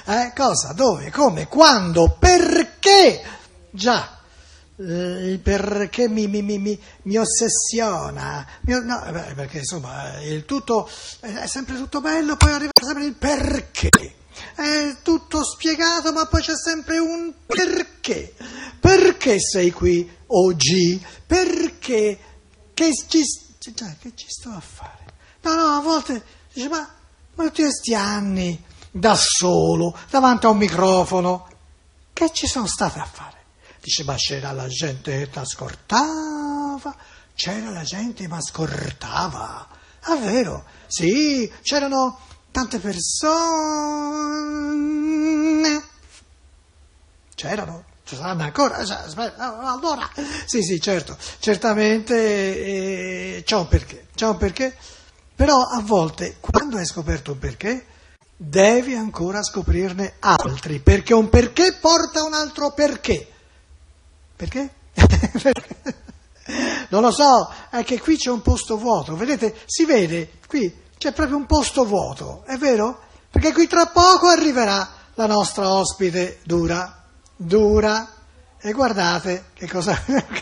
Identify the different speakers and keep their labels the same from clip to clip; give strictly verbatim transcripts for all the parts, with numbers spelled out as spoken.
Speaker 1: Eh, cosa, dove, come, quando, perché? Già. Il perché mi, mi, mi, mi, mi ossessiona, mi, no, beh, perché insomma il tutto è sempre tutto bello, poi arriva sempre il perché, è tutto spiegato, ma poi c'è sempre un perché. Perché sei qui oggi? Perché? Che ci, cioè, che ci sto a fare? No, no, a volte dice, ma, ma tutti questi anni da solo, davanti a un microfono, che ci sono state a fare? Dice, ma c'era la gente che ti ascoltava, c'era la gente che mi ascoltava. È vero, sì, c'erano tante persone. C'erano, ci saranno ancora. Allora, sì, sì, certo, certamente eh, c'è un perché, c'è un perché, però a volte, quando hai scoperto un perché, devi ancora scoprirne altri, perché un perché porta a un altro perché. Perché? Non lo so, è che qui c'è un posto vuoto, vedete, si vede, qui c'è proprio un posto vuoto, è vero? Perché qui tra poco arriverà la nostra ospite Dura, Dura, e guardate che cosa,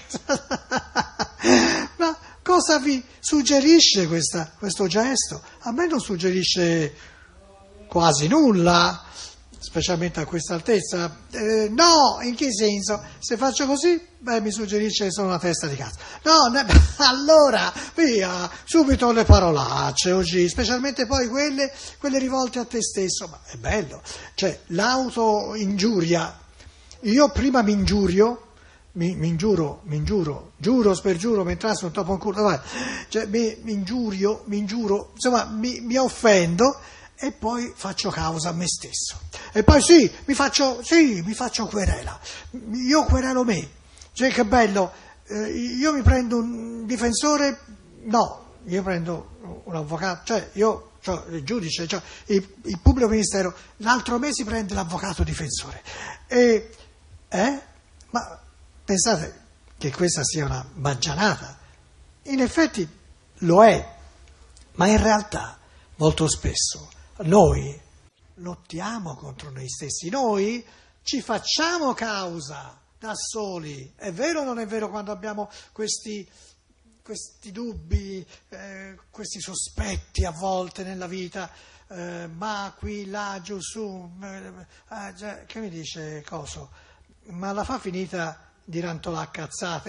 Speaker 1: ma cosa vi suggerisce questa, questo gesto? A me non suggerisce quasi nulla. Specialmente a questa altezza, eh, no, in che senso? Se faccio così, beh, mi suggerisce che sono una testa di cazzo. No, ne, allora, via, subito le parolacce oggi, specialmente poi quelle, quelle rivolte a te stesso, ma è bello, cioè l'auto-ingiuria, io prima mi ingiurio, mi, mi ingiuro, mi ingiuro, giuro, spergiuro, mi intrasso un topo un culo, vai. Cioè mi, mi ingiurio, mi ingiuro, insomma mi, mi offendo, e poi faccio causa a me stesso. E poi sì, mi faccio, sì, mi faccio querela. Io querelo me. Cioè che bello, eh, io mi prendo un difensore, no, io prendo un avvocato, cioè io, cioè, il giudice, cioè, il, il pubblico ministero, l'altro mese si prende l'avvocato difensore. E, eh? Ma pensate che questa sia una baggianata? In effetti lo è, ma in realtà molto spesso noi lottiamo contro noi stessi, noi ci facciamo causa da soli, è vero o non è vero, quando abbiamo questi, questi dubbi, eh, questi sospetti a volte nella vita, eh, ma qui, là, giù, su, eh, già, che mi dice coso? Ma la fa finita di rantolare cazzate?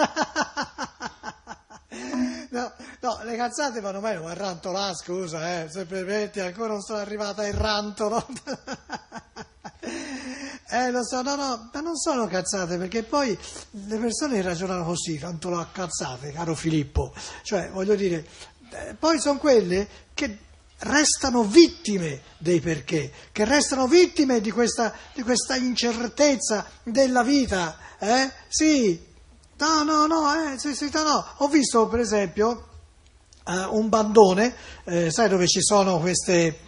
Speaker 1: No, no, le cazzate vanno bene, ma il rantolà, scusa, eh, se permetti, ancora non sono arrivata al rantolo. Eh, lo so, no, no, ma non sono cazzate, perché poi le persone ragionano così, rantolà cazzate, caro Filippo. Cioè, voglio dire, eh, poi sono quelle che restano vittime dei perché, che restano vittime di questa, di questa incertezza della vita, eh? Sì. No, no, no, eh, sì, sì, no, no. Ho visto per esempio eh, un bandone, eh, sai dove ci sono queste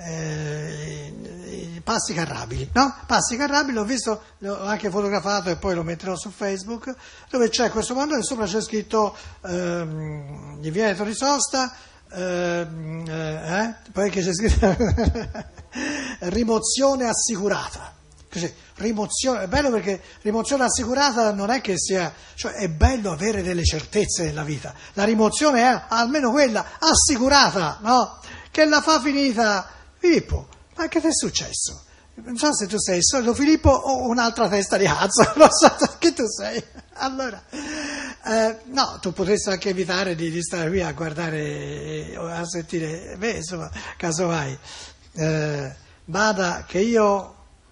Speaker 1: eh, passi carrabili, no? Passi carrabili, l'ho visto, l'ho anche fotografato e poi lo metterò su Facebook, dove c'è questo bandone, sopra c'è scritto ehm, divieto di sosta, ehm, eh, poi che c'è scritto rimozione assicurata. Così, rimozione, è bello perché rimozione assicurata non è che sia, cioè è bello avere delle certezze nella vita, la rimozione è almeno quella assicurata, no? Che la fa finita. Filippo, ma che ti è successo? Non so se tu sei il solito Filippo o un'altra testa di cazzo, non so che tu sei. Allora, eh, no, tu potresti anche evitare di, di stare qui a guardare o a sentire, beh, insomma, casomai, eh, bada che io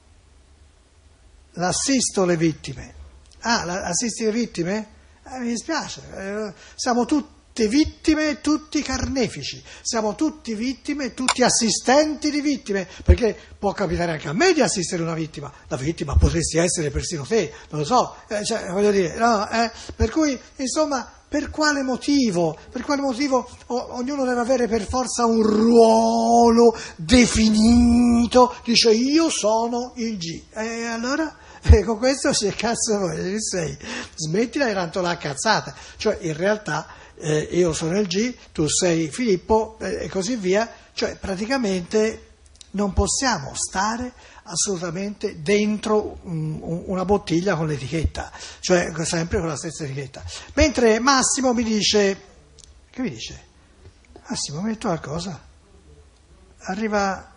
Speaker 1: l'assisto le vittime. Ah, assisti le vittime? Eh, mi dispiace, eh, siamo tutte vittime, tutti carnefici, siamo tutti vittime, tutti assistenti di vittime, perché può capitare anche a me di assistere una vittima, la vittima potresti essere persino te, non lo so, eh, cioè, voglio dire, no, eh, per cui, insomma, per quale motivo? Per quale motivo o, ognuno deve avere per forza un ruolo definito, dice io sono il G, e allora? E con questo se cazzo vuoi, sei, smettila di rantolare cazzata, cioè in realtà eh, io sono il G, tu sei Filippo eh, e così via, cioè praticamente non possiamo stare assolutamente dentro um, una bottiglia con l'etichetta, cioè sempre con la stessa etichetta. Mentre Massimo mi dice, che mi dice? Massimo, mi ha detto qualcosa? Arriva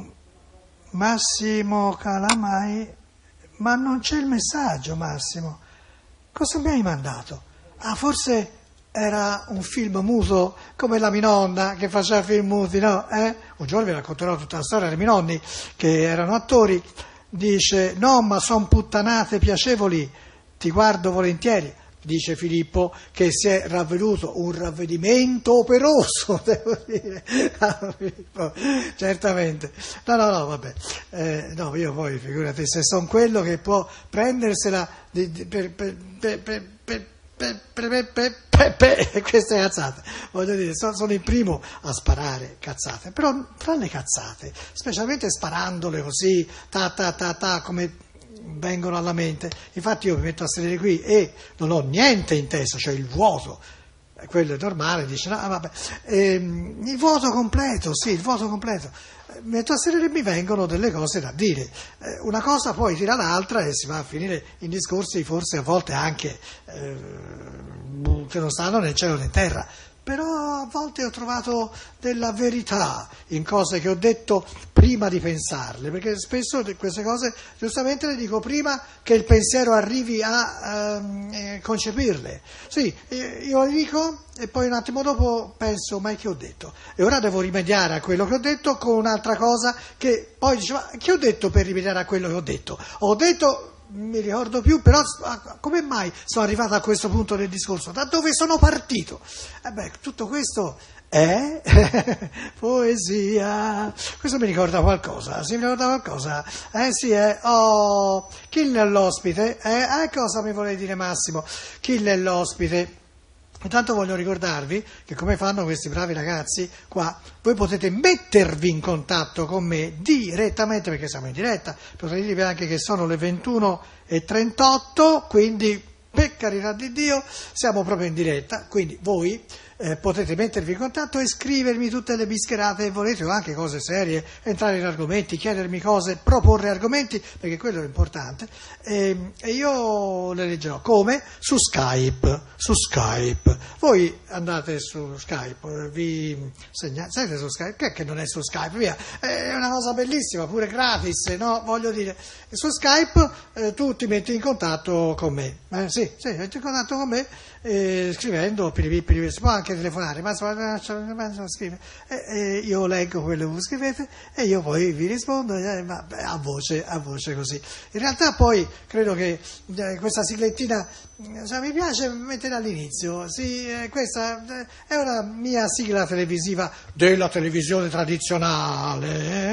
Speaker 1: Massimo Calamai, ma non c'è il messaggio, Massimo. Cosa mi hai mandato? Ah, forse era un film muto come la mia nonna che faceva film muti, no? Eh? Un giorno vi racconterò tutta la storia dei miei nonni che erano attori. Dice, no, ma son puttanate piacevoli, ti guardo volentieri. Dice Filippo che si è ravveduto un ravvedimento operoso, devo dire, ah, Filippo, certamente. No, no, no, vabbè, eh, no, io poi, figurati, se sono quello che può prendersela di, di, per, per, per, per, per Pe, pe, pe, pe, pe, queste cazzate, voglio dire, sono, sono il primo a sparare cazzate, però tra le cazzate, specialmente sparandole così, ta ta ta ta, come vengono alla mente, infatti io mi metto a sedere qui e non ho niente in testa, cioè il vuoto, quello è normale, dice no, vabbè, ehm, il vuoto completo, sì, il vuoto completo. Mi metto a sedere e mi vengono delle cose da dire, eh, una cosa poi tira l'altra e si va a finire in discorsi forse a volte anche eh, che non stanno né in cielo né in terra, però a volte ho trovato della verità in cose che ho detto prima di pensarle, perché spesso queste cose giustamente le dico prima che il pensiero arrivi a ehm, concepirle. Sì, io le dico e poi un attimo dopo penso, ma che ho detto? E ora devo rimediare a quello che ho detto con un'altra cosa che poi dice, ma che ho detto per rimediare a quello che ho detto? Ho detto... mi ricordo più, però come mai sono arrivato a questo punto del discorso? Da dove sono partito? E beh, tutto questo è poesia. Questo mi ricorda qualcosa, si mi ricorda qualcosa? Eh sì, è, oh, chi è l'ospite? Eh, eh, cosa mi vuole dire Massimo? Chi è l'ospite? Intanto voglio ricordarvi che come fanno questi bravi ragazzi qua, voi potete mettervi in contatto con me direttamente perché siamo in diretta, potete dirvi anche che sono le ventuno e trentotto, quindi per carità di Dio siamo proprio in diretta, quindi voi eh, potete mettervi in contatto e scrivermi tutte le bischerate che volete o anche cose serie, entrare in argomenti, chiedermi cose, proporre argomenti, perché quello è importante, e, e io le leggerò. Come? Su Skype, su Skype. Voi andate su Skype, vi segnate, siete su Skype, che è che non è su Skype, via, è una cosa bellissima, pure gratis, no? Voglio dire, su Skype eh, tu ti metti in contatto con me, eh, sì, sì, metti in contatto con me eh, scrivendo, piripì, piripì, si può anche telefonare, ma scrive, e, e io leggo quello che voi scrivete e io poi vi rispondo eh, ma, beh, a voce, a voce così. In realtà poi credo che eh, questa siglettina, cioè, mi piace mettere all'inizio, sì, eh, questa eh, è una mia sigla televisiva della televisione tradizionale,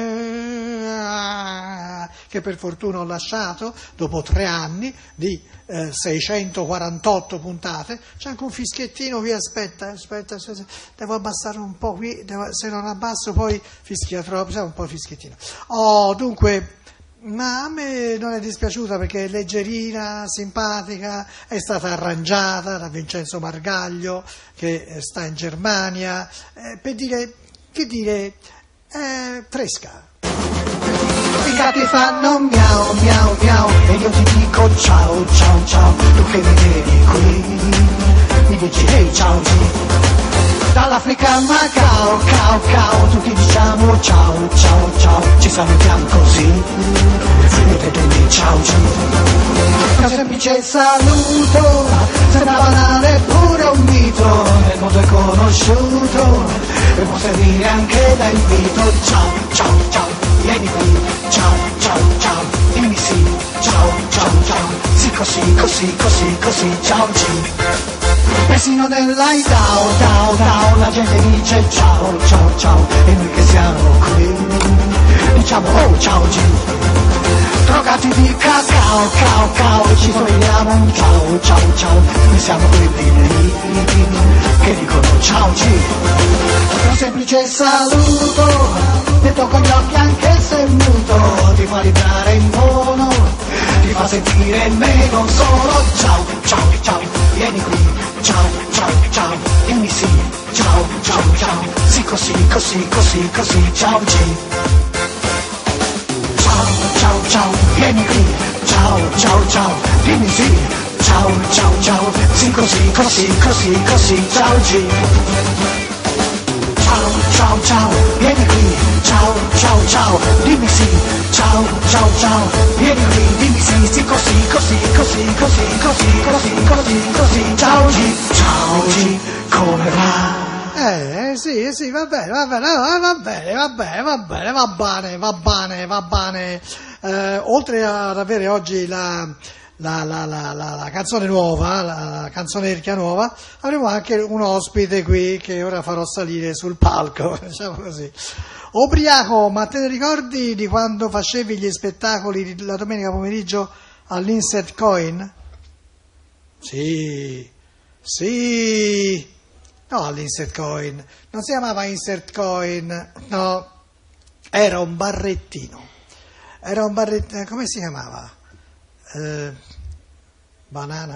Speaker 1: eh, che per fortuna ho lasciato dopo tre anni di eh, seicentoquarantotto puntate. C'è anche un fischiettino qui, aspetta, aspetta, aspetta, devo abbassare un po' qui, devo, se non abbasso poi fischia troppo, c'è un po' il fischiettino. Oh, dunque, ma a me non è dispiaciuta perché è leggerina, simpatica, è stata arrangiata da Vincenzo Margaglio che sta in Germania, eh, per dire, che dire, è fresca. I gatti fanno miau miau miau e io ti dico ciao ciao ciao, tu che mi vedi qui mi dici hey ciao ciao. Dall'Africa a Macao, cao, cao, tutti diciamo ciao, ciao, ciao, ci salutiamo così, ripetetemi ciao, ciao. Un semplice saluto, sembra banale pure un mito, nel mondo è conosciuto, e può servire anche da invito, ciao, ciao, ciao, vieni qui, ciao, ciao, ciao, dimmi sì, ciao, ciao, ciao, sì così, così, così, così, ciao, ciao. Persino nell'Aidao, dao, dao, la gente dice ciao, ciao, ciao, e noi che siamo qui, diciamo oh, ciao, G. Drogati di cacao, cao, cao, ci togliamo un ciao, ciao, ciao, noi siamo quelli lì, che dicono ciao, G. Un semplice saluto, detto con gli occhi anche se muto, ti fa vibrare in tono, ti fa sentire me non solo, ciao, ciao, ciao, vieni qui. Ciao, ciao, ciao, dimmi sì, ciao, ciao, ciao, sì così, così, così, così, ciao, G. vieni qui, ciao, ciao, ciao, dimmi sì, ciao, ciao, ciao, sì così, così, così, così, ciao G. Ciao, ciao, ciao, vieni qui, ciao, ciao, ciao, dimmi sì, ciao, ciao, ciao, vieni qui, dimmi sì, sì così, così, così, così, così, così, così, così, ciao G, ciao G, come va? Eh, sì, sì, va bene, va bene, va bene, va bene, va bene, va bene, va bene, va bene. Eh, oltre ad avere oggi la, la, la, la, la, la canzone nuova, la, la canzonerchia nuova, avremo anche un ospite qui che ora farò salire sul palco, diciamo così. Ubriaco, ma te ne ricordi di quando facevi gli spettacoli la domenica pomeriggio all'Insert Coin? Sì, sì. No, all'Insert Coin, non si chiamava Insert Coin, no, era un barrettino, era un barrettino, come si chiamava? Eh, banana,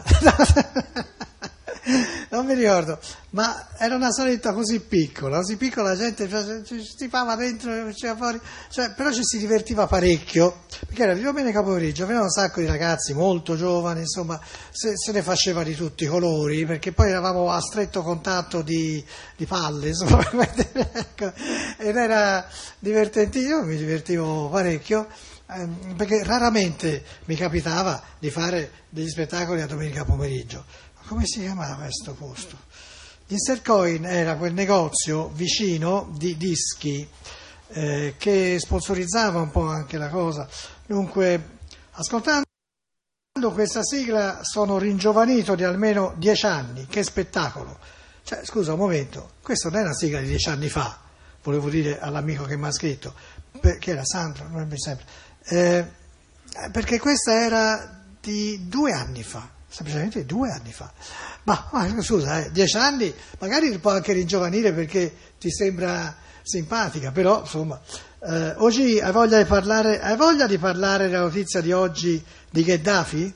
Speaker 1: non mi ricordo, ma era una saletta così piccola, così piccola la gente ci stipava dentro, c'era fuori, cioè, però ci si divertiva parecchio, perché era di domenica pomeriggio, venivano un sacco di ragazzi molto giovani, insomma, se, se ne faceva di tutti i colori, perché poi eravamo a stretto contatto di, di palle, insomma, ecco, ed era divertentino, io mi divertivo parecchio, ehm, perché raramente mi capitava di fare degli spettacoli a domenica pomeriggio. Come si chiamava questo posto? Insert Coin era quel negozio vicino di dischi eh, che sponsorizzava un po' anche la cosa. Dunque, ascoltando questa sigla sono ringiovanito di almeno dieci anni. Che spettacolo! Cioè, scusa un momento, questa non è una sigla di dieci anni fa, volevo dire all'amico che mi ha scritto, perché era Sandro, non mi sembra, eh, perché questa era di due anni fa. Semplicemente due anni fa. Ma, ma scusa, eh, dieci anni, magari può anche ringiovanire perché ti sembra simpatica, però insomma, eh, oggi hai voglia di parlare, hai voglia di parlare della notizia di oggi di Gheddafi?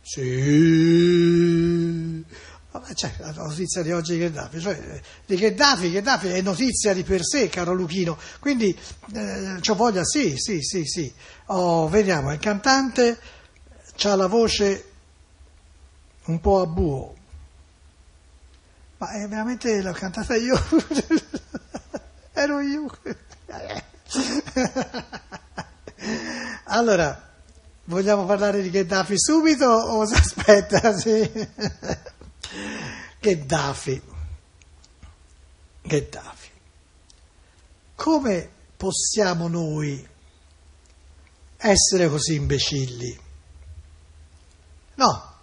Speaker 1: Sì. Vabbè, c'è la notizia di oggi di Gheddafi, cioè di Gheddafi, Gheddafi è notizia di per sé, caro Luchino, quindi eh, c'ho voglia, sì, sì, sì, sì. Oh, vediamo, il cantante c'ha la voce un po' a buo, ma è veramente l'ho cantata io, ero io. Allora, vogliamo parlare di Gheddafi subito o si aspetta? Sì. Gheddafi, Gheddafi, come possiamo noi essere così imbecilli? No.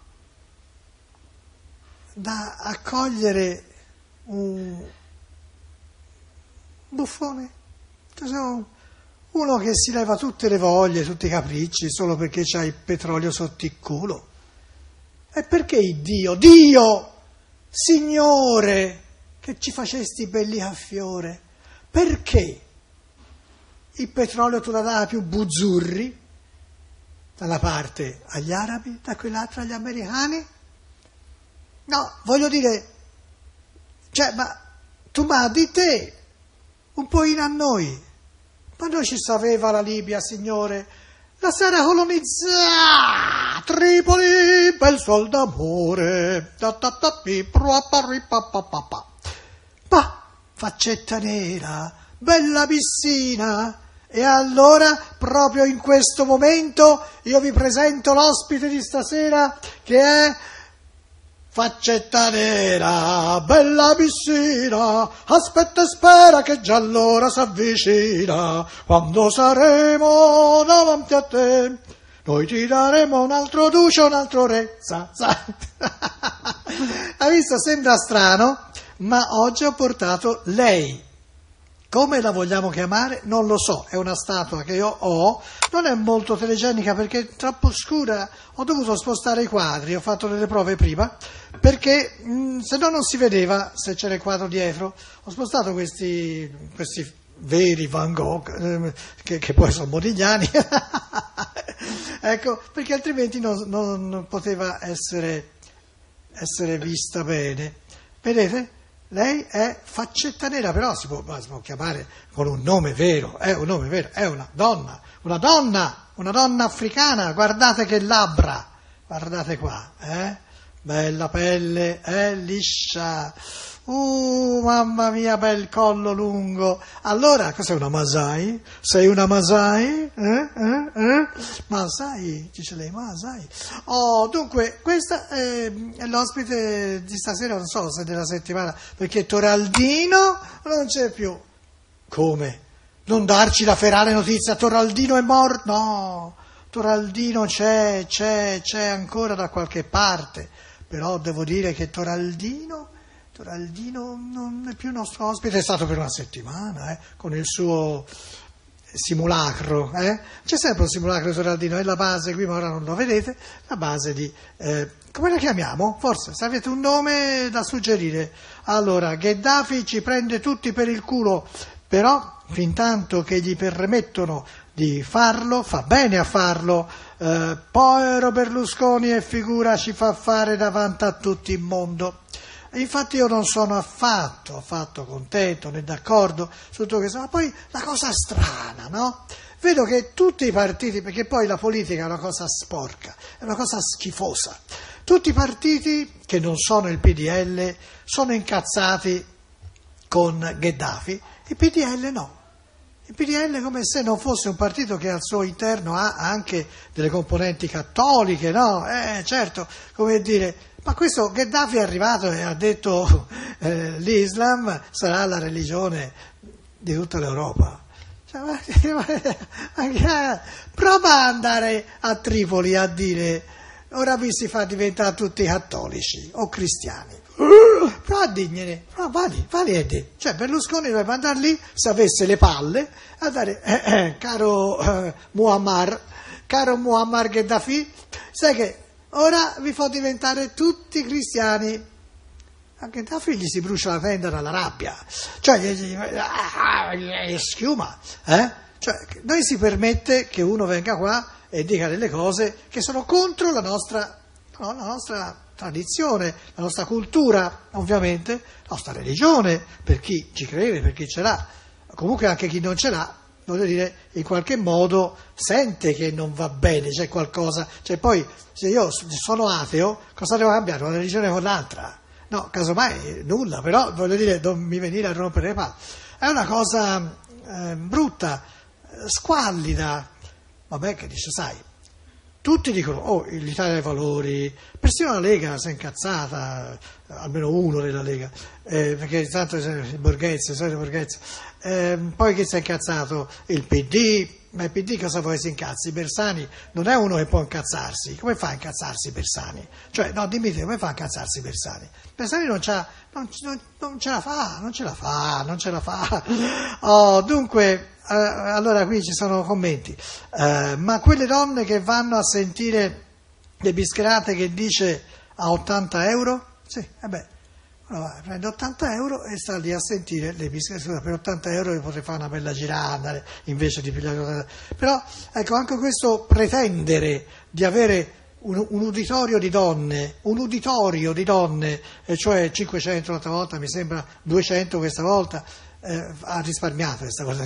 Speaker 1: Da accogliere un buffone, uno che si leva tutte le voglie, tutti i capricci solo perché c'ha il petrolio sotto il culo. E perché Dio, Dio, Signore, che ci facesti belli a fiore, perché il petrolio tu la dava più buzzurri, da una parte agli arabi, da quell'altra agli americani? No, voglio dire, cioè, ma tu ma di te, un pochino a noi, ma noi ci sapeva la Libia, signore, la sera colonizzata, Tripoli, bel sol d'amore, ma faccetta nera, bella piscina, e allora, proprio in questo momento, io vi presento l'ospite di stasera, che è faccetta nera, bella piscina, aspetta e spera che già l'ora s'avvicina, quando saremo davanti a te, noi ti daremo un altro duce, un altro re. Sa, sa. Hai visto? Sembra strano, ma oggi ho portato lei. Come la vogliamo chiamare? Non lo so, è una statua che io ho, non è molto telegenica perché è troppo scura, ho dovuto spostare i quadri, ho fatto delle prove prima, perché mh, se no non si vedeva se c'era il quadro dietro, ho spostato questi, questi veri Van Gogh, eh, che, che poi sono Modigliani, ecco, perché altrimenti non, non poteva essere, essere vista bene, vedete? Lei è faccetta nera, però si può, si può chiamare con un nome vero, è un nome vero, è una donna, una donna, una donna africana, guardate che labbra, guardate qua, eh? Bella pelle, eh, liscia, uh, mamma mia, bel collo lungo. Allora, cos'è una Masai? Sei una Masai? Eh? Eh? Eh? Masai, dice lei, Masai. Oh, dunque, questa è l'ospite di stasera, non so se della settimana, perché Toraldino non c'è più. Come? Non darci la ferale notizia, Toraldino è morto? No, Toraldino c'è, c'è, c'è ancora da qualche parte. Però devo dire che Toraldino, Toraldino non è più nostro ospite, è stato per una settimana, eh, con il suo simulacro. Eh. C'è sempre un simulacro di Toraldino, è la base, qui ma ora non lo vedete, la base di... Eh, come la chiamiamo? Forse, se avete un nome da suggerire. Allora, Gheddafi ci prende tutti per il culo, però fin tanto che gli permettono di farlo, fa bene a farlo. Eh, povero Berlusconi e figura ci fa fare davanti a tutto il mondo. Infatti io non sono affatto, affatto contento né d'accordo su tutto questo, ma poi la cosa strana, no? Vedo che tutti i partiti, perché poi la politica è una cosa sporca, è una cosa schifosa, tutti i partiti che non sono il P D L sono incazzati con Gheddafi, il P D L no. Il P D L come se non fosse un partito che al suo interno ha anche delle componenti cattoliche, no? Eh, certo, come dire, ma questo Gheddafi è arrivato e ha detto eh, l'Islam sarà la religione di tutta l'Europa. Cioè, ma, ma, prova ad andare a Tripoli a dire ora vi si fa diventare tutti cattolici o cristiani. Prova a digliene, vali, vali e di. Cioè Berlusconi dovrebbe andare lì, se avesse le palle, a dare, eh, eh, caro eh, Muammar, caro Muammar Gheddafi, sai che ora vi fa diventare tutti cristiani. A Gheddafi gli si brucia la tenda dalla rabbia, cioè gli, gli, ah, gli schiuma, eh? Cioè noi si permette che uno venga qua e dica delle cose che sono contro la nostra, no, la nostra tradizione, la nostra cultura, ovviamente, la nostra religione, per chi ci crede, per chi ce l'ha, comunque anche chi non ce l'ha, voglio dire, in qualche modo sente che non va bene, c'è qualcosa, cioè poi se io sono ateo, cosa devo cambiare? Una religione con l'altra? No, casomai nulla, però voglio dire, non mi venire a rompere le palle. È una cosa eh, brutta, squallida, vabbè che dice, sai, tutti dicono, oh, l'Italia dei Valori, persino la Lega si è incazzata, almeno uno della Lega, eh, perché tanto il Borghezio, il solito Borghezio, eh, poi che si è incazzato il P D, ma il P D cosa vuoi si incazzi? Bersani non è uno che può incazzarsi, come fa a incazzarsi Bersani? Cioè, no, dimmi te, come fa a incazzarsi Bersani? Bersani non, c'ha, non, non, non ce la fa, non ce la fa, non ce la fa. Oh, dunque... Uh, allora qui ci sono commenti, uh, ma quelle donne che vanno a sentire le bischerate che dice a ottanta euro? Sì, eh beh, uno va, prende ottanta euro e sta lì a sentire le bischerate. Scusa, per ottanta euro io potrei fare una bella giranda invece di pigliare. Però ecco, anche questo pretendere di avere un, un uditorio di donne, un uditorio di donne, e cioè cinquecento l'altra volta, mi sembra duecento questa volta. Eh, ha risparmiato questa cosa,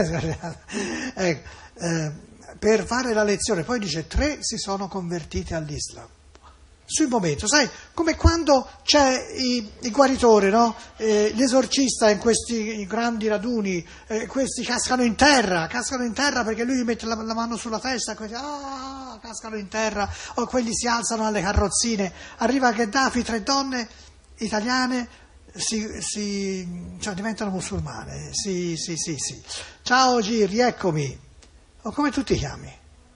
Speaker 1: ecco, eh, per fare la lezione, poi dice tre si sono convertiti all'Islam sul momento, sai, come quando c'è il, il guaritore, no? Eh, l'esorcista in questi grandi raduni, eh, questi cascano in terra, cascano in terra perché lui gli mette la, la mano sulla testa e questi ah, cascano in terra, o quelli si alzano alle carrozzine, arriva Gheddafi, tre donne italiane Si, si, cioè diventano musulmane, sì, sì, sì, sì. Ciao G, rieccomi. O come tu ti chiami?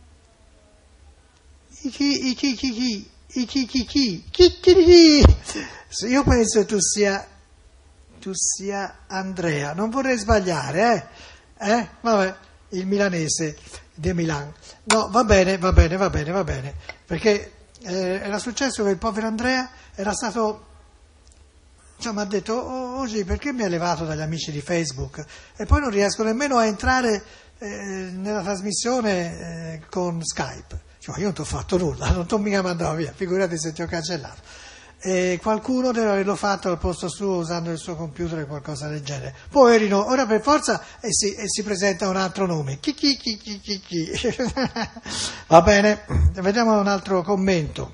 Speaker 1: Ichi, ichi, ichi, ichi, ichi, ichi, ichi, ichi. Io penso tu sia, tu sia Andrea, non vorrei sbagliare, eh? Eh? Vabbè, il milanese di Milan. No, va bene, va bene, va bene, va bene, perché eh, era successo che il povero Andrea era stato... Cioè, mi ha detto, oh, oggi perché mi hai levato dagli amici di Facebook? E poi non riesco nemmeno a entrare eh, nella trasmissione eh, con Skype. Cioè, io non ti ho fatto nulla, non ti ho mica mandato via, figurati se ti ho cancellato. e qualcuno deve averlo fatto al posto suo usando il suo computer o qualcosa del genere. Poverino, ora per forza e si, e si presenta un altro nome. Chi chi chi chi chi chi. Va bene, vediamo un altro commento.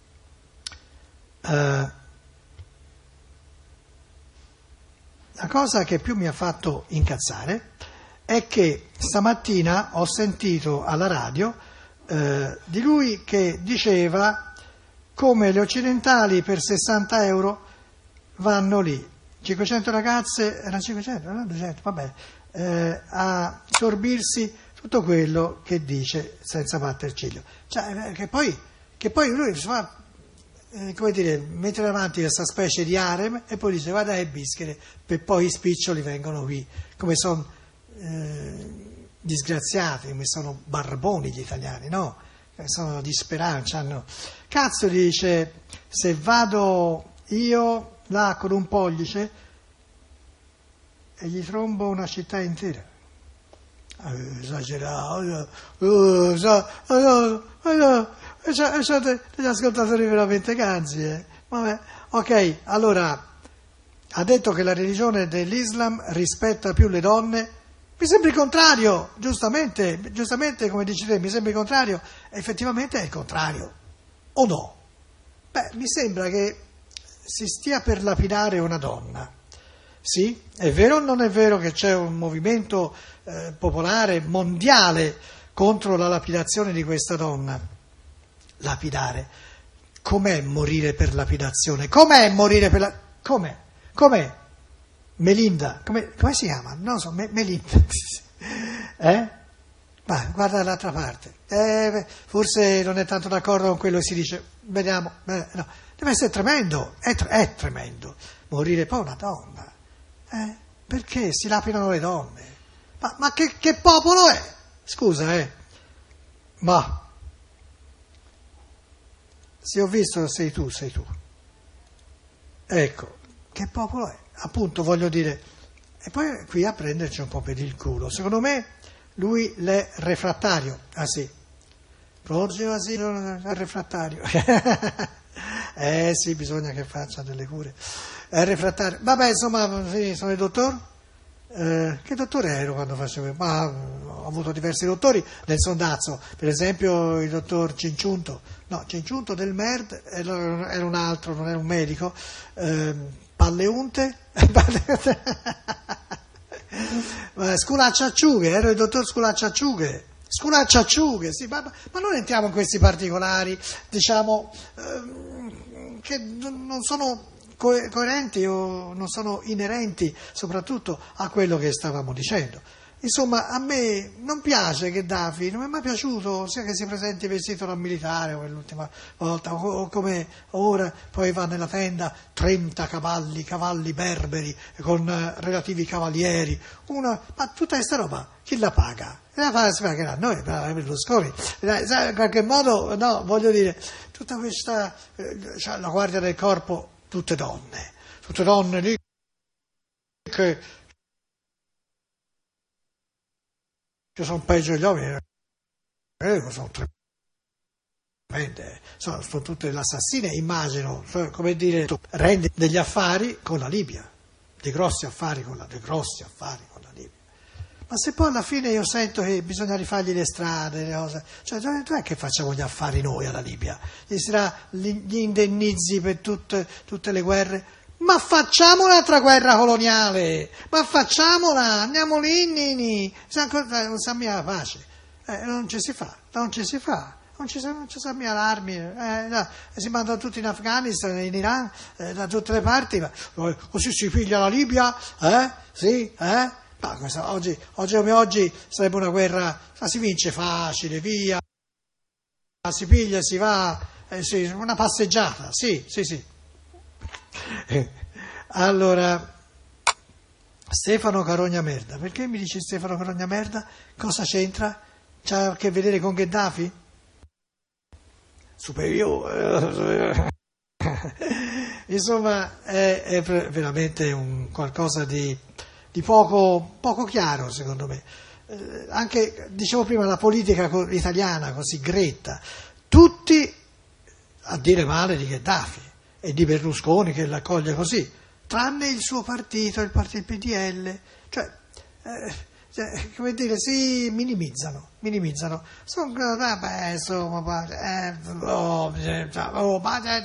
Speaker 1: Uh, la cosa che più mi ha fatto incazzare è che stamattina ho sentito alla radio uh, di lui che diceva come le occidentali per sessanta euro vanno lì, cinquecento ragazze, erano cinquecento, no? duecento, vabbè, eh, a sorbirsi tutto quello che dice senza batter ciglio. Cioè, che poi, che poi lui fa, eh, come dire, mettere avanti questa specie di harem e poi dice guarda che bischere, per poi i spiccioli vengono qui, come sono eh, disgraziati, come sono barboni gli italiani, no? Sono disperati, hanno... Cazzo, dice, se vado io là con un pollice e gli trombo una città intera. Eh, esagerato, uh, so, uh, uh, uh, uh, degli ascoltatori veramente ganzi. Eh. Vabbè. Ok, allora, ha detto che la religione dell'Islam rispetta più le donne. Mi sembra il contrario, giustamente, giustamente come dici te, mi sembra il contrario, effettivamente è il contrario, o no? Beh, mi sembra che si stia per lapidare una donna, sì? È vero o non è vero che c'è un movimento eh, popolare, mondiale, contro la lapidazione di questa donna? Lapidare, com'è morire per lapidazione? Com'è morire per la... com'è? Com'è? Melinda, come, come si chiama? Non so, Me, Melinda. Eh? Ma guarda dall'altra parte. Eh, forse non è tanto d'accordo con quello che si dice. Vediamo. Eh, no. Deve essere tremendo. È, è tremendo. Morire poi una donna. Eh? Perché si lapidano le donne? Ma, ma che, che popolo è? Scusa, eh. Ma se ho visto sei tu, sei tu. Ecco, che popolo è? Appunto, voglio dire, e poi qui a prenderci un po' per il culo. Secondo me lui l'è refrattario. Ah sì, prossimo asilo è refrattario. Eh sì, bisogna che faccia delle cure. È refrattario. Vabbè, insomma, sì, sono il dottor. Eh, che dottore ero quando facevo? Ma ho avuto diversi dottori nel sondazzo, per esempio il dottor Cinciunto. No, Cinciunto del Merd era un altro, non era un medico. Eh, Palleunte, Sculacciacciughe, ero il dottor Sculacciacciughe, Sculacciacciughe, sì, ma, ma non entriamo in questi particolari, diciamo, ehm, che non sono co- coerenti o non sono inerenti soprattutto a quello che stavamo dicendo. Insomma, a me non piace Gheddafi, non mi è mai piaciuto sia che si presenti vestito da militare come l'ultima volta, o, o come ora, poi va nella tenda trenta cavalli, cavalli berberi, con eh, relativi cavalieri, una, ma tutta questa roba, chi la paga? La paga si pagherà noi, Berlusconi, in qualche modo, no, voglio dire, tutta questa, eh, cioè, la guardia del corpo, tutte donne, tutte donne lì che... che sono peggio degli uomini, eh, sono tremende, sono, sono tutte le assassine, immagino, cioè, come dire, rende degli affari con la Libia, dei grossi affari con la, dei grossi affari con la Libia. Ma se poi alla fine io sento che bisogna rifargli le strade, le cose, cioè non è che facciamo gli affari noi alla Libia, gli si dà gli indennizi per tutte, tutte le guerre. Ma facciamo un'altra guerra coloniale, ma facciamola, andiamo lì, nini, non sa mica la pace, eh, non ci si fa, non ci si fa, non ci, non ci sa mica l'armi, eh, no, si mandano tutti in Afghanistan, in Iran, eh, da tutte le parti, ma, eh, così si piglia la Libia, eh, sì, eh, ma questa, oggi, oggi come oggi sarebbe una guerra, ma si vince facile, via, si piglia, si va, eh, sì, una passeggiata, sì, sì, sì. Allora, Stefano Carogna Merda, perché mi dici Stefano Carogna Merda? Cosa c'entra? C'ha a che vedere con Gheddafi? Superiore. Insomma, è, è veramente un qualcosa di, di poco, poco chiaro, secondo me. Eh, anche, dicevo prima, la politica italiana così gretta, tutti a dire male di Gheddafi. e di Berlusconi che l'accoglie così, tranne il suo partito, il partito P D L, cioè, eh, cioè come dire, si minimizzano, minimizzano. Sono, vabbè, insomma, eh, oh, oh,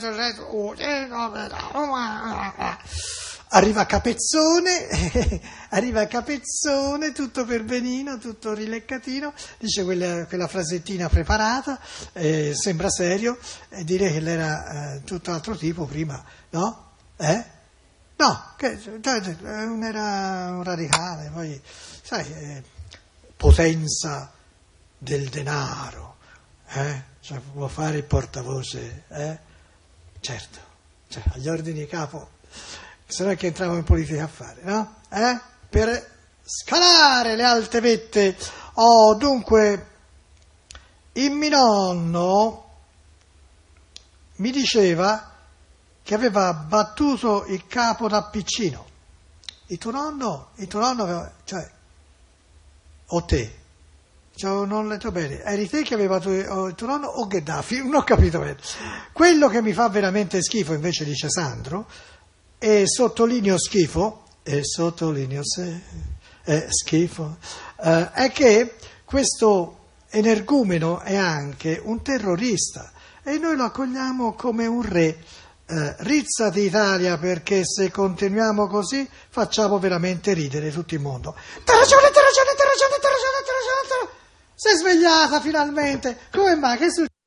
Speaker 1: arriva Capezzone, arriva Capezzone, tutto per benino, tutto rileccatino, dice quella, quella frasettina preparata, eh, sembra serio, e dire che l'era eh, tutto altro tipo prima, no? Eh? No, che, cioè, non era un radicale, poi, sai, eh, potenza del denaro, eh? Cioè, può fare il portavoce, eh? Certo, cioè, agli ordini di capo. Se no è che entriamo in politica a fare, no? Eh? Per scalare le alte vette. Oh, dunque, il mio nonno mi diceva che aveva battuto il capo da piccino. Il tuo nonno, il tuo nonno aveva, cioè, o te, cioè, non ho letto bene, eri te che aveva battuto il tuo nonno o Gheddafi? Non ho capito bene. Quello che mi fa veramente schifo, invece dice Sandro, e sottolineo schifo, e sottolineo se, eh, schifo, eh, è che questo energumeno è anche un terrorista e noi lo accogliamo come un re. Eh, rizzati Italia, perché se continuiamo così facciamo veramente ridere tutto il mondo. T'ha ragione, t'ha ragione, t'ha ragione, t'ha ragione, t'ha ragione, t'ha ragione. Sei svegliata finalmente, come mai, che è successo?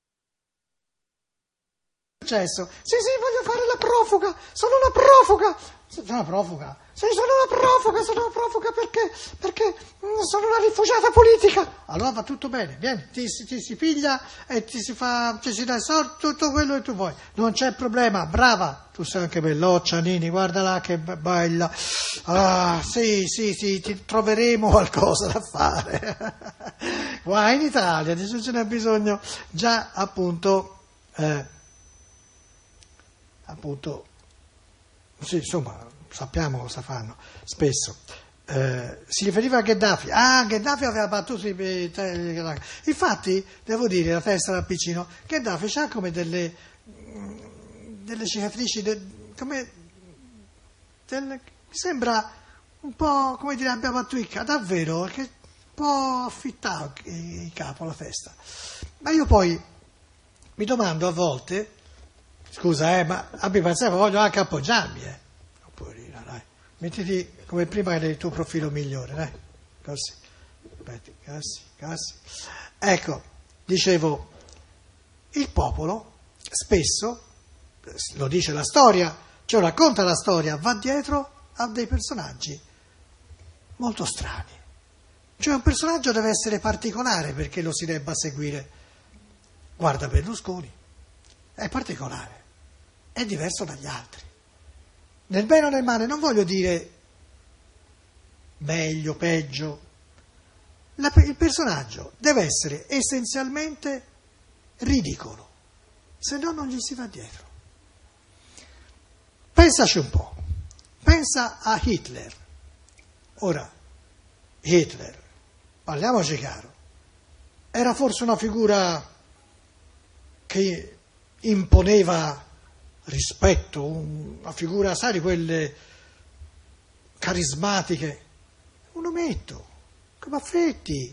Speaker 1: Successo. Sì, sì, voglio fare la profuga, sono una profuga, sono una profuga, sì, sono una profuga, sono una profuga perché, perché sono una rifugiata politica. Allora va tutto bene, vieni, ti, ti si piglia e ti si fa, ci si dà sorte, tutto quello che tu vuoi, non c'è problema, brava, tu sei anche belloccia Nini, guarda là che bella, ah, sì, sì, sì, ti troveremo qualcosa da fare. Qua in Italia adesso ce n'è bisogno già appunto... Eh, appunto, sì, insomma, sappiamo cosa fanno, spesso. Eh, si riferiva a Gheddafi, ah, Gheddafi aveva battuto i... Infatti, devo dire, la testa da piccino, Gheddafi c'ha come delle, delle cicatrici, de, come, delle, mi sembra un po', come dire, abbia battuto il capo, davvero, che un po' affittato il capo, la testa. Ma io poi mi domando a volte, scusa, eh, ma abbi pazienza, voglio anche appoggiarmi, eh. Porina, dai. Mettiti come prima del tuo profilo migliore, dai. Così. Aspetta, così, così. Ecco, dicevo, il popolo spesso, lo dice la storia, cioè racconta la storia, va dietro a dei personaggi molto strani. Cioè un personaggio deve essere particolare perché lo si debba seguire. Guarda Berlusconi, è particolare. È diverso dagli altri. Nel bene o nel male, non voglio dire meglio, peggio. La, il personaggio deve essere essenzialmente ridicolo, se no non gli si va dietro. Pensaci un po', pensa a Hitler. Ora, Hitler, parliamoci chiaro, era forse una figura che imponeva rispetto, una figura, sai, di quelle carismatiche, un ometto, come affetti,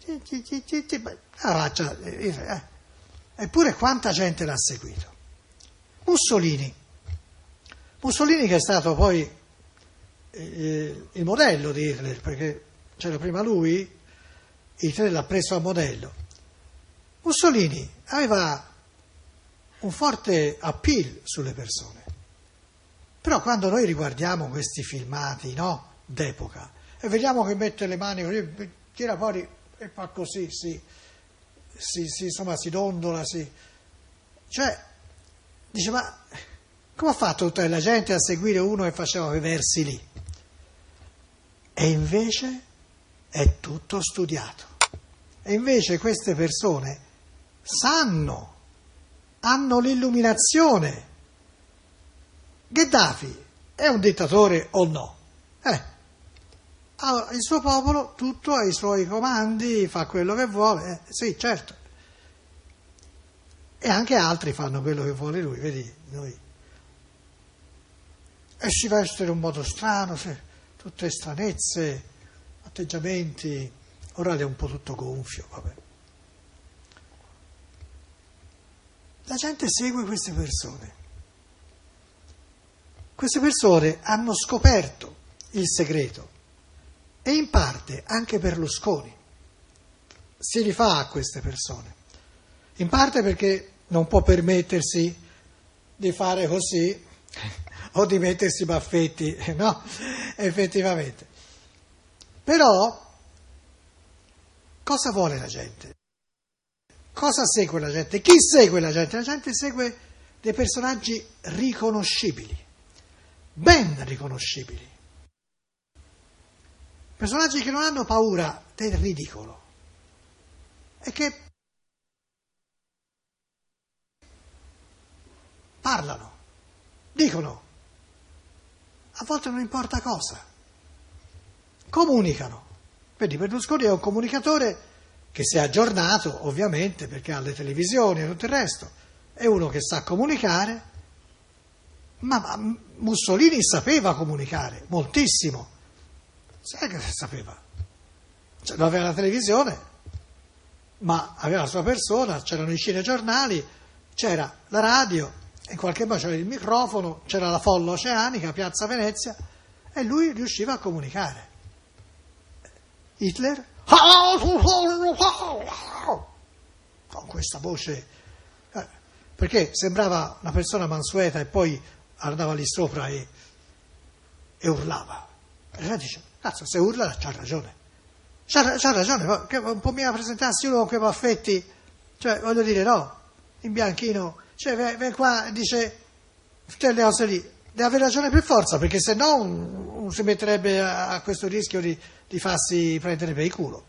Speaker 1: ah, cioè, eh. Eppure quanta gente l'ha seguito. Mussolini, Mussolini che è stato poi eh, il modello di Hitler, perché c'era prima lui, Hitler l'ha preso a modello. Mussolini aveva un forte appeal sulle persone. Però quando noi riguardiamo questi filmati, no, d'epoca, e vediamo che mette le mani così, tira fuori e fa così, si, si, si, insomma, si dondola, si... Cioè, dice, ma come ha fatto tutta la gente a seguire uno che faceva quei versi lì? E invece è tutto studiato. E invece queste persone sanno, hanno l'illuminazione. Gheddafi è un dittatore o no? Eh, ha il suo popolo, tutto ai suoi comandi, fa quello che vuole, eh, sì, certo. E anche altri fanno quello che vuole lui, vedi, noi e si veste in un modo strano, tutte stranezze, atteggiamenti, ora è un po' tutto gonfio, vabbè. La gente segue queste persone. Queste persone hanno scoperto il segreto e in parte anche Berlusconi si rifà a queste persone, in parte perché non può permettersi di fare così o di mettersi baffetti, no, effettivamente. Però cosa vuole la gente? Cosa segue la gente? Chi segue la gente? La gente segue dei personaggi riconoscibili, ben riconoscibili. Personaggi che non hanno paura del ridicolo e che parlano, dicono, a volte non importa cosa, comunicano. Quindi Berlusconi è un comunicatore che si è aggiornato, ovviamente, perché ha le televisioni e tutto il resto, è uno che sa comunicare, ma Mussolini sapeva comunicare, moltissimo. Sai che sapeva? Cioè, non aveva la televisione, ma aveva la sua persona, c'erano i cinegiornali, c'era la radio, in qualche modo c'era il microfono, c'era la folla oceanica, Piazza Venezia, e lui riusciva a comunicare. Hitler, con questa voce, eh, perché sembrava una persona mansueta e poi andava lì sopra e, e urlava. E la gente dice, cazzo, se urla c'ha ragione. C'ha, c'ha ragione, che un po' mi presentassi uno con quei baffetti, cioè voglio dire, no, in bianchino, cioè viene qua e dice tutte le cose lì, deve avere ragione per forza, perché se no non si metterebbe a, a questo rischio di, di farsi prendere per il culo.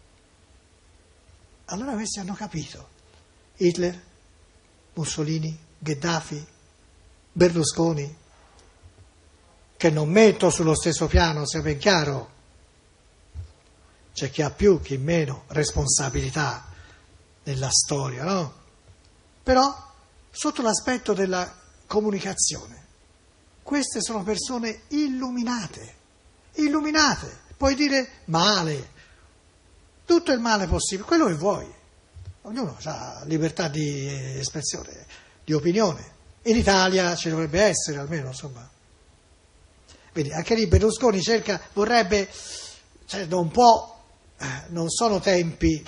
Speaker 1: Allora questi hanno capito, Hitler, Mussolini, Gheddafi, Berlusconi, che non metto sullo stesso piano, sia ben chiaro, c'è chi ha più, chi meno responsabilità nella storia, no? Però sotto l'aspetto della comunicazione, queste sono persone illuminate, illuminate, puoi dire male, tutto il male possibile, quello che vuoi, ognuno ha libertà di espressione, di opinione, in Italia ci dovrebbe essere almeno, insomma. Quindi anche lì Berlusconi cerca, vorrebbe, cioè non può, non sono tempi,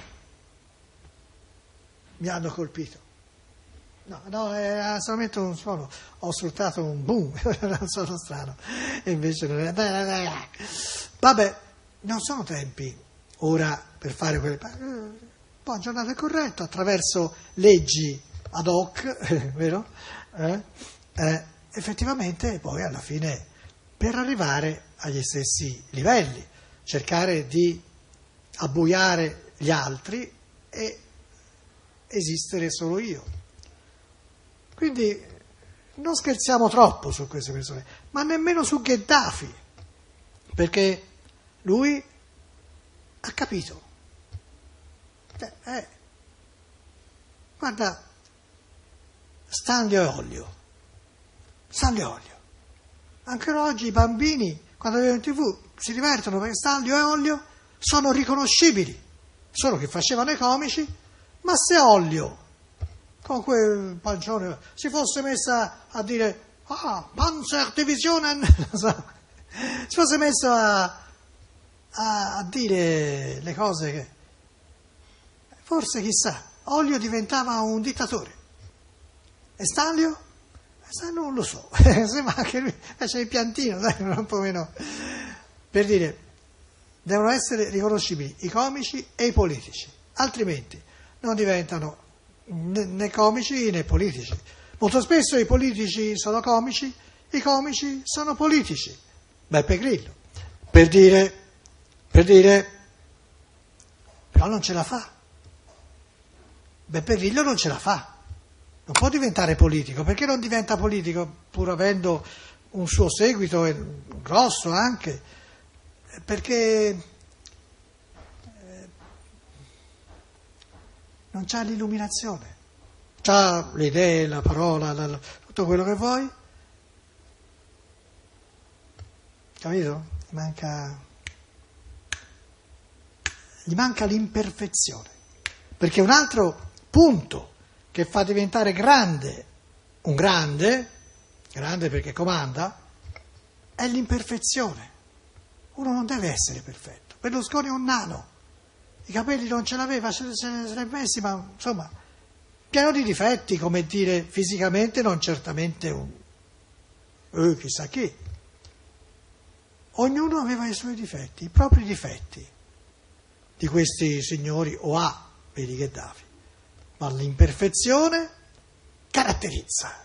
Speaker 1: mi hanno colpito. No, no, è solamente un suono, ho sfruttato un boom, era un suono strano, e invece non è. Vabbè, non sono tempi ora per fare quelle. Poi giornata è corretto attraverso leggi ad hoc, vero? Eh? Eh, effettivamente poi alla fine per arrivare agli stessi livelli, cercare di abbuiare gli altri e esistere solo io. Quindi non scherziamo troppo su queste persone, ma nemmeno su Gheddafi, perché lui ha capito. Eh, eh. Guarda, Stanlio e Ollio, Stanlio e Ollio. Ancora oggi i bambini, quando vedono in tv, si divertono perché Stanlio e Ollio sono riconoscibili, solo che facevano i comici, ma se Ollio con quel pancione si fosse messa a dire ah, Panzerdivisionen, si fosse messo a, a, a dire le cose che forse chissà, Ollio diventava un dittatore e Stanlio? Stanlio non lo so, sembra anche lui, c'è il piantino, dai, un po' meno, per dire, devono essere riconoscibili i comici e i politici, altrimenti non diventano né comici né politici. Molto spesso i politici sono comici, i comici sono politici. Beppe Grillo, per dire, per dire, però non ce la fa. Beppe Grillo non ce la fa. Non può diventare politico. Perché non diventa politico, pur avendo un suo seguito e grosso anche? Perché non c'ha l'illuminazione, c'ha le idee, la parola, la, tutto quello che vuoi, capito? Gli manca, gli manca l'imperfezione, perché un altro punto che fa diventare grande un grande, grande perché comanda, è l'imperfezione. Uno non deve essere perfetto. Berlusconi è un nano, i capelli non ce l'aveva, se ne è messi, ma insomma, pieno di difetti, come dire, fisicamente non certamente un eh, chissà chi. Ognuno aveva i suoi difetti, i propri difetti di questi signori o ha, vedi Gheddafi, ma l'imperfezione caratterizza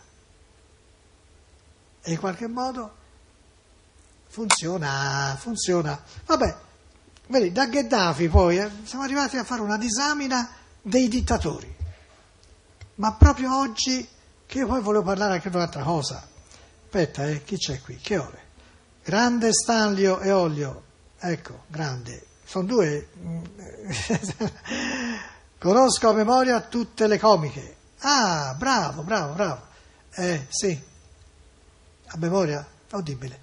Speaker 1: e in qualche modo funziona, funziona. Vabbè, vedi, da Gheddafi poi eh, siamo arrivati a fare una disamina dei dittatori, ma proprio oggi, che io poi volevo parlare anche di un'altra cosa. Aspetta, eh, chi c'è qui? Che ore? Grande Stanlio e Ollio, ecco, grande, sono due, conosco a memoria tutte le comiche. Ah, bravo, bravo, bravo, eh, sì, a memoria, oh dimmele,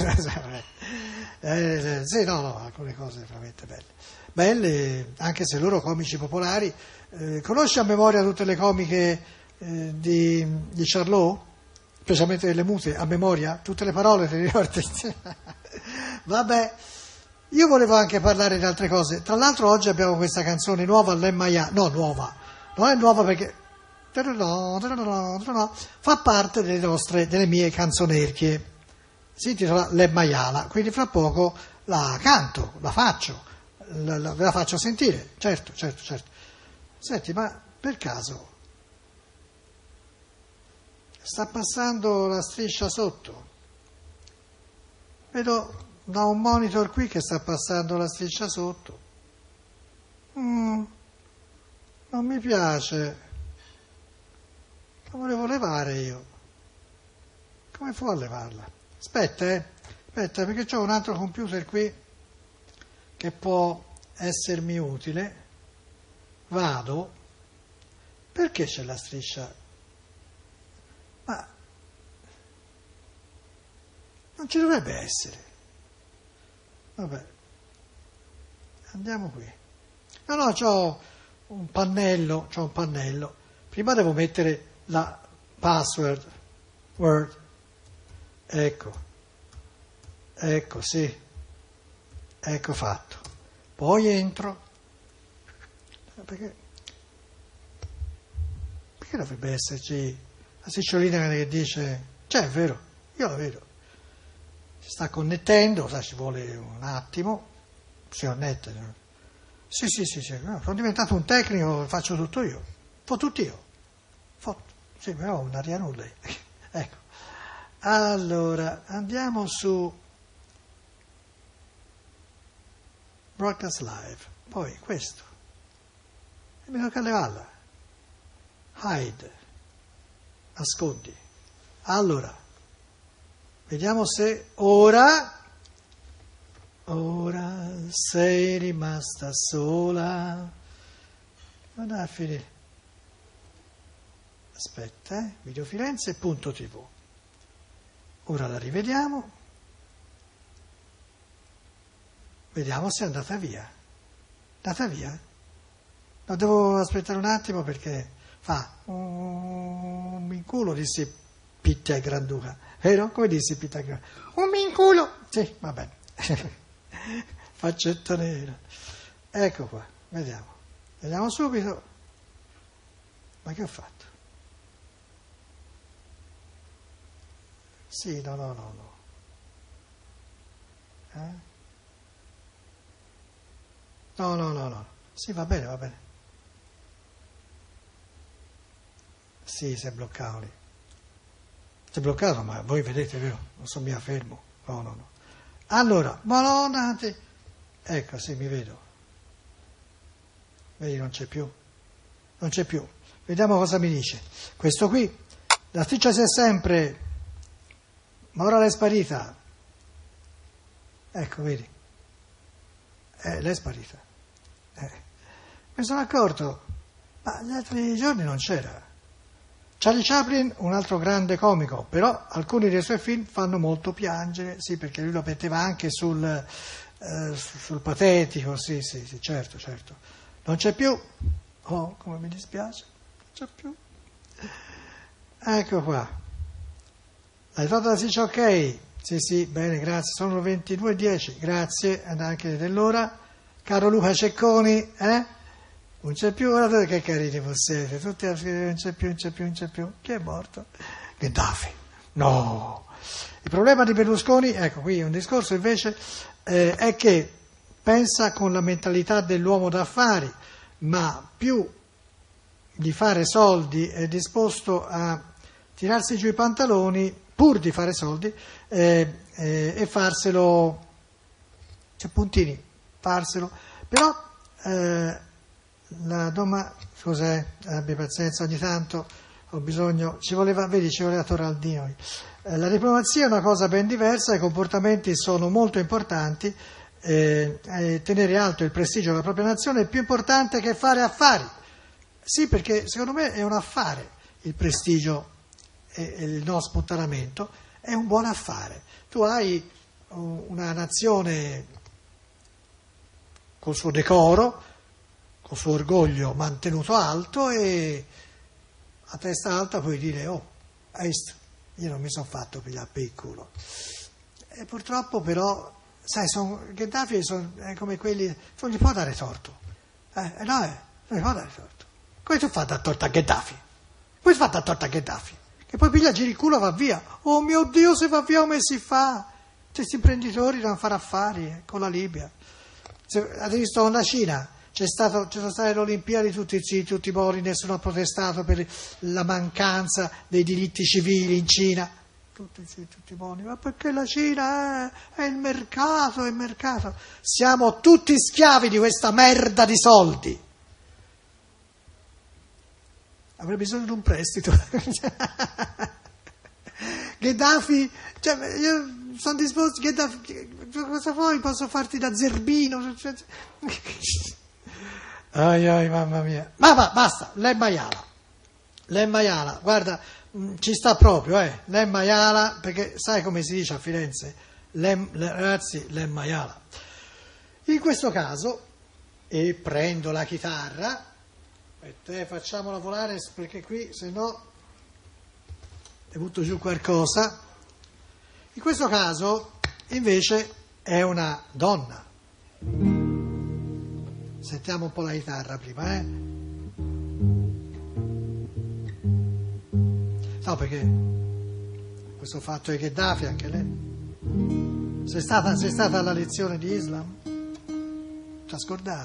Speaker 1: eh, sì, no, no, alcune cose veramente belle, belle, anche se loro comici popolari, eh, conosci a memoria tutte le comiche eh, di, di Charlot? Specialmente delle mute, a memoria, tutte le parole te le ricordi? Vabbè, io volevo anche parlare di altre cose. Tra l'altro oggi abbiamo questa canzone nuova, L'Emmaia, no, nuova, non è nuova perché fa parte delle nostre, delle mie canzonerchie. Si intitola L'Emmaiala, quindi fra poco la canto, la faccio, la, la, ve la faccio sentire, certo, certo, certo. Senti, ma per caso sta passando la striscia sotto? Vedo da un monitor qui che sta passando la striscia sotto. Mm, non mi piace. La volevo levare io. Come fu a levarla? Aspetta, eh. Aspetta, perché ho un altro computer qui che può essermi utile. Vado. Perché c'è la striscia? Ma non ci dovrebbe essere. Vabbè, andiamo qui. No, no, c'ho un pannello, c'ho un pannello. Prima devo mettere la password, word. Ecco, ecco, sì, ecco fatto. Poi entro. Perché, perché dovrebbe esserci la strisciolina che dice, cioè è vero, io la vedo, si sta connettendo, sa, ci vuole un attimo, si connette. Sì, sì, sì, sì, no, sono diventato un tecnico, faccio tutto io, fo tutto io, fo, sì, però ho un'aria nulla. Ecco, allora, andiamo su Broadcast Live, poi questo, e mi tocca levarla, hide. Nascondi. Allora, vediamo se ora, ora sei rimasta sola. Non a finire. Aspetta, eh? videofirenze punto tivù. Ora la rivediamo. Vediamo se è andata via. È andata via? No, devo aspettare un attimo perché fa un minculo, dissi Pitta Granduca, vero? Come dissi Pitta Granduca? Un minculo! Sì, va bene. Faccetta nera. Ecco qua, vediamo. Vediamo subito. Ma che ho fatto? Sì, no, no, no, no. Eh? No, no, no, no. Sì, va bene, va bene. Sì, si è bloccato lì. Si è bloccato, ma voi vedete, vero? Non sono mica fermo. No, no, no. Allora, Bologna, ecco, sì, mi vedo. Vedi, non c'è più. Non c'è più. Vediamo cosa mi dice. Questo qui, la striscia si è sempre, ma ora l'è sparita. Ecco, vedi. Eh, l'è sparita. Eh. Mi sono accorto, ma gli altri giorni non c'era. Charlie Chaplin, un altro grande comico, però alcuni dei suoi film fanno molto piangere, sì, perché lui lo metteva anche sul, eh, sul patetico, sì, sì, sì, certo, certo. Non c'è più, oh, come mi dispiace, non c'è più. Ecco qua. Hai fatto la sì, ok? Sì, sì, bene, grazie, sono le ventidue e dieci, grazie, ed anche dell'ora. Caro Luca Cecconi, eh? Non c'è più, guardate che carini voi siete, tutti a scrivere non c'è più, non c'è più, non c'è più. Chi è morto? Gheddafi. No. Il problema di Berlusconi, ecco qui un discorso invece, eh, è che pensa con la mentalità dell'uomo d'affari, ma più di fare soldi è disposto a tirarsi giù i pantaloni pur di fare soldi eh, eh, e farselo, cioè puntini, farselo. Però eh, la doma, scusate, abbi pazienza, ogni tanto ho bisogno, ci voleva, vedi, ci voleva Toraldino. Eh, la diplomazia è una cosa ben diversa, i comportamenti sono molto importanti, eh, eh, tenere alto il prestigio della propria nazione è più importante che fare affari. Sì, perché secondo me è un affare il prestigio e, e il non sputtanamento, è un buon affare. Tu hai una nazione col suo decoro, col suo orgoglio mantenuto alto e a testa alta puoi dire, oh, est, io non mi sono fatto pigliare per il culo. E purtroppo però, sai, son, Gheddafi sono è come quelli, non gli può dare torto. Eh, no, eh, non gli può dare torto. Come tu fai da torta a Gheddafi? Come tu fai da torta a Gheddafi? Che poi piglia, giri il culo e va via. Oh mio Dio, se va via come si fa? Questi imprenditori devono fare affari eh, con la Libia. Se, avete visto con la Cina? C'è stato, ci sono state le Olimpiadi, tutti zitti, tutti buoni, nessuno ha protestato per la mancanza dei diritti civili in Cina. Tutti zitti, tutti buoni. Ma perché la Cina è, è il mercato, è il mercato. Siamo tutti schiavi di questa merda di soldi. Avrei bisogno di un prestito. Gheddafi, cioè, io sono disposto, Gheddafi, cosa vuoi? Posso farti da zerbino? Ai ai, mamma mia. Ma va, basta, l'Emmayala. L'Emmayala, guarda, mh, ci sta proprio, eh, l'Emmayala, perché sai come si dice a Firenze? L'em, le, ragazzi, l'Emmayala. In questo caso, e prendo la chitarra, e te facciamola volare, perché qui, se no, ne butto giù qualcosa. In questo caso, invece, è una donna. Sentiamo un po' la chitarra prima, eh? No, perché questo fatto è Gheddafi, anche lei. Sei stata, sei stata alla lezione di Islam? Ti ha scordato?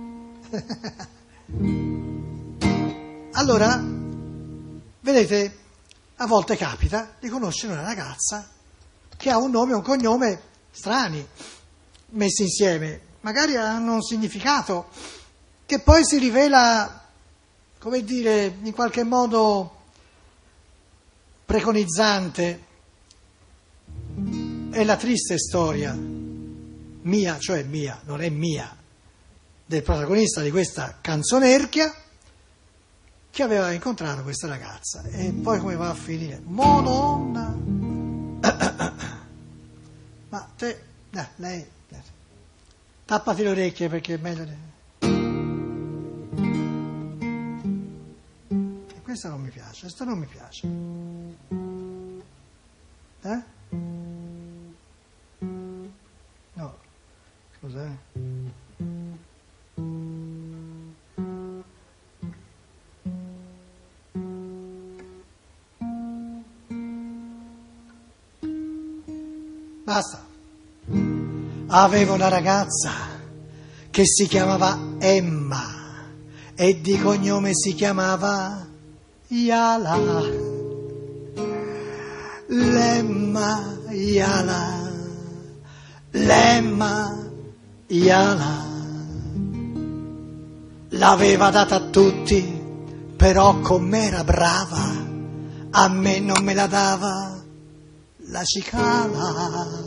Speaker 1: Allora, vedete, a volte capita di conoscere una ragazza che ha un nome e un cognome strani, messi insieme. Magari hanno un significato che poi si rivela, come dire, in qualche modo preconizzante. È la triste storia mia, cioè mia, non è mia, del protagonista di questa canzonerchia che aveva incontrato questa ragazza. E poi come va a finire? Mo nonna! Ma te, eh, lei... Tappati le orecchie perché è meglio. E questa non mi piace, questa non mi piace. Eh? No, scusate. Basta. Avevo una ragazza che si chiamava Emma e di cognome si chiamava Yala. L'Emma Yala, l'Emma Yala. L'aveva data a tutti, però com'era brava, a me non me la dava la cicala.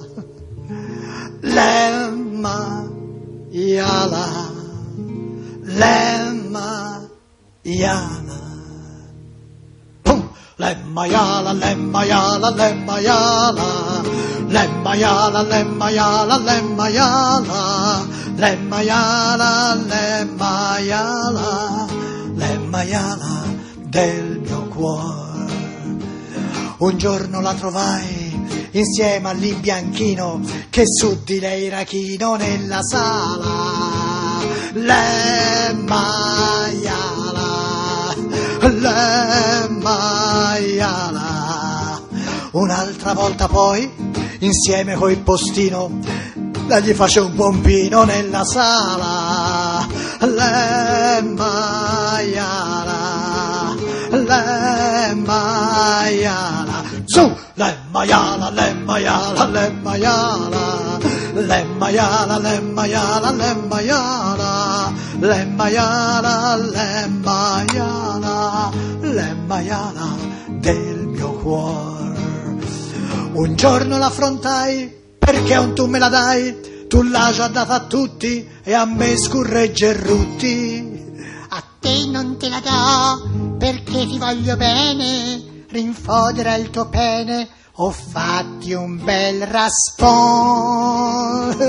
Speaker 1: L'Emma Yala, l'Emma Yala. Pum, le maiala, le maiala, le maiala, le maiala, le maiala, le maiala, le maiala, le maiala, le maiala del mio cuore. Un giorno la trovai insieme all'imbianchino che su di lei era chino nella sala. Le maiala, le maiala. Un'altra volta poi insieme coi postino la gli face un pompino nella sala. Le maiala, le maiala, su, le maiala, le maiala, le maiala, le maiala, le maiala, le maiala, le maiala, le maiala, le maiala del mio cuore. Un giorno l'affrontai perché un tu me la dai, tu l'hai già data a tutti e a me scurregge rutti.
Speaker 2: A te non te la do perché ti voglio bene, rinfodera il tuo pene, ho fatti un bel raspon.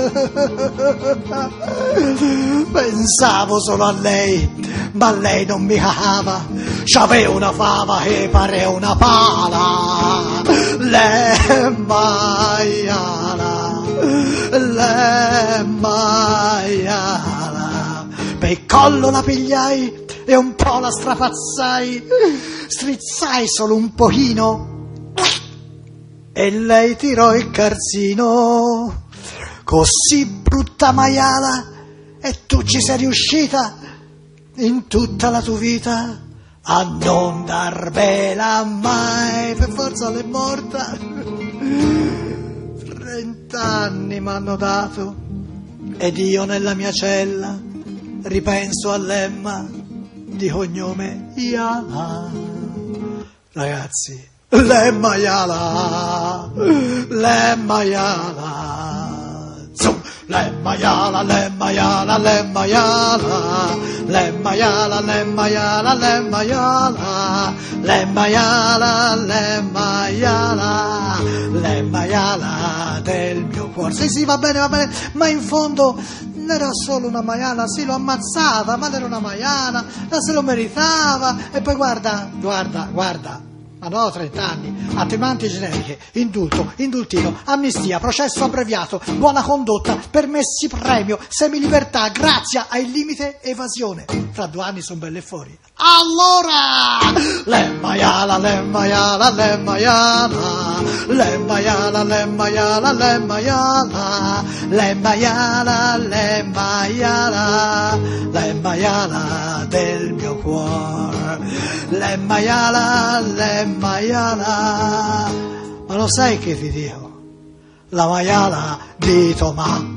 Speaker 1: Pensavo solo a lei, ma lei non mi cava, c'aveva una fava che pare una pala. Le maiala, le maiala, per collo la pigliai e un po' la strapazzai, strizzai solo un pochino e lei tirò il carzino. Così brutta maiala, e tu ci sei riuscita in tutta la tua vita a non darvela mai. Per forza l'è morta. Trent'anni m'hanno dato ed io nella mia cella ripenso all'Emma di cognome Iala. Ragazzi, le maiala, le maiala, su, le maiala, le maiala, le maiala, le maiala, le maiala, le maiala, le maiala, le maiala, le maiala del mio cuore. Sì, sì, va bene, va bene, ma in fondo era solo una maiala, sì, l'ho ammazzata, ma era una maiala, la se lo meritava. E poi guarda, guarda, guarda, ma no, trent'anni, attenuanti generiche, indulto, indultino, amnistia, processo abbreviato, buona condotta, permessi premio, semilibertà, grazia al limite evasione. Fra due anni sono belle fuori. Allora, le maiala, le maiala, le maiala, le maiala, le maiala, le maiala, le maiala, le maiala, le maiala del mio cuore, le maiala, le maiala. Ma lo sai che ti dico? La maiala di Tomà.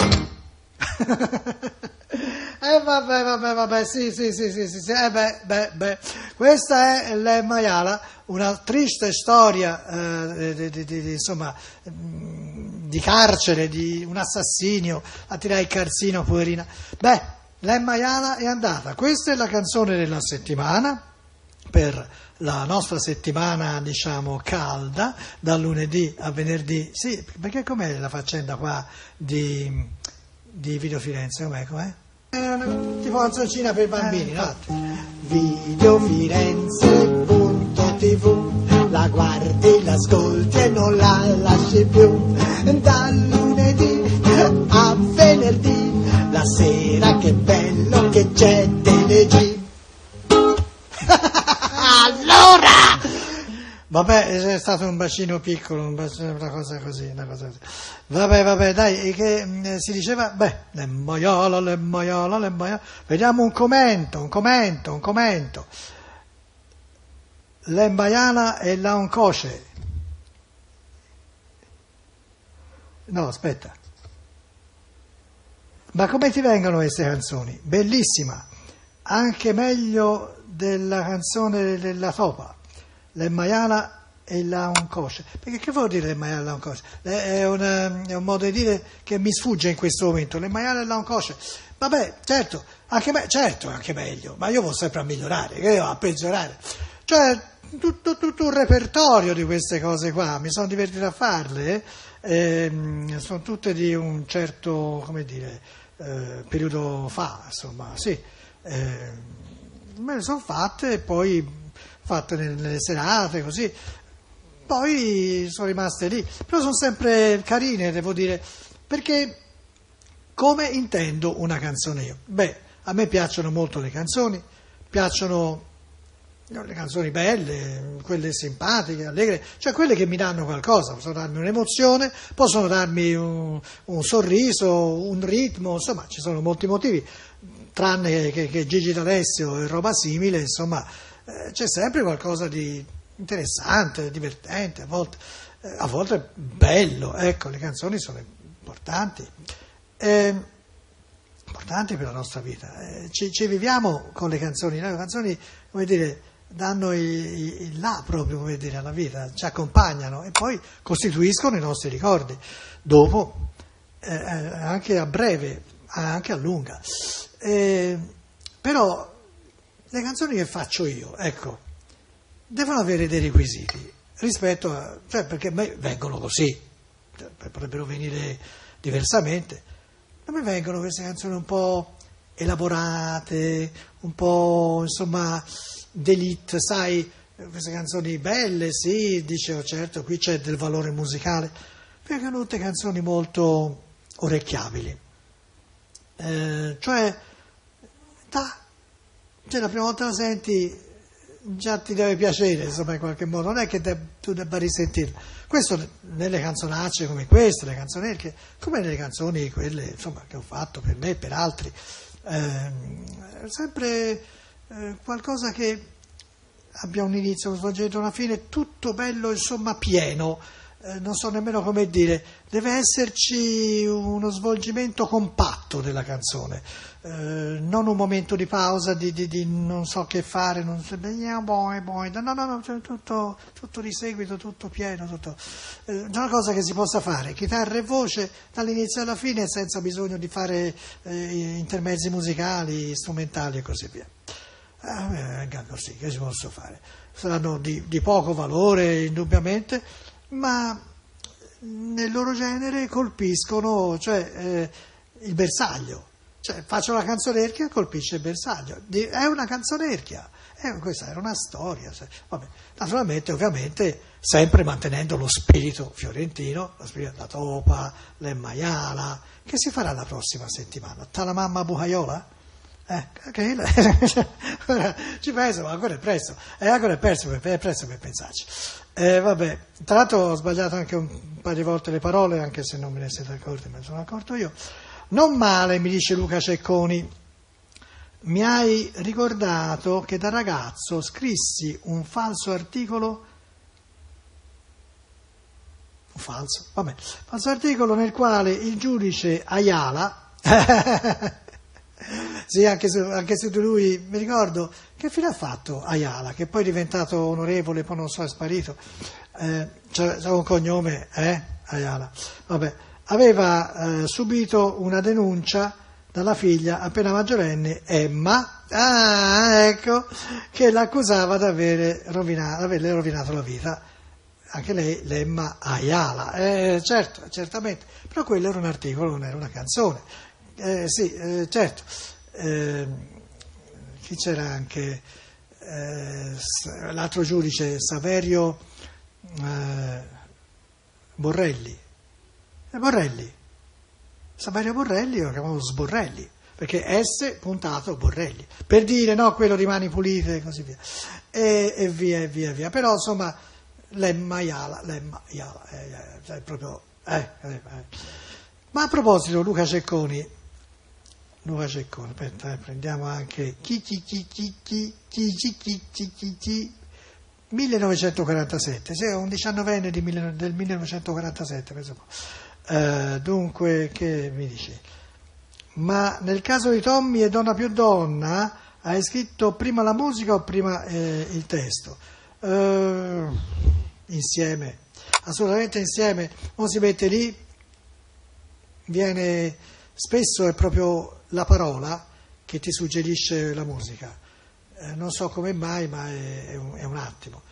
Speaker 1: Eh vabbè, vabbè, vabbè, sì, sì, sì, sì, sì, sì. Eh beh, beh, beh. Questa è le maiala, una triste storia, eh, di, di, di, insomma, di carcere, di un assassinio, a tirare il carzino, poverina. Beh, le maiala è andata. Questa è la canzone della settimana, per la nostra settimana, diciamo, calda, da lunedì a venerdì. Sì, perché com'è la faccenda qua di, di Video Firenze? Com'è, com'è? Tipo canzoncina per bambini, eh, no? Videofirenze punto tv, la guardi, l'ascolti e non la lasci più. Dal lunedì a venerdì, la sera che bello che c'è Tele-G. Allora! Vabbè, è stato un bacino piccolo, un bacino, una cosa così, una cosa così. Vabbè, vabbè, dai, che eh, si diceva, beh, le maiala, le maiala, le maiala. Vediamo un commento, un commento, un commento. Le maiala e la oncoce. No, aspetta. Ma come ti vengono queste canzoni? Bellissima, anche meglio della canzone della Topa. Le maiala e la oncoce. Perché che vuol dire le maiala e la oncoce? È un, è un modo di dire che mi sfugge in questo momento. Le maiala e la oncoce. Vabbè, certo, anche me, certo, anche meglio, ma io vado sempre a migliorare, che io a peggiorare. Cioè, tutto, tutto un repertorio di queste cose qua, mi sono divertito a farle, eh, sono tutte di un certo, come dire, eh, periodo fa, insomma, sì, eh, me le sono fatte e poi fatte nelle, nelle serate, così, poi sono rimaste lì, però sono sempre carine, devo dire, perché come intendo una canzone io? Beh, a me piacciono molto le canzoni, piacciono le canzoni belle, quelle simpatiche, allegre, cioè quelle che mi danno qualcosa, possono darmi un'emozione, possono darmi un, un sorriso, un ritmo, insomma ci sono molti motivi, tranne che, che Gigi D'Alessio e roba simile, insomma eh, c'è sempre qualcosa di interessante, divertente, a volte, eh, a volte bello, ecco, le canzoni sono importanti, eh, importanti per la nostra vita, eh, ci, ci viviamo con le canzoni, le canzoni, come dire, danno il, il là proprio, come dire, alla vita, ci accompagnano e poi costituiscono i nostri ricordi, dopo, eh, anche a breve, anche a lunga. Eh, però le canzoni che faccio io, ecco, devono avere dei requisiti rispetto a, cioè perché a me vengono così, potrebbero venire diversamente, a me vengono queste canzoni un po' elaborate, un po' insomma d'élite, sai, queste canzoni belle, sì, dicevo certo, qui c'è del valore musicale, vengono tutte canzoni molto orecchiabili, eh, cioè, da, cioè la prima volta la senti già ti deve piacere, insomma, in qualche modo, non è che de- tu debba risentirla. Questo nelle canzonacce come queste, le canzonerche, come nelle canzoni quelle, insomma, che ho fatto per me e per altri, eh, sempre eh, qualcosa che abbia un inizio, un svolgimento, una fine, tutto bello, insomma, pieno, eh, non so nemmeno come dire, deve esserci uno svolgimento compatto della canzone, eh, non un momento di pausa, di, di, di non so che fare, non so, no, no, no, cioè tutto, tutto di seguito, tutto pieno, tutto, eh, una cosa che si possa fare, chitarra e voce dall'inizio alla fine senza bisogno di fare eh, intermezzi musicali, strumentali e così via. Ah, venga così, che si posso fare? Saranno di, di poco valore indubbiamente, ma nel loro genere colpiscono, cioè eh, il bersaglio, cioè faccio la canzonerchia, colpisce il bersaglio, è una canzonerchia, eh, questa era una storia, vabbè, naturalmente ovviamente sempre mantenendo lo spirito fiorentino, lo spirito della Topa, l'Emmaiala, che si farà la prossima settimana, Talamamma Buhaiola? Eh, okay. Ci penso, ma ancora è presto, è ancora presto per, è presto per pensarci. Eh, vabbè, tra l'altro ho sbagliato anche un paio di volte le parole, anche se non me ne siete accorti, me ne sono accorto io. Non male, mi dice Luca Cecconi, mi hai ricordato che da ragazzo scrissi un falso articolo, un falso, vabbè, falso articolo nel quale il giudice Ayala sì, anche su, anche su di lui mi ricordo che fine ha fatto Ayala, che poi è diventato onorevole, poi non so, è sparito, eh, c'è, c'è un cognome, eh, Ayala, vabbè, aveva eh, subito una denuncia dalla figlia appena maggiorenne Emma, ah, ecco, che l'accusava di avere rovinato, averle rovinato la vita, anche lei, l'Emma Ayala, eh, certo, certamente, però quello era un articolo, non era una canzone. Eh, sì, eh, certo, eh, chi c'era anche eh, l'altro giudice, Saverio eh, Borrelli, eh, Borrelli, Saverio Borrelli, lo chiamavo Sborrelli, perché S puntato Borrelli, per dire no, quello di mani pulite e così via, e, e via e via e via, però insomma l'Emma Ayala, l'Emma Ayala, eh, eh, proprio, eh, eh, eh. Ma a proposito, Luca Cecconi, Luca Cecconi, aspetta, eh, prendiamo anche chi chi chi chi chi chi chi chi chi chi chi millenovecentoquarantasette, sei un diciannovenne di mille, del millenovecentoquarantasette, penso un po'. Eh, dunque, che mi dice? Ma nel caso di Tommy e Donna più donna, hai scritto prima la musica o prima eh, il testo? Eh, insieme, assolutamente insieme, uno si mette lì, viene, spesso è proprio la parola che ti suggerisce la musica, eh, non so come mai, ma è, è, un, è un attimo.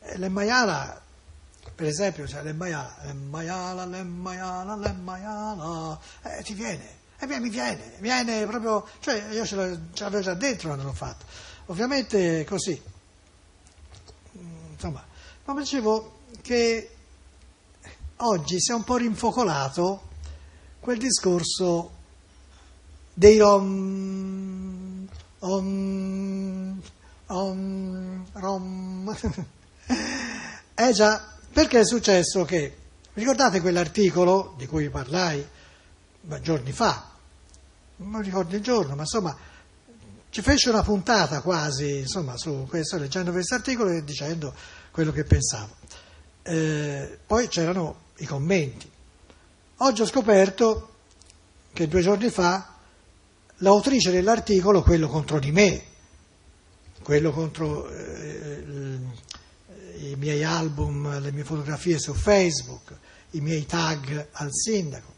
Speaker 1: l'Emmaiala, per esempio, cioè l'Emmaiala, l'Emmaiala, l'Emmaiala, l'Emmaiala, eh, ti viene, e eh, mi viene, viene proprio, cioè io ce l'avevo già dentro quando l'ho fatto, ovviamente così, insomma, ma dicevo che oggi si è un po' rinfocolato quel discorso dei rom, om, om, rom, eh già, perché è successo che, ricordate quell'articolo di cui parlai beh, giorni fa, non ricordo il giorno, ma insomma ci fece una puntata quasi, insomma, su questo, leggendo questo articolo e dicendo quello che pensavo. Eh, poi c'erano i commenti. Oggi ho scoperto che due giorni fa l'autrice dell'articolo, quello contro di me, quello contro eh, i miei album, le mie fotografie su Facebook, i miei tag al sindaco,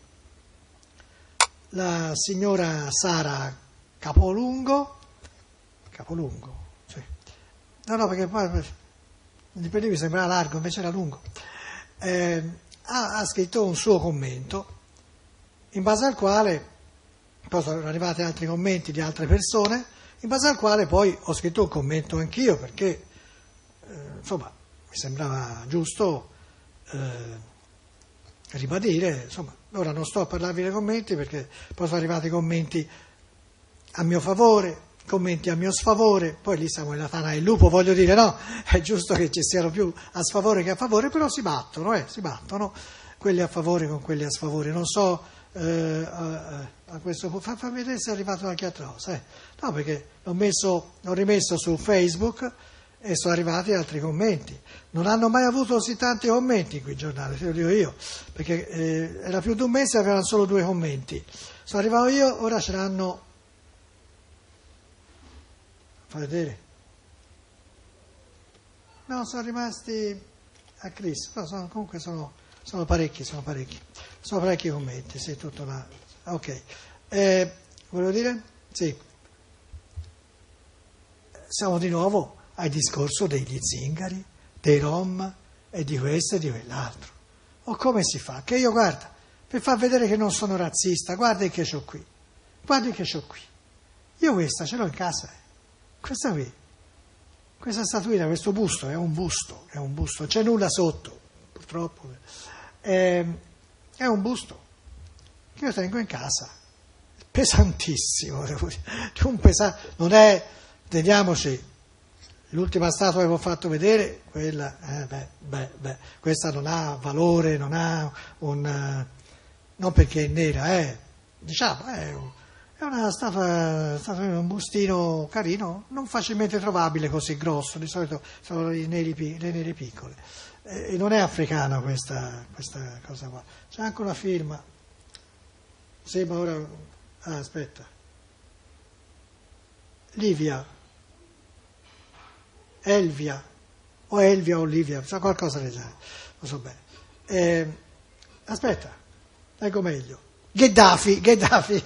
Speaker 1: la signora Sara Capolungo, Capolungo, sì. No, no, perché poi di per lì mi sembrava largo, invece era lungo, eh, ha, ha scritto un suo commento, in base al quale, poi sono arrivati altri commenti di altre persone, in base al quale poi ho scritto un commento anch'io, perché, eh, insomma, mi sembrava giusto eh, ribadire, insomma, ora non sto a parlarvi dei commenti, perché poi sono arrivati commenti a mio favore, commenti a mio sfavore, poi lì siamo nella tana del lupo, voglio dire, no, è giusto che ci siano più a sfavore che a favore, però si battono, eh, si battono, quelli a favore con quelli a sfavore, non so, eh, a, a questo punto, fa, fammi vedere se è arrivato anche a Tros, eh. No, perché l'ho messo, l'ho rimesso su Facebook e sono arrivati altri commenti, non hanno mai avuto così tanti commenti in quei giornali, te lo dico io, perché eh, era più di un mese e avevano solo due commenti, sono arrivato io, ora ce l'hanno. Fai vedere? No, sono rimasti a Cristo, però sono, comunque sono, sono parecchi, sono parecchi, sono parecchi commenti, sì, tutto là. Ok, eh, volevo dire? Sì, siamo di nuovo al discorso degli zingari, dei rom e di questo e di quell'altro. O come si fa? Che io, guarda, per far vedere che non sono razzista, guarda che c'ho qui, guarda che c'ho qui. Io questa ce l'ho in casa, eh. Questa qui, questa statuina, questo busto, è un busto, è un busto, non c'è nulla sotto, purtroppo, è, è un busto che io tengo in casa, pesantissimo, devo dire, un pesa- non è, teniamoci, l'ultima statua che avevo fatto vedere, quella, eh, beh, beh, beh, questa non ha valore, non ha un, non perché è nera, eh, diciamo, è un, È una statua, statua, un bustino carino, non facilmente trovabile così grosso, di solito sono i neri, le nere piccole. E non è africana questa, questa cosa qua. C'è anche una firma. Sì, ma ora... Ah, aspetta. Livia. Elvia. O Elvia o Livia, c'è qualcosa del genere. Non so bene. Eh, aspetta, leggo meglio. Gheddafi, Gheddafi.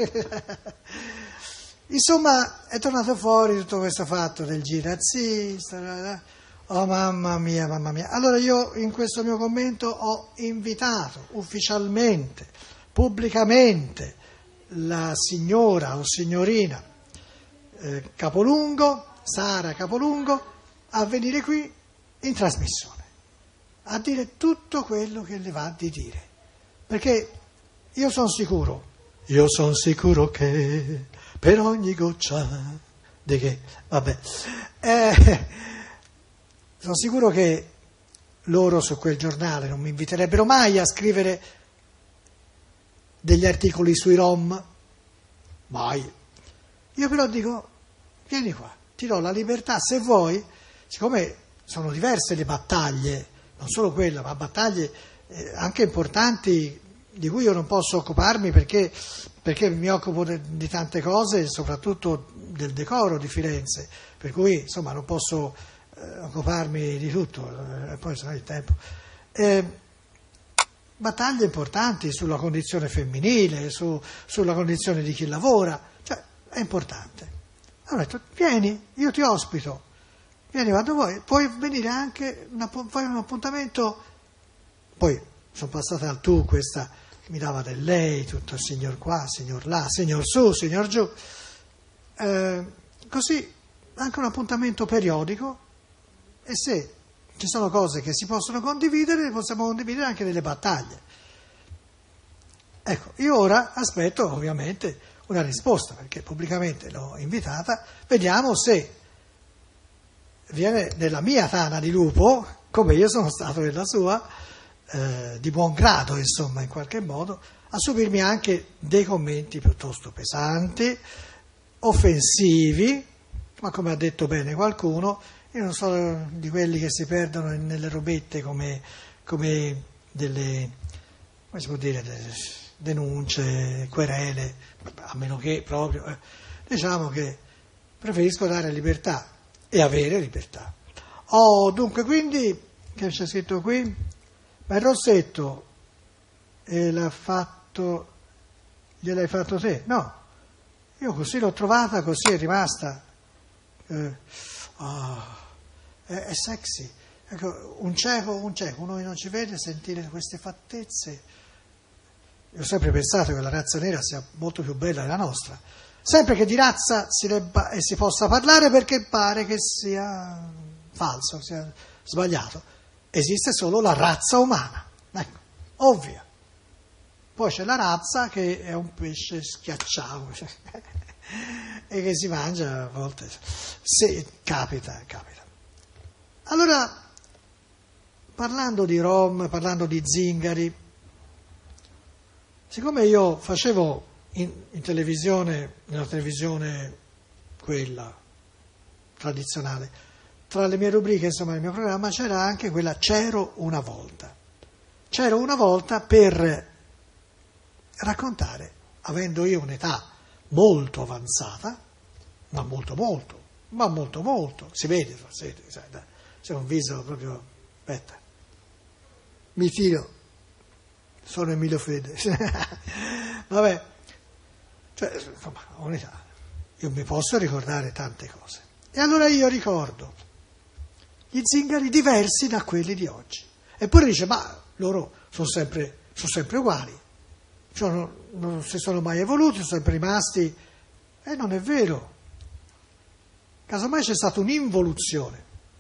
Speaker 1: Insomma, è tornato fuori tutto questo fatto del girazzista. Oh mamma mia, mamma mia. Allora io in questo mio commento ho invitato ufficialmente, pubblicamente, la signora o signorina eh, Capolungo, Sara Capolungo, a venire qui in trasmissione, a dire tutto quello che le va di dire. Perché io sono sicuro, io sono sicuro che per ogni goccia di che, vabbè, eh, sono sicuro che loro su quel giornale non mi inviterebbero mai a scrivere degli articoli sui rom, mai. Io però dico, vieni qua, ti do la libertà, se vuoi, siccome sono diverse le battaglie, non solo quella, ma battaglie eh, anche importanti, di cui io non posso occuparmi perché, perché mi occupo de, di tante cose, soprattutto del decoro di Firenze, per cui insomma non posso eh, occuparmi di tutto, eh, poi sarà il tempo. Eh, battaglie importanti sulla condizione femminile, su, sulla condizione di chi lavora, cioè è importante. Allora ho detto, vieni, io ti ospito, vieni quando vuoi, puoi venire anche, una, fai un appuntamento, poi sono passata al tu, questa mi dava del lei, tutto il signor qua, signor là, signor su, signor giù, eh, così anche un appuntamento periodico, e se ci sono cose che si possono condividere, possiamo condividere anche delle battaglie. Ecco, io ora aspetto ovviamente una risposta, perché pubblicamente l'ho invitata, vediamo se viene nella mia tana di lupo, come io sono stato nella sua, eh, di buon grado, insomma, in qualche modo, a subirmi anche dei commenti piuttosto pesanti, offensivi, ma come ha detto bene qualcuno, io non sono di quelli che si perdono nelle robette come, come delle, come si può dire, delle denunce, querele, a meno che proprio, eh, diciamo che preferisco dare libertà e avere libertà. Oh, dunque, quindi, che c'è scritto qui? Ma il rossetto eh, l'ha fatto, gliel'hai fatto te? No, io così l'ho trovata, così è rimasta. Eh, oh, è, è sexy. Ecco, un cieco, un cieco, uno che non ci vede, sentire queste fattezze. Io ho sempre pensato che la razza nera sia molto più bella della nostra, sempre che di razza si debba e si possa parlare, perché pare che sia falso, sia sbagliato. Esiste solo la razza umana, ecco, ovvia. Poi c'è la razza che è un pesce schiacciato cioè, e che si mangia a volte, se capita, capita. Allora, parlando di rom, parlando di zingari, siccome io facevo in, in televisione, nella televisione quella tradizionale, tra le mie rubriche, insomma, nel mio programma c'era anche quella C'ero una volta. C'ero una volta per raccontare, avendo io un'età molto avanzata, ma molto molto, ma molto molto, si vede, si vede, sai, c'è un viso proprio, aspetta, mi tiro. Sono Emilio Fede. Vabbè, cioè, insomma, onestà, io mi posso ricordare tante cose. E allora io ricordo gli zingari diversi da quelli di oggi. Eppure dice, ma loro sono sempre, sono sempre uguali, cioè, non, non si sono mai evoluti, sono sempre rimasti. E non è vero. Casomai c'è stata un'involuzione.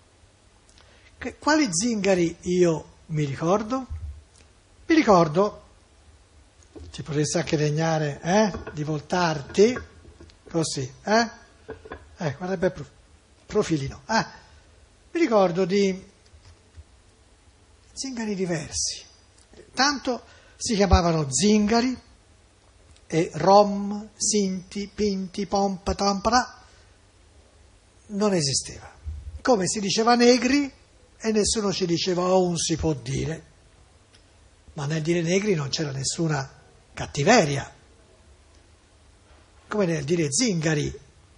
Speaker 1: Che, quali zingari io mi ricordo? Mi ricordo, ci potresti anche degnare eh, di voltarti, così, eh? Eh, guarda bel prof, profilino. Eh. Mi ricordo di zingari diversi. Tanto si chiamavano zingari e rom, sinti, pinti, pompa, tampara. Non esisteva. Come si diceva negri e nessuno ci diceva oh, non si può dire. Ma nel dire negri non c'era nessuna cattiveria, come nel dire zingari.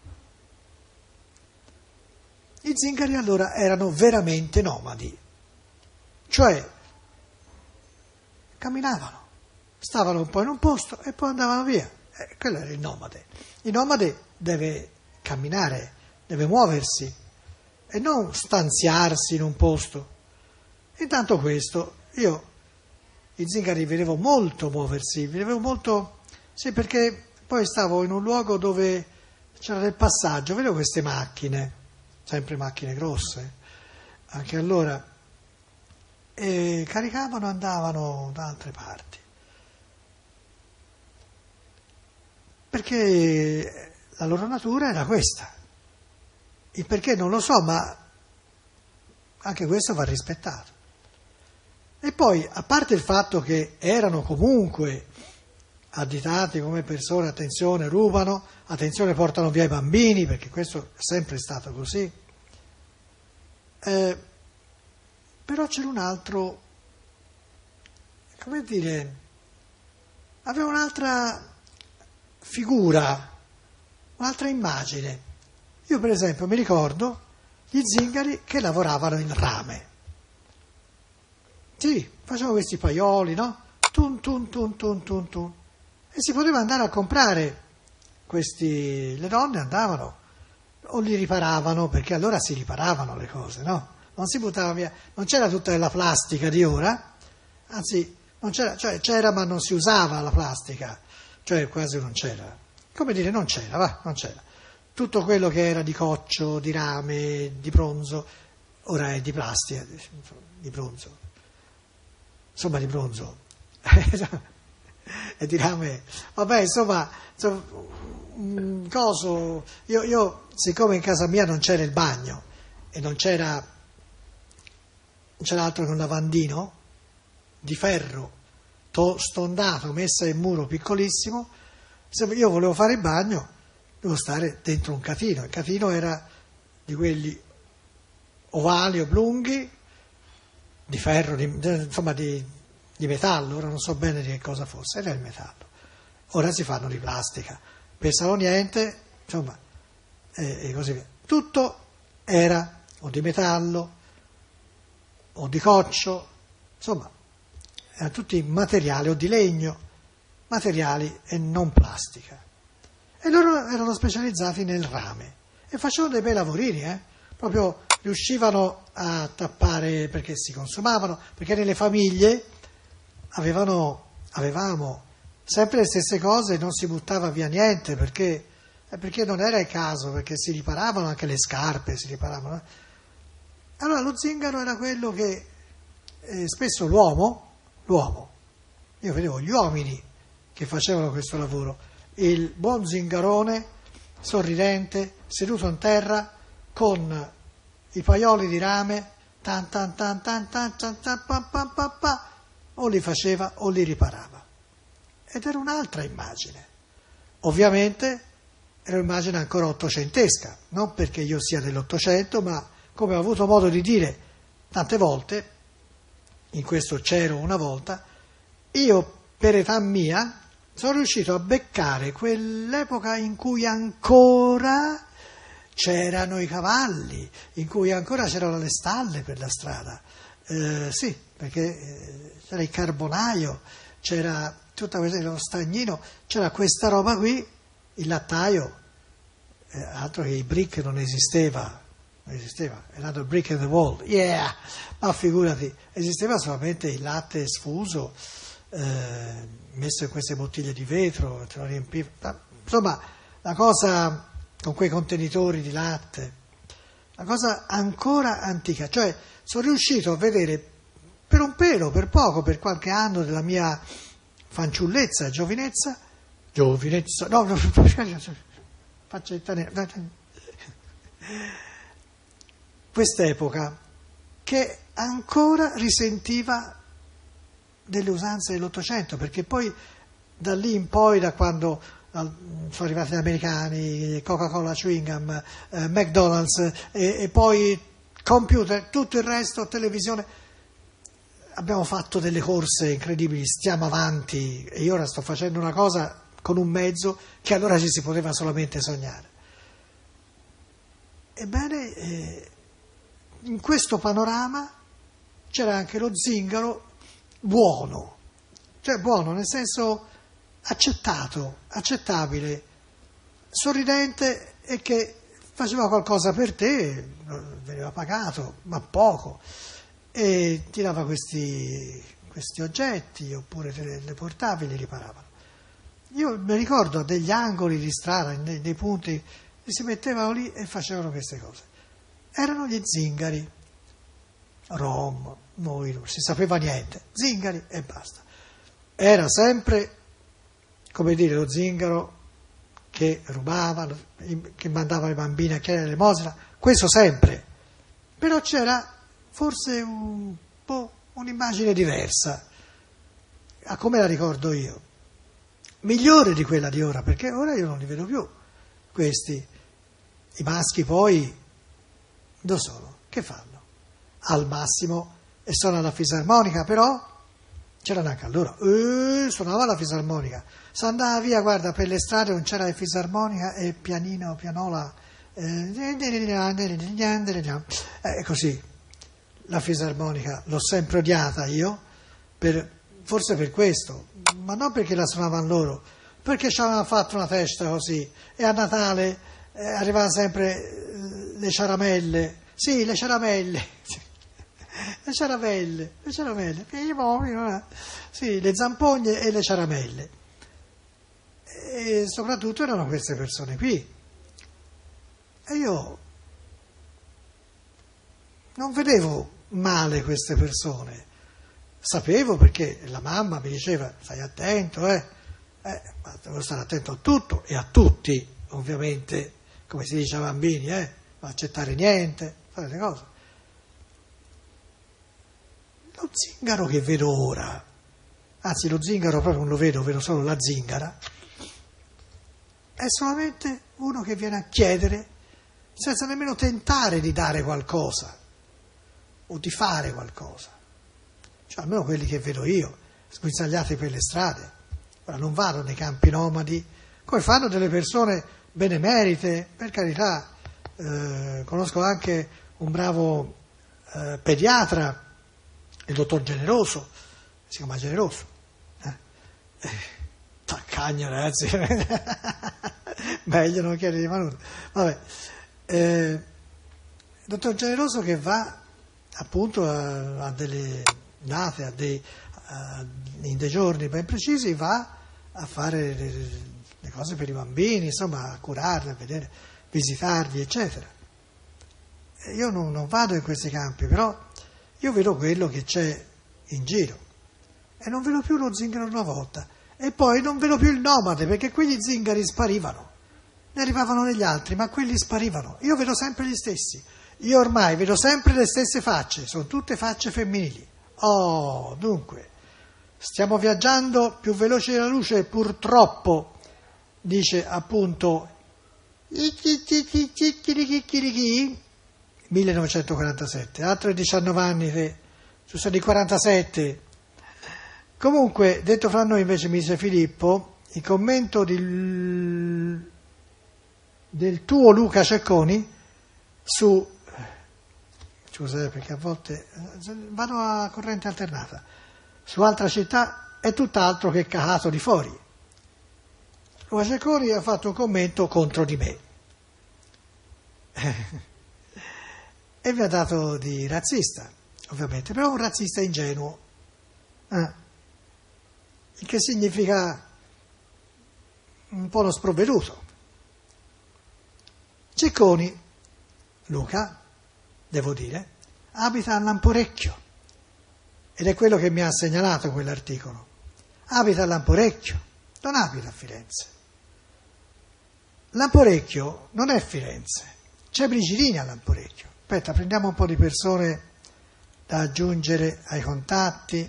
Speaker 1: I zingari allora erano veramente nomadi, cioè camminavano, stavano un po' in un posto e poi andavano via. Eh, quello era il nomade. Il nomade deve camminare, deve muoversi e non stanziarsi in un posto. Intanto questo, io i zingari vedevo molto muoversi, vedevo molto, sì, perché poi stavo in un luogo dove c'era del passaggio, vedevo queste macchine, sempre macchine grosse, anche allora, e caricavano e andavano da altre parti. Perché la loro natura era questa. Il perché non lo so, ma anche questo va rispettato. E poi, a parte il fatto che erano comunque additati come persone, attenzione, rubano, attenzione, portano via i bambini, perché questo è sempre stato così, eh, però c'era un altro, come dire, aveva un'altra figura, un'altra immagine. Io per esempio mi ricordo gli zingari che lavoravano in rame. Sì, facevano questi paioli, no? Tun, tun, tun, tun, tun, tun. E si poteva andare a comprare questi, le donne andavano, o li riparavano, perché allora si riparavano le cose, no? Non si buttava via, non c'era tutta la plastica di ora, anzi non c'era, cioè c'era ma non si usava la plastica, cioè quasi non c'era. Come dire, non c'era, va, non c'era. Tutto quello che era di coccio, di rame, di bronzo, ora è di plastica, di bronzo, insomma di bronzo, e di rame, vabbè, insomma, insomma un coso, io, io, siccome in casa mia non c'era il bagno e non c'era, non c'era altro che un lavandino di ferro to, stondato, messa in muro piccolissimo, se io volevo fare il bagno, dovevo stare dentro un catino, il catino era di quelli ovali, oblunghi, di ferro, di, insomma di, di metallo, ora non so bene di che cosa fosse, era il metallo. Ora si fanno di plastica, pesano niente, insomma, e, e così via. Tutto era o di metallo o di coccio, insomma, erano tutti materiali o di legno, materiali e non plastica. E loro erano specializzati nel rame e facevano dei bei lavorini, eh? Proprio riuscivano a tappare perché si consumavano, perché nelle famiglie avevano, avevamo sempre le stesse cose, non si buttava via niente perché, perché non era il caso, perché si riparavano anche le scarpe, si riparavano. Allora lo zingaro era quello che eh, spesso l'uomo, l'uomo, io vedevo gli uomini che facevano questo lavoro, il buon zingarone sorridente, seduto in terra con i paioli di rame, tan tan tan tan tan tan tan pa, pa, pa, pa, o li faceva o li riparava. Ed era un'altra immagine. Ovviamente era un'immagine ancora ottocentesca, non perché io sia dell'Ottocento, ma come ho avuto modo di dire tante volte, in questo c'ero una volta, io per età mia sono riuscito a beccare quell'epoca in cui ancora c'erano i cavalli, in cui ancora c'erano le stalle per la strada. Eh, sì, perché eh, c'era il carbonaio, c'era tutta questa, lo stagnino, c'era questa roba qui, il lattaio, eh, altro che i brick non esisteva, non esisteva, era il brick in the wall, yeah, ma figurati, esisteva solamente il latte sfuso, eh, messo in queste bottiglie di vetro, te lo riempiva, insomma, la cosa con quei contenitori di latte, una cosa ancora antica, cioè sono riuscito a vedere per un pelo, per poco, per qualche anno della mia fanciullezza, giovinezza, giovinezza, no, no faccio italiano, quest'epoca che ancora risentiva delle usanze dell'Ottocento, perché poi da lì in poi, da quando sono arrivati gli americani, Coca-Cola, chewing gum, eh, McDonald's e, e poi computer, tutto il resto, televisione, abbiamo fatto delle corse incredibili, stiamo avanti e io ora sto facendo una cosa con un mezzo che allora ci si poteva solamente sognare. Ebbene, eh, in questo panorama c'era anche lo zingaro buono, cioè buono nel senso accettato, accettabile, sorridente e che faceva qualcosa per te, veniva pagato, ma poco, e ti dava questi, questi oggetti oppure te li portavi e li riparavano. Io mi ricordo degli angoli di strada, dei, dei punti, e si mettevano lì e facevano queste cose. Erano gli zingari, rom, noi non si sapeva niente, zingari e basta. Era sempre, come dire, lo zingaro che rubava, che mandava le bambine a chiedere l'elemosina, questo sempre. Però c'era forse un po' un'immagine diversa, a come la ricordo io, migliore di quella di ora, perché ora io non li vedo più, questi. I maschi poi, dove sono? Che fanno? Al massimo, e suonano la fisarmonica, però c'erano anche allora, eh, suonava la fisarmonica, si andava via, guarda, per le strade non c'era la fisarmonica e pianino, pianola, eh, eh, così, la fisarmonica l'ho sempre odiata io, per, forse per questo, ma non perché la suonavano loro, perché ci avevano fatto una festa così, e a Natale eh, arrivavano sempre le ciaramelle, sì, le ciaramelle, le ciaramelle, le ciaramelle, sì, le zampogne e le ciaramelle. E soprattutto erano queste persone qui. E io non vedevo male queste persone, sapevo perché la mamma mi diceva stai attento, eh, eh ma devo stare attento a tutto e a tutti, ovviamente, come si dice ai bambini, eh, non accettare niente, fare le cose. Lo zingaro che vedo ora, anzi lo zingaro proprio non lo vedo, vedo solo la zingara, è solamente uno che viene a chiedere senza nemmeno tentare di dare qualcosa o di fare qualcosa. Cioè almeno quelli che vedo io, sguinzagliati per le strade. Ora non vado nei campi nomadi, come fanno delle persone benemerite, per carità. Eh, conosco anche un bravo eh, pediatra, il dottor Generoso, si chiama Generoso, eh? Eh, taccagno ragazzi, meglio non chiedere di nulla. Vabbè, eh, il dottor Generoso che va appunto a, a delle date, a dei, a, in dei giorni ben precisi, va a fare le, le cose per i bambini, insomma a curarli, a vedere, visitarli, eccetera. E io non, non vado in questi campi, però io vedo quello che c'è in giro e non vedo più lo zingaro una volta e poi non vedo più il nomade, perché quegli zingari sparivano, ne arrivavano negli altri, ma quelli sparivano. Io vedo sempre gli stessi, io ormai vedo sempre le stesse facce, sono tutte facce femminili. Oh, dunque, stiamo viaggiando più veloci della luce, purtroppo, dice appunto millenovecentoquarantasette, altri diciannove anni che ci sono i quarantasette. Comunque, detto fra noi invece, mi dice Filippo, il commento di, del tuo Luca Cecconi su, scusate perché a volte vado a corrente alternata, su altra città è tutt'altro che cacato di fuori. Luca Cecconi ha fatto un commento contro di me e mi ha dato di razzista, ovviamente, però un razzista ingenuo, eh, il che significa un po' lo sprovveduto. Cecconi, Luca, devo dire, abita a Lamporecchio ed è quello che mi ha segnalato quell'articolo. Abita a Lamporecchio, non abita a Firenze. Lamporecchio non è Firenze, c'è Brigidini a Lamporecchio. Aspetta, prendiamo un po' di persone da aggiungere ai contatti,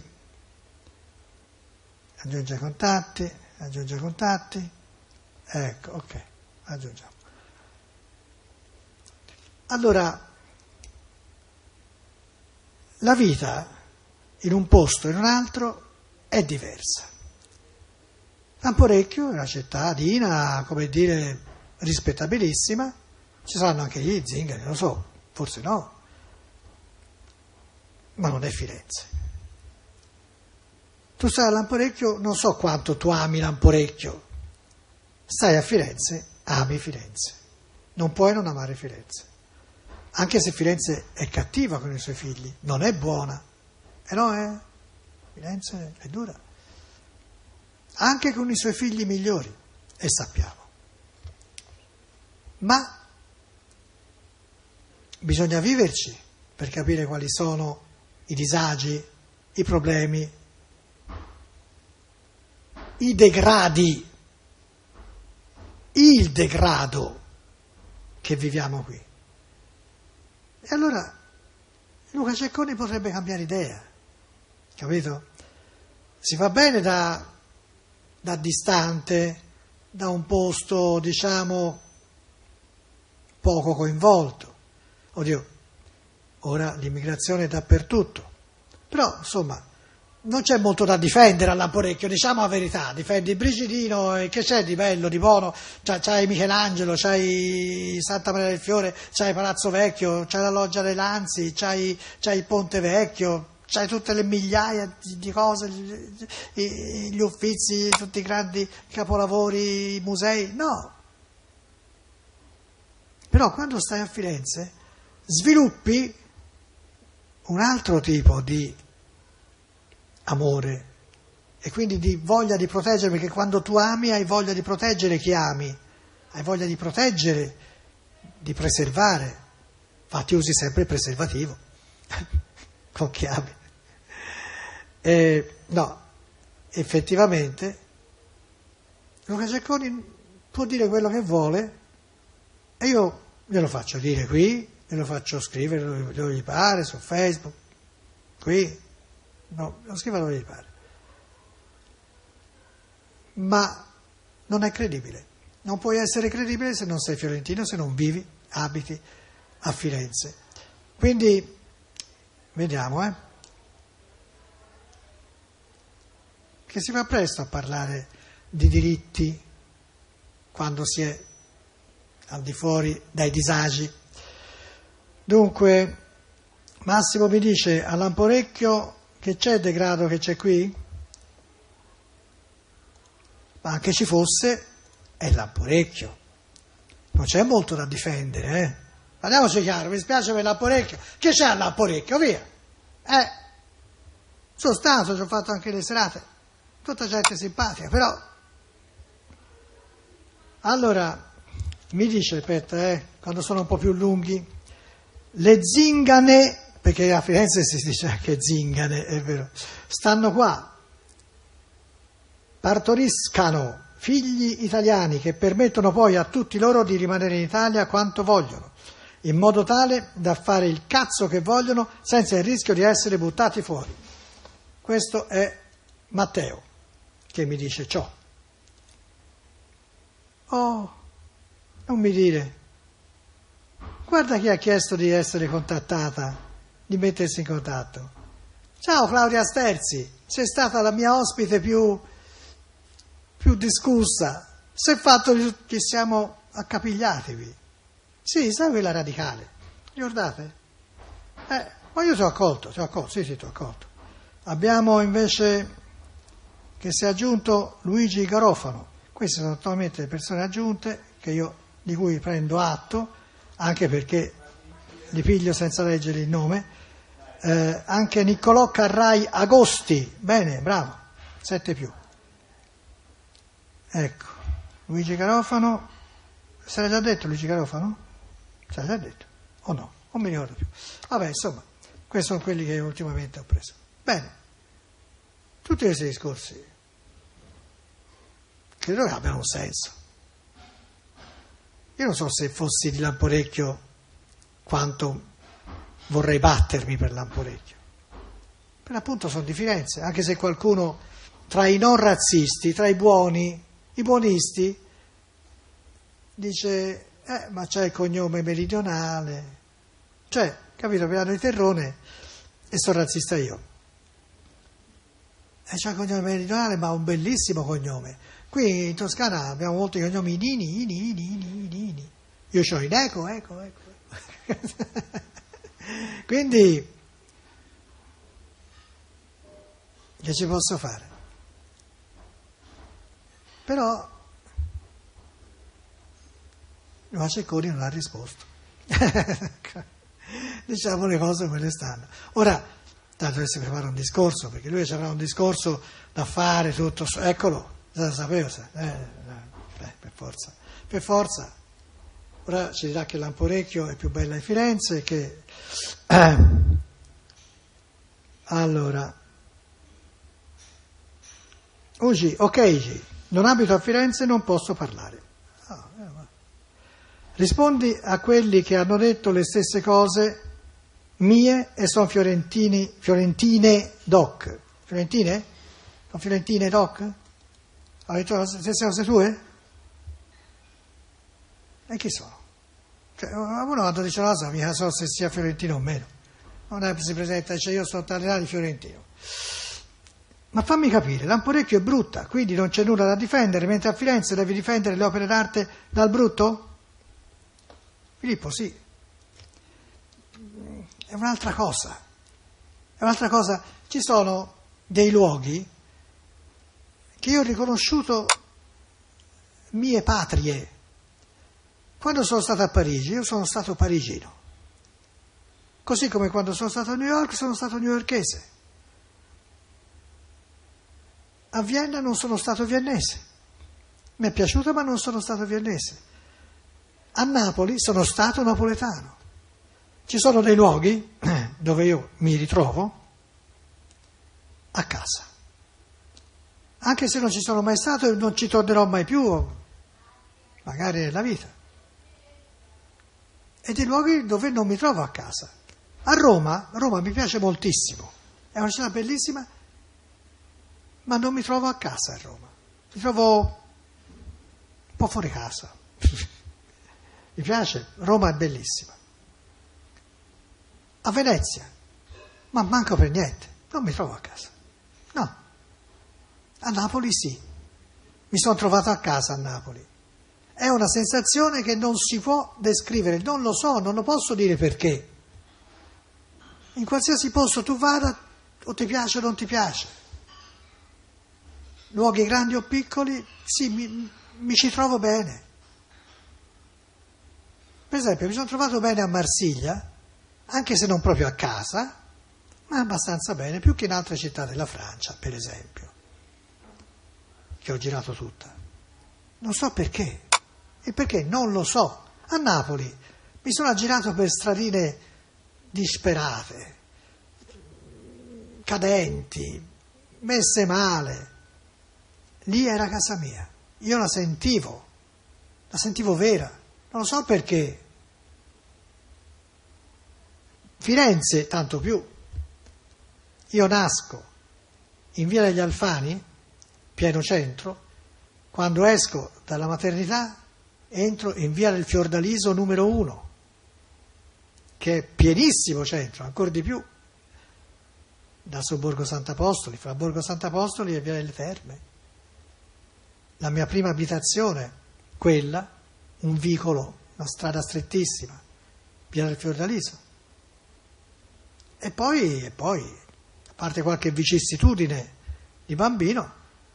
Speaker 1: aggiunge ai contatti, aggiunge ai contatti, ecco, ok, aggiungiamo. Allora, la vita in un posto e in un altro è diversa. Lamporecchio è una cittadina, come dire, rispettabilissima, ci saranno anche gli zingari, non lo so, forse no, ma non è Firenze. Tu stai a Lamporecchio, non so quanto tu ami Lamporecchio, stai a Firenze, ami Firenze, non puoi non amare Firenze, anche se Firenze è cattiva con i suoi figli, non è buona, e no, eh? Firenze è dura, anche con i suoi figli migliori, e sappiamo. Ma bisogna viverci per capire quali sono i disagi, i problemi, i degradi, il degrado che viviamo qui. E allora Luca Cecconi potrebbe cambiare idea, capito? Si fa bene da, da distante, da un posto, diciamo, poco coinvolto. Oddio, ora l'immigrazione è dappertutto, però insomma non c'è molto da difendere a Lamporecchio, diciamo la verità, difendi Brigidino e che c'è di bello, di buono, c'hai, c'hai Michelangelo, c'hai Santa Maria del Fiore, c'hai Palazzo Vecchio, c'hai la Loggia dei Lanzi, c'hai, c'hai il Ponte Vecchio, c'hai tutte le migliaia di, di cose, gli, gli Uffizi, tutti i grandi capolavori, i musei, no. Però quando stai a Firenze sviluppi un altro tipo di amore e quindi di voglia di proteggere, perché quando tu ami hai voglia di proteggere chi ami, hai voglia di proteggere, di preservare, infatti usi sempre il preservativo con chi ami. E, no, effettivamente Luca Cecconi può dire quello che vuole e io glielo faccio dire qui, glielo faccio scrivere dove gli pare, su Facebook, qui, no, lo scrivo dove gli pare. Ma non è credibile, non puoi essere credibile se non sei fiorentino, se non vivi, abiti a Firenze. Quindi, vediamo, eh, che si fa presto a parlare di diritti quando si è al di fuori dai disagi. Dunque, Massimo mi dice a Lamporecchio che c'è degrado che c'è qui? Ma anche ci fosse, è Lamporecchio. Non c'è molto da difendere, eh? Parliamoci chiaro, mi spiace per Lamporecchio. Che c'è a Lamporecchio? Via! Eh, sono stato, ci ho fatto anche le serate. Tutta gente simpatica, però... Allora, mi dice, aspetta, eh, quando sono un po' più lunghi, le zingane, perché a Firenze si dice anche zingane, è vero, stanno qua, partoriscano figli italiani che permettono poi a tutti loro di rimanere in Italia quanto vogliono, in modo tale da fare il cazzo che vogliono senza il rischio di essere buttati fuori. Questo è Matteo che mi dice ciò. Oh, non mi dire, guarda chi ha chiesto di essere contattata, di mettersi in contatto. Ciao Claudia Sterzi, sei stata la mia ospite più, più discussa, si è fatto che siamo accapigliati qui. Sì, sai quella radicale, ricordate? Eh, ma io ti ho accolto, ti ho accolto, sì sì ti ho accolto. Abbiamo invece che si è aggiunto Luigi Garofano. Queste sono totalmente le persone aggiunte che io, di cui prendo atto, anche perché li piglio senza leggere il nome. Eh, anche Niccolò Carrai Agosti, bene, bravo, sette più. Ecco, Luigi Garofano, se l'ha già detto Luigi Garofano? Se l'ha già detto, o no? Non mi ricordo più. Vabbè, insomma, questi sono quelli che ultimamente ho preso. Bene, tutti questi discorsi credo che abbiano un senso. Io non so se fossi di Lamporecchio quanto vorrei battermi per Lamporecchio. Per l'appunto sono di Firenze, anche se qualcuno tra i non razzisti, tra i buoni, i buonisti, dice, eh, ma c'è il cognome meridionale. Cioè, capito, mi danno il terrone e sono razzista io. E c'è il cognome meridionale, ma un bellissimo cognome. Qui in Toscana abbiamo molti cognomi Nini, Nini, Nini, Nini. Io c'ho in eco, ecco, ecco. Quindi, che ci posso fare? Però, Luca Cecconi non ha risposto. Diciamo le cose come le stanno. Ora, tanto dovesse preparare un discorso, perché lui avrà un discorso da fare, tutto, eccolo. Lo sapevo, eh, eh, per forza, per forza. Ora ci dirà che Lamporecchio è più bella di Firenze, che eh. Allora, Ugi, ok, non abito a Firenze, non posso parlare. Ah, eh, rispondi a quelli che hanno detto le stesse cose mie e sono fiorentini, fiorentine doc. Fiorentine? Sono fiorentine doc? Ha detto le stesse cose tue? E chi sono? Cioè, uno quando dice una cosa mica so se sia fiorentino o meno. Non è, si presenta e dice io sono tale di fiorentino. Ma fammi capire, Lamporecchio è brutta, quindi non c'è nulla da difendere, mentre a Firenze devi difendere le opere d'arte dal brutto? Filippo, sì. È un'altra cosa. È un'altra cosa. Ci sono dei luoghi che io ho riconosciuto mie patrie. Quando sono stato a Parigi, io sono stato parigino. Così come quando sono stato a New York, sono stato newyorkese. A Vienna non sono stato viennese. Mi è piaciuto, ma non sono stato viennese. A Napoli sono stato napoletano. Ci sono dei luoghi dove io mi ritrovo a casa. Anche se non ci sono mai stato e non ci tornerò mai più, magari nella vita. E dei luoghi dove non mi trovo a casa. A Roma, Roma mi piace moltissimo. È una città bellissima, ma non mi trovo a casa a Roma. Mi trovo un po' fuori casa. Mi piace, Roma è bellissima. A Venezia, ma manco per niente, non mi trovo a casa. No. A Napoli sì. Mi sono trovato a casa a Napoli. È una sensazione che non si può descrivere, non lo so, non lo posso dire perché. In qualsiasi posto tu vada, o ti piace o non ti piace. Luoghi grandi o piccoli, sì, mi, mi ci trovo bene. Per esempio, mi sono trovato bene a Marsiglia, anche se non proprio a casa, ma abbastanza bene, più che in altre città della Francia, per esempio, che ho girato tutta. Non so perché. E perché? Non lo so. A Napoli mi sono aggirato per stradine disperate, cadenti, messe male. Lì era casa mia. Io la sentivo, la sentivo vera. Non lo so perché. Firenze, tanto più. Io nasco in via degli Alfani, pieno centro, quando esco dalla maternità entro in via del Fiordaliso numero uno, che è pienissimo centro, ancora di più, da su Borgo Sant'Apostoli, fra Borgo Sant'Apostoli e via delle Terme. La mia prima abitazione, quella, un vicolo, una strada strettissima, via del Fiordaliso. E poi, e poi, a parte qualche vicissitudine di bambino,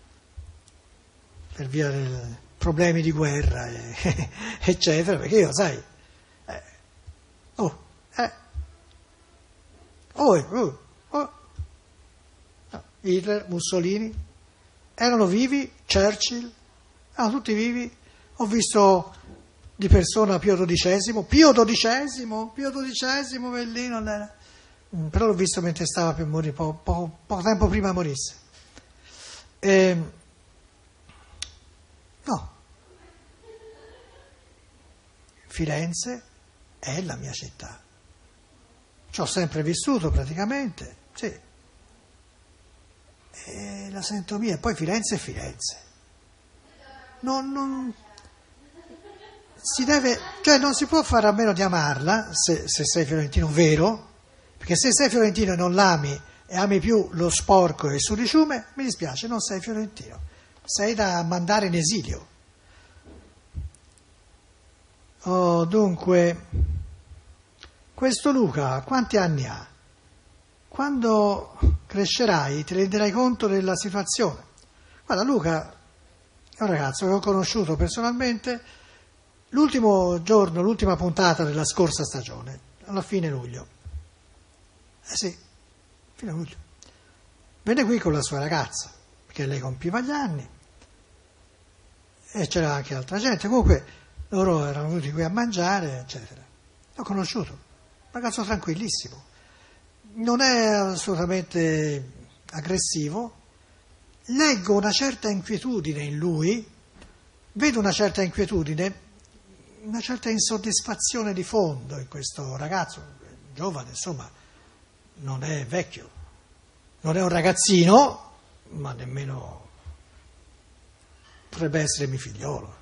Speaker 1: per via dei problemi di guerra, e, eccetera, perché io, sai, eh, oh, eh, oh, oh, oh, no, Hitler, Mussolini, erano vivi, Churchill, erano tutti vivi, ho visto di persona Pio dodicesimo, Pio dodicesimo, Pio dodicesimo, bellino, non era... però l'ho visto mentre stava per morire, poco, poco, poco tempo prima morisse. E, no, Firenze è la mia città. Ci ho sempre vissuto praticamente, sì. E la sento mia. Poi Firenze è Firenze. Non, non si deve, cioè non si può fare a meno di amarla se, se sei fiorentino vero. Perché se sei fiorentino e non l'ami e ami più lo sporco e il sudiciume, mi dispiace, non sei fiorentino. Sei da mandare in esilio. Oh, dunque, questo Luca quanti anni ha? Quando crescerai ti renderai conto della situazione. Guarda, Luca è un ragazzo che ho conosciuto personalmente l'ultimo giorno, l'ultima puntata della scorsa stagione, alla fine luglio. Eh sì, fino a luglio. Venne qui con la sua ragazza, perché lei compiva gli anni, e c'era anche altra gente. Comunque loro erano venuti qui a mangiare, eccetera. L'ho conosciuto, un ragazzo tranquillissimo, non è assolutamente aggressivo. Leggo una certa inquietudine in lui, vedo una certa inquietudine, una certa insoddisfazione di fondo in questo ragazzo, giovane, insomma, non è vecchio, non è un ragazzino, ma nemmeno potrebbe essere mio figliolo.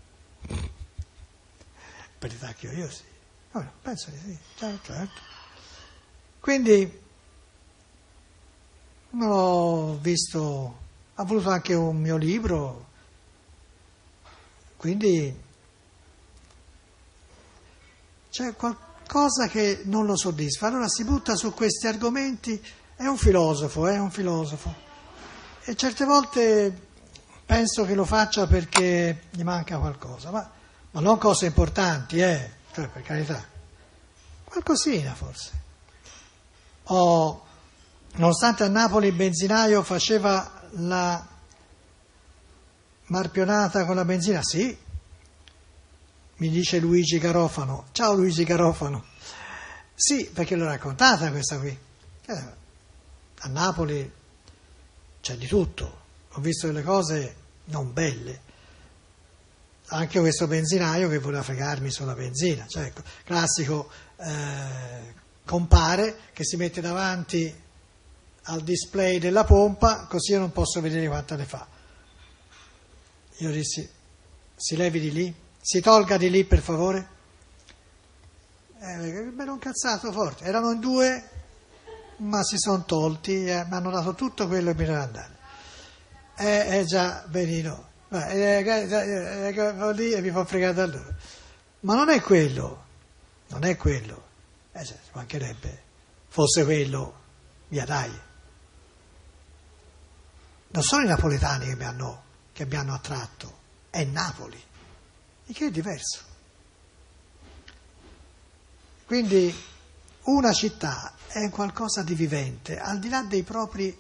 Speaker 1: Per l'età che ho io sì, no, penso di sì, certo, certo. Quindi non l'ho visto, ha voluto anche un mio libro, quindi c'è qualcosa che non lo soddisfa. Allora si butta su questi argomenti, è un filosofo, è un filosofo, e certe volte penso che lo faccia perché gli manca qualcosa, ma ma non cose importanti, eh, cioè per carità, qualcosina forse. O, nonostante a Napoli il benzinaio faceva la marpionata con la benzina, sì, mi dice Luigi Garofano, ciao Luigi Garofano, sì, perché l'ho raccontata questa qui, eh, a Napoli c'è di tutto, ho visto delle cose non belle, anche questo benzinaio che voleva fregarmi sulla benzina, cioè classico eh, compare che si mette davanti al display della pompa, così io non posso vedere quanta ne fa. Io dissi, si levi di lì, si tolga di lì per favore. Eh, mi ero incazzato forte, erano in due, ma si sono tolti, eh, mi hanno dato tutto quello che mi doveva andare. Eh, eh già, benino, eh, eh, eh, lì e mi fa fregare da loro. Ma non è quello, non è quello, eh, cioè, mancherebbe, fosse quello, via dai. Non sono i napoletani che mi hanno, che mi hanno attratto, è Napoli, il che è diverso. Quindi una città è qualcosa di vivente, al di là dei propri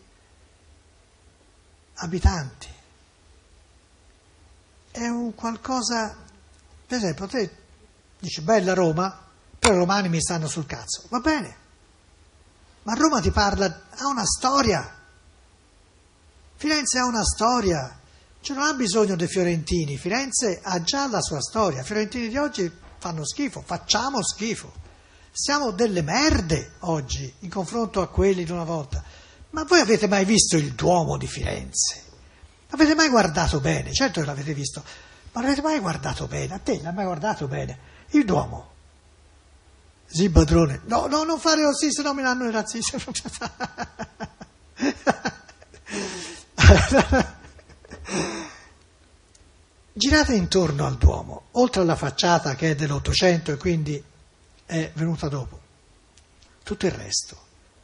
Speaker 1: abitanti. È un qualcosa, per esempio, te dici bella Roma, però i romani mi stanno sul cazzo, va bene, ma Roma ti parla, ha una storia, Firenze ha una storia, cioè non ha bisogno dei fiorentini, Firenze ha già la sua storia, i fiorentini di oggi fanno schifo, facciamo schifo, siamo delle merde oggi in confronto a quelli di una volta. Ma voi avete mai visto il Duomo di Firenze? Avete mai guardato bene? Certo che l'avete visto, ma l'avete mai guardato bene? A te l'hai mai guardato bene? Il Duomo? Sì, padrone. No, no, non fare così, se no mi danno il razzismo. Girate intorno al Duomo, oltre alla facciata che è dell'Ottocento e quindi è venuta dopo, tutto il resto,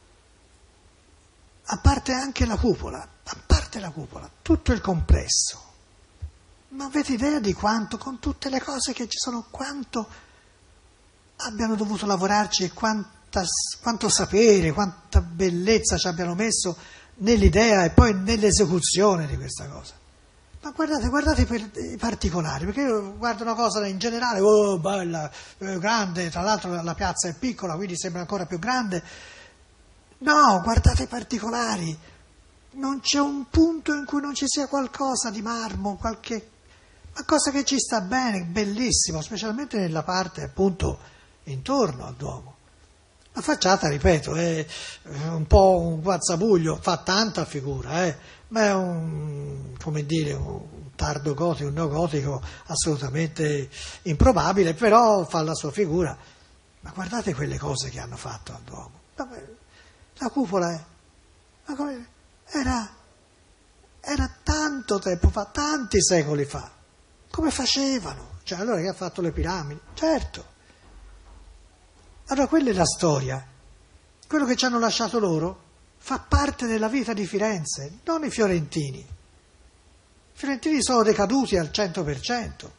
Speaker 1: a parte anche la cupola, a parte la cupola, tutto il complesso. Ma avete idea di quanto, con tutte le cose che ci sono, quanto abbiano dovuto lavorarci e quanta, quanto sapere, quanta bellezza ci abbiano messo nell'idea e poi nell'esecuzione di questa cosa. Ma guardate, guardate per i particolari, perché io guardo una cosa in generale, oh bella, eh, grande, tra l'altro la piazza è piccola, quindi sembra ancora più grande. No, guardate i particolari, non c'è un punto in cui non ci sia qualcosa di marmo, qualche ma cosa che ci sta bene, bellissimo, specialmente nella parte appunto intorno al Duomo. La facciata, ripeto, è un po' un guazzabuglio, fa tanta figura, eh, ma è un, come dire, un tardo gotico, un neogotico assolutamente improbabile, però fa la sua figura. Ma guardate quelle cose che hanno fatto al Duomo. La cupola è, ma come, era, era tanto tempo fa, tanti secoli fa. Come facevano? Cioè, allora che ha fatto le piramidi? Certo. Allora quella è la storia. Quello che ci hanno lasciato loro fa parte della vita di Firenze, non i fiorentini. I fiorentini sono decaduti al cento per cento.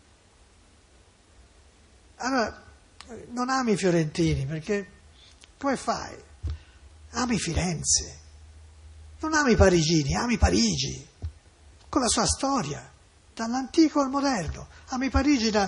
Speaker 1: Allora, non ami i fiorentini, perché come fai? Ami Firenze. Non ami i parigini, ami Parigi, con la sua storia, dall'antico al moderno. Ami Parigi da...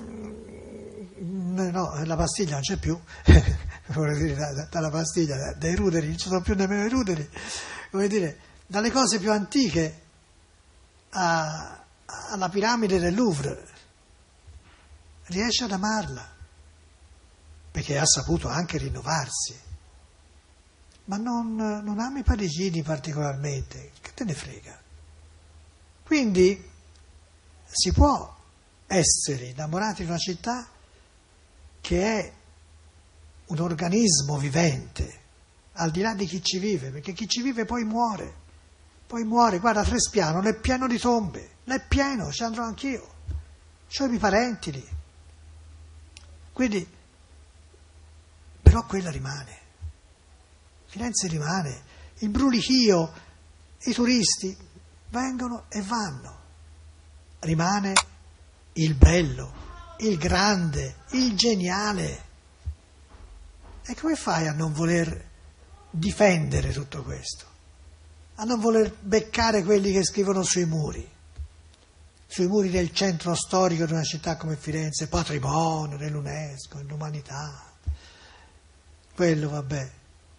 Speaker 1: No, la pastiglia non c'è più, vorrei dire, da, da, dalla pastiglia, dai ruderi, non ci sono più nemmeno i ruderi, vuol dire, dalle cose più antiche a, alla piramide del Louvre, riesce ad amarla, perché ha saputo anche rinnovarsi, ma non, non ami i parigini particolarmente, che te ne frega. Quindi si può essere innamorati di una città che è un organismo vivente, al di là di chi ci vive, perché chi ci vive poi muore, poi muore, guarda Trespiano, è pieno di tombe, è pieno, ci andrò anch'io, c'ho i miei parenti lì, quindi, però quella rimane, Firenze rimane, il brulichio, i turisti vengono e vanno, rimane il bello, il grande, il geniale. E come fai a non voler difendere tutto questo? A non voler beccare quelli che scrivono sui muri, sui muri del centro storico di una città come Firenze, patrimonio dell'UNESCO, dell'umanità. Quello, vabbè,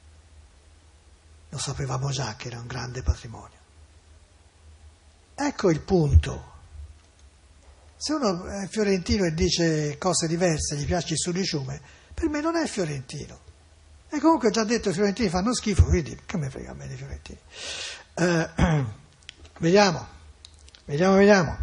Speaker 1: lo sapevamo già che era un grande patrimonio. Ecco il punto. Se uno è fiorentino e dice cose diverse, gli piace il sudiciume, per me non è fiorentino. E comunque ho già detto che i fiorentini fanno schifo, quindi che me frega a me dei fiorentini. Eh, vediamo, vediamo, vediamo.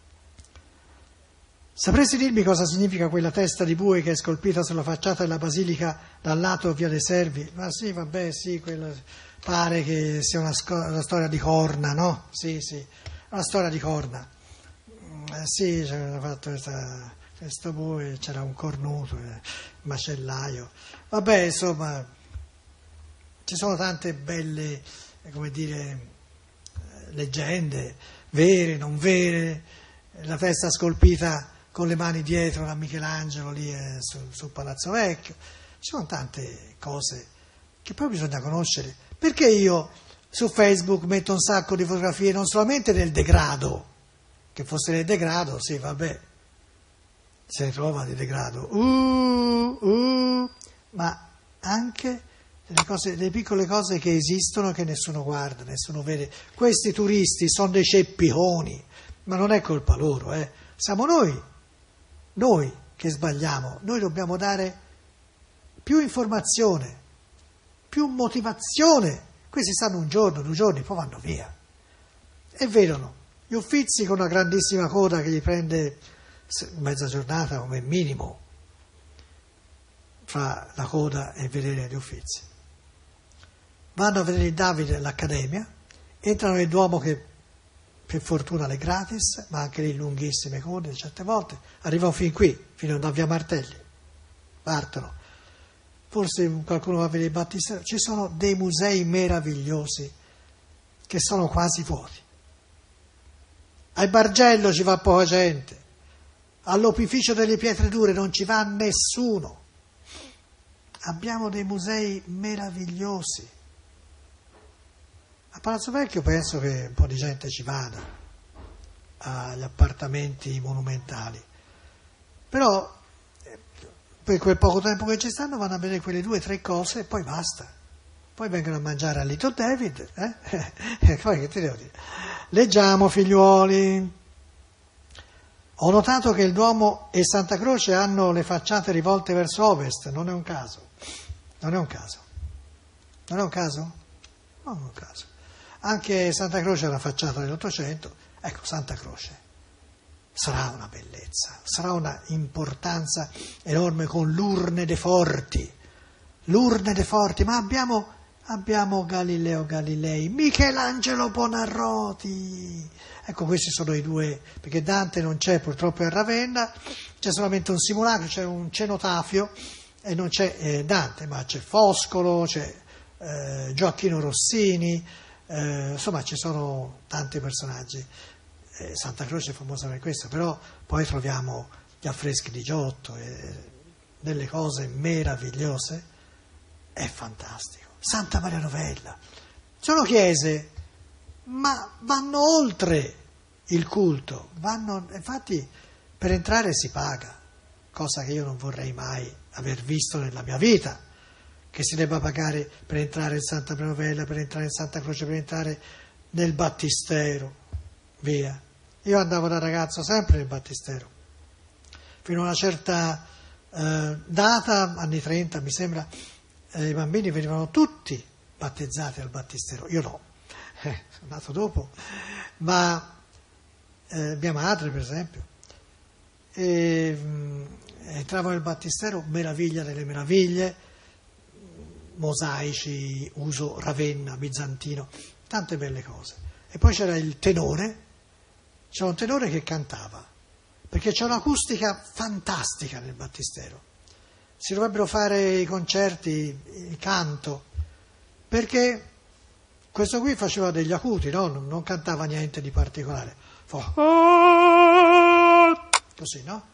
Speaker 1: Sapresti dirmi cosa significa quella testa di bue che è scolpita sulla facciata della basilica dal lato via dei Servi? Ma sì, vabbè, sì, quello pare che sia una, sco- una storia di corna, no? Sì, sì, una storia di corna. Eh, sì, c'era fatto questa, questo bue, c'era un cornuto, un macellaio. Vabbè, insomma, ci sono tante belle, come dire, leggende, vere, non vere, la testa scolpita con le mani dietro da Michelangelo lì eh, sul, sul Palazzo Vecchio. Ci sono tante cose che poi bisogna conoscere. Perché io su Facebook metto un sacco di fotografie non solamente del degrado, che fosse nel degrado, sì, vabbè, se ne trova di degrado, uh, uh, ma anche delle, cose, delle piccole cose che esistono che nessuno guarda, nessuno vede. Questi turisti sono dei ceppiconi, ma non è colpa loro, eh. Siamo noi, noi che sbagliamo. Noi dobbiamo dare più informazione, più motivazione. Questi stanno un giorno, due giorni, poi vanno via e vedono gli Uffizi con una grandissima coda che gli prende mezza giornata come minimo fra la coda e vedere gli Uffizi. Vanno a vedere il Davide all'Accademia, entrano nel Duomo che per fortuna è gratis, ma anche lì lunghissime code certe volte, arrivano fin qui, fino a via Martelli, partono. Forse qualcuno va a vedere il Battistero. Ci sono dei musei meravigliosi che sono quasi vuoti. Al Bargello ci va poca gente, all'Opificio delle Pietre Dure non ci va nessuno. Abbiamo dei musei meravigliosi. A Palazzo Vecchio penso che un po' di gente ci vada, agli appartamenti monumentali, però per quel poco tempo che ci stanno vanno a vedere quelle due o tre cose e poi basta. Poi vengono a mangiare a Little David, eh? E poi che ti devo dire? Leggiamo, figliuoli. Ho notato che il Duomo e Santa Croce hanno le facciate rivolte verso ovest, non è un caso. Non è un caso. Non è un caso? Non è un caso. Anche Santa Croce ha la facciata dell'Ottocento. Ecco, Santa Croce sarà una bellezza, sarà una importanza enorme con l'Urne de Forti. L'Urne de Forti, ma abbiamo, abbiamo Galileo Galilei, Michelangelo Buonarroti. Ecco, questi sono i due, perché Dante non c'è purtroppo a Ravenna, c'è solamente un simulacro, c'è un cenotafio e non c'è eh, Dante, ma c'è Foscolo, c'è eh, Gioacchino Rossini, eh, insomma ci sono tanti personaggi. Eh, Santa Croce è famosa per questo, però poi troviamo gli affreschi di Giotto, e delle cose meravigliose, è fantastico. Santa Maria Novella, sono chiese, ma vanno oltre il culto, vanno, infatti per entrare si paga, cosa che io non vorrei mai aver visto nella mia vita, che si debba pagare per entrare in Santa Maria Novella, per entrare in Santa Croce, per entrare nel Battistero, via. Io andavo da ragazzo sempre nel Battistero, fino a una certa eh, data, anni trenta mi sembra, eh, i bambini venivano tutti battezzati al Battistero, io no, eh, sono nato dopo, ma eh, mia madre per esempio, e, mh, entravo nel Battistero, meraviglia delle meraviglie, mosaici, uso Ravenna, bizantino, tante belle cose. E poi c'era il tenore, c'era un tenore che cantava, perché c'è un'acustica fantastica nel Battistero. Si dovrebbero fare i concerti, il canto, perché questo qui faceva degli acuti, no? non, non cantava niente di particolare. Fa... così, no?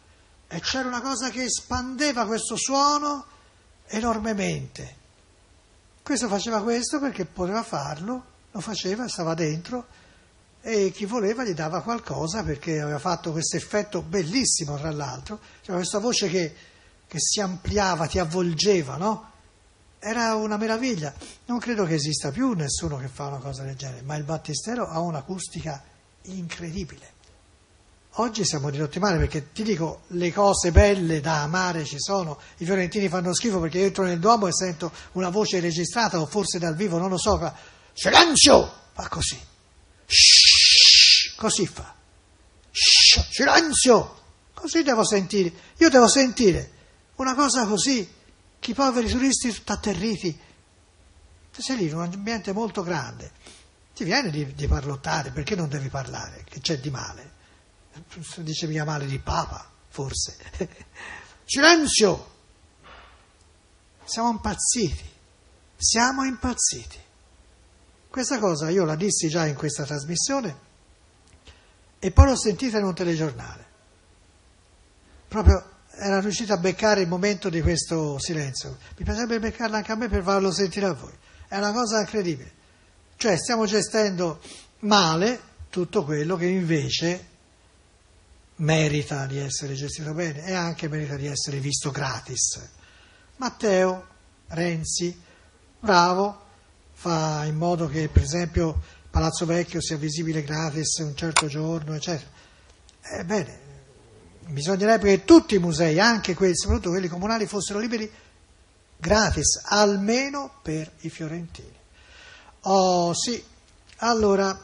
Speaker 1: e c'era una cosa che espandeva questo suono enormemente. Questo faceva questo perché poteva farlo, lo faceva, stava dentro, e chi voleva gli dava qualcosa perché aveva fatto questo effetto bellissimo, tra l'altro. C'era questa voce che, che si ampliava, ti avvolgeva, no? Era una meraviglia. Non credo che esista più nessuno che fa una cosa del genere, ma il Battistero ha un'acustica incredibile. Oggi siamo ridotti male perché, ti dico, le cose belle da amare ci sono. I fiorentini fanno schifo perché io entro nel Duomo e sento una voce registrata o forse dal vivo, non lo so, fa silenzio, fa così. Shhh, così fa. Shhh, silenzio, così devo sentire. Io devo sentire una cosa così, che i poveri turisti tutti atterriti. Sei lì in un ambiente molto grande, ti viene di, di parlottare, perché non devi parlare? Che c'è di male? Dice mica male di Papa, forse. Silenzio! Siamo impazziti, siamo impazziti. Questa cosa io la dissi già in questa trasmissione e poi l'ho sentita in un telegiornale. Proprio era riuscita a beccare il momento di questo silenzio. Mi piacerebbe beccarla anche a me per farlo sentire a voi. È una cosa incredibile. Cioè stiamo gestendo male tutto quello che invece merita di essere gestito bene e anche merita di essere visto gratis. Matteo Renzi, bravo, fa in modo che per esempio Palazzo Vecchio sia visibile gratis un certo giorno, eccetera. Ebbene, bisognerebbe che tutti i musei, anche quelli, soprattutto quelli comunali, fossero liberi gratis, almeno per i fiorentini. Oh sì, allora,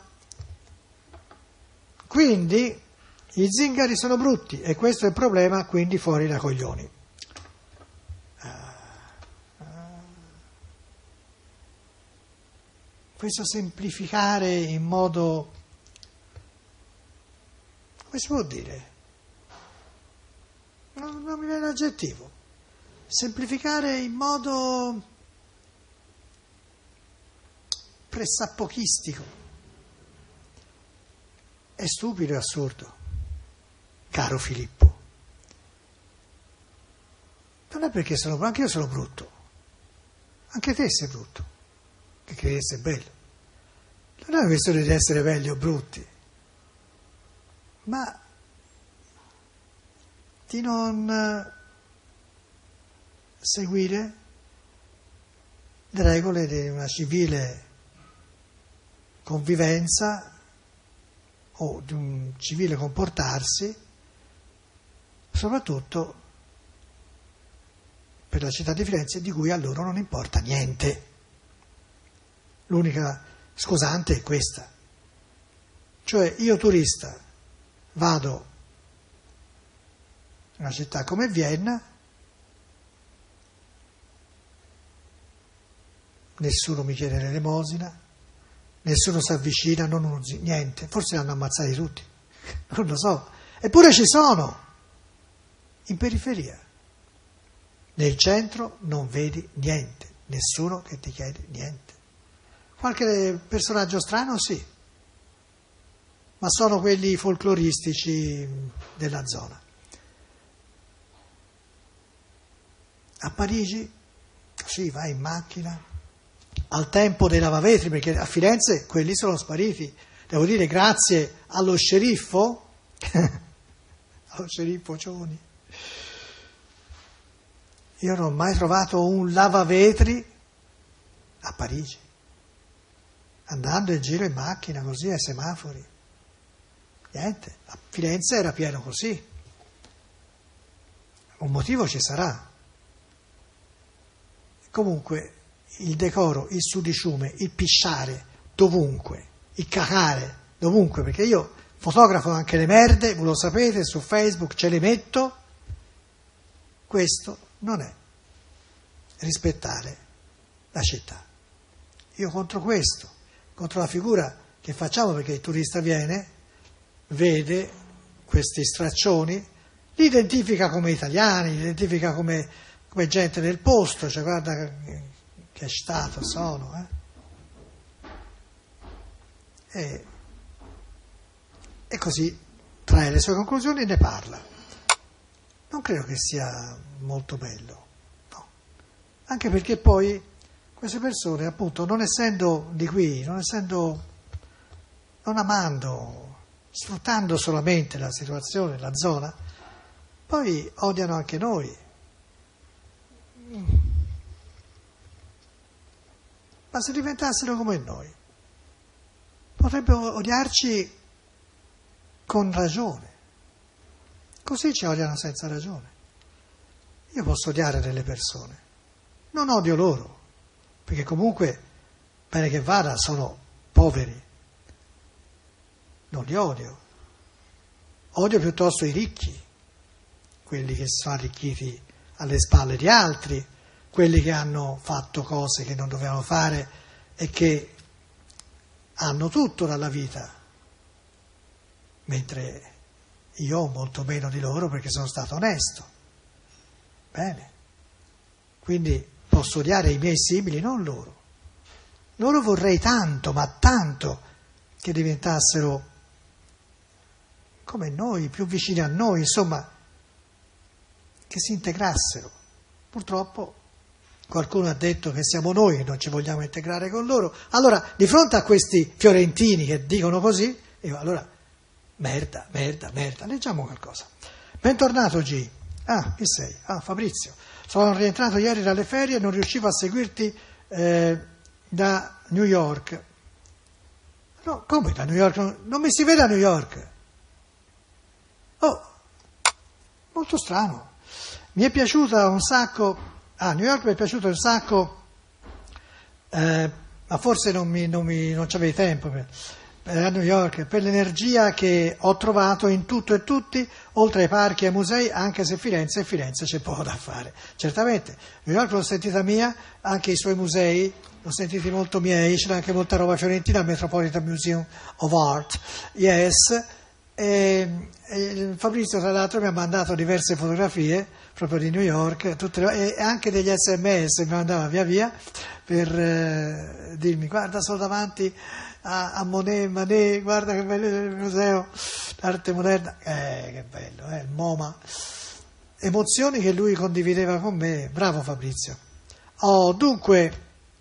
Speaker 1: quindi i zingari sono brutti e questo è il problema, quindi fuori da coglioni. Questo semplificare in modo, come si può dire? Non, non mi viene l'aggettivo. Semplificare in modo pressappochistico. È stupido e assurdo, caro Filippo. Non è perché sono, anche io sono brutto. Anche te sei brutto, che credi di essere bello. Non è una questione di essere belli o brutti, ma di non seguire le regole di una civile convivenza o di un civile comportarsi, soprattutto per la città di Firenze, di cui a loro non importa niente. L'unica scusante è questa. Cioè io turista vado in una città come Vienna, nessuno mi chiede l'elemosina, nessuno si avvicina, non usi niente, forse l'hanno ammazzati tutti, non lo so, eppure ci sono, in periferia. Nel centro non vedi niente, nessuno che ti chiede niente. Qualche personaggio strano sì, ma sono quelli folcloristici della zona. A Parigi, sì, vai in macchina, al tempo dei lavavetri, perché a Firenze quelli sono spariti. Devo dire grazie allo sceriffo, allo sceriffo Cioni, io non ho mai trovato un lavavetri a Parigi, andando in giro in macchina così ai semafori. Niente, a Firenze era pieno così. Un motivo ci sarà. Comunque il decoro, il sudiciume, il pisciare dovunque, il cacare dovunque, perché io fotografo anche le merde, voi lo sapete, su Facebook ce le metto. Questo non è rispettare la città. Io contro questo, contro la figura che facciamo, perché il turista viene, vede questi straccioni, li identifica come italiani, li identifica come, come gente del posto, cioè guarda che stato sono, eh? e, e così trae le sue conclusioni e ne parla. non credo che sia molto bello, no. Anche perché poi queste persone, appunto, non essendo di qui, non essendo, non amando, sfruttando solamente la situazione, la zona, poi odiano anche noi. Ma se diventassero come noi, potrebbero odiarci con ragione. Così ci odiano senza ragione. Io posso odiare delle persone, non odio loro, perché comunque, bene che vada, sono poveri. Non li odio. Odio piuttosto i ricchi, quelli che sono arricchiti alle spalle di altri, quelli che hanno fatto cose che non dovevano fare e che hanno tutto dalla vita, mentre io ho molto meno di loro perché sono stato onesto. Bene. Quindi posso odiare i miei simili, non loro. Loro vorrei tanto, ma tanto, che diventassero come noi, più vicini a noi, insomma, che si integrassero. Purtroppo qualcuno ha detto che siamo noi che non ci vogliamo integrare con loro. Allora, di fronte a questi fiorentini che dicono così, io allora, merda, merda, merda, leggiamo qualcosa. Bentornato G. Ah, chi sei? Ah, Fabrizio. Sono rientrato ieri dalle ferie e non riuscivo a seguirti eh, da New York. No, come da New York? Non, non mi si vede a New York. Oh, molto strano. Mi è piaciuta un sacco, ah, New York mi è piaciuto un sacco, eh, ma forse non, mi, non, mi, non c'avevi tempo per, per a New York, per l'energia che ho trovato in tutto e tutti, oltre ai parchi e ai musei, anche se Firenze e Firenze c'è poco da fare. Certamente, New York l'ho sentita mia, anche i suoi musei, l'ho sentiti molto miei, c'era anche molta roba fiorentina al Metropolitan Museum of Art, yes. E, e Fabrizio tra l'altro mi ha mandato diverse fotografie proprio di New York, tutte le, e anche degli sms mi mandava via via per eh, dirmi guarda sono davanti a, a Monet, Manet, guarda che bello il museo d'arte moderna, eh, che bello, eh, il MoMA, emozioni che lui condivideva con me, bravo Fabrizio. Oh, dunque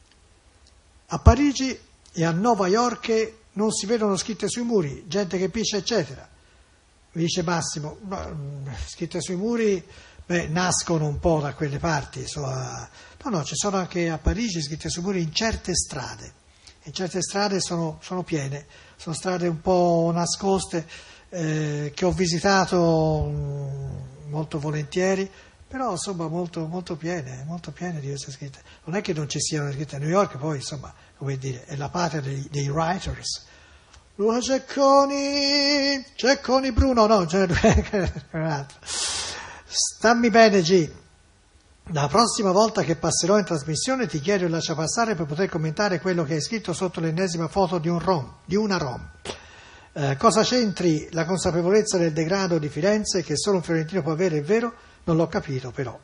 Speaker 1: a Parigi e a Nuova York non si vedono scritte sui muri, gente che piscia, eccetera. Mi dice Massimo, scritte sui muri, beh, nascono un po' da quelle parti. So, a... No, no, ci sono anche a Parigi scritte sui muri in certe strade. In certe strade sono, sono piene, sono strade un po' nascoste, eh, che ho visitato mh, molto volentieri, però insomma molto, molto piene, molto piene di queste scritte. Non è che non ci siano scritte a New York, poi insomma, come dire, è la patria dei, dei writers. Luca Cecconi, Cecconi Bruno, no, c'è un altro. Stammi bene G. La prossima volta che passerò in trasmissione ti chiedo il lascia passare per poter commentare quello che hai scritto sotto l'ennesima foto di un rom, di una rom. Eh, cosa c'entri la consapevolezza del degrado di Firenze che solo un fiorentino può avere, è vero? Non l'ho capito però.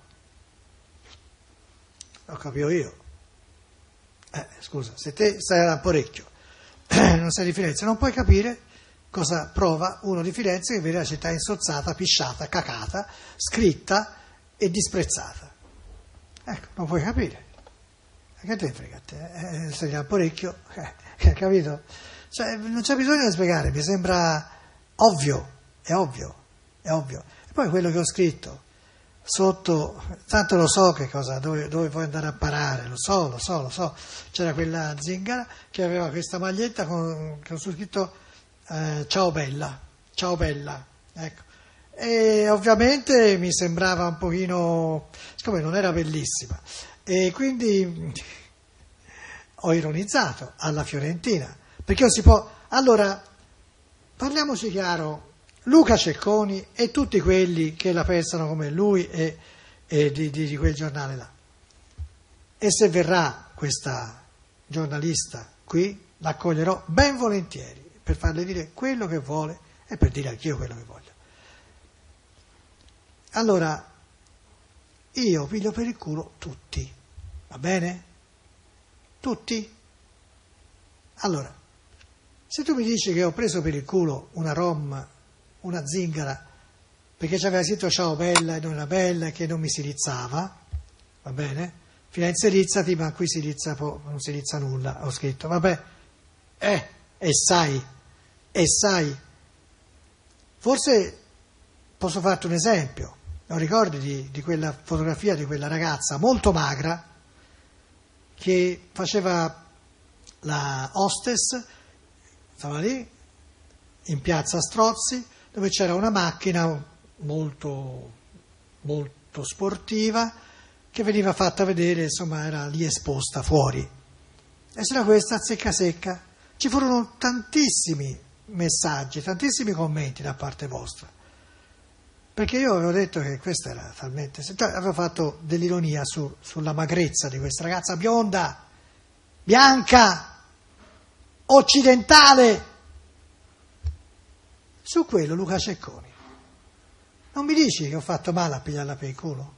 Speaker 1: Lo capito io. Eh, scusa, se te stai a Porecchio, non sei di Firenze, non puoi capire cosa prova uno di Firenze che vede la città insozzata, pisciata, cacata, scritta e disprezzata. Ecco, non puoi capire. Che te frega a te? Eh, stai a Porecchio, eh, capito? Cioè, non c'è bisogno di spiegare, mi sembra ovvio, è ovvio, è ovvio. E poi quello che ho scritto sotto, tanto lo so che cosa, dove, dove puoi andare a parare, lo so, lo so, lo so. C'era quella zingara che aveva questa maglietta con, con su scritto eh, ciao bella, ciao bella, ecco. E ovviamente mi sembrava un pochino, siccome non era bellissima, e quindi ho ironizzato alla fiorentina, perché non si può. Allora, parliamoci chiaro. Luca Cecconi e tutti quelli che la pensano come lui e, e di, di, di quel giornale là. E se verrà questa giornalista qui, l'accoglierò ben volentieri per farle dire quello che vuole e per dire anch'io quello che voglio. Allora, io piglio per il culo tutti, va bene? Tutti? Allora, se tu mi dici che ho preso per il culo una rom, una zingara, perché ci aveva scritto ciao bella e non era bella e che non mi si rizzava, va bene? Firenze rizzati, ma qui si rizza po- non si rizza nulla, ho scritto, vabbè, eh, e sai, e sai, forse posso farti un esempio, non ricordi di, di quella fotografia di quella ragazza molto magra che faceva la hostess, stava lì in piazza Strozzi, dove c'era una macchina molto, molto sportiva che veniva fatta vedere, insomma era lì esposta fuori. E c'era questa secca secca. Ci furono tantissimi messaggi, tantissimi commenti da parte vostra, perché io avevo detto che questa era talmente... Cioè, avevo fatto dell'ironia su, sulla magrezza di questa ragazza bionda, bianca, occidentale. Su quello Luca Cecconi, non mi dici che ho fatto male a pigliarla per il culo?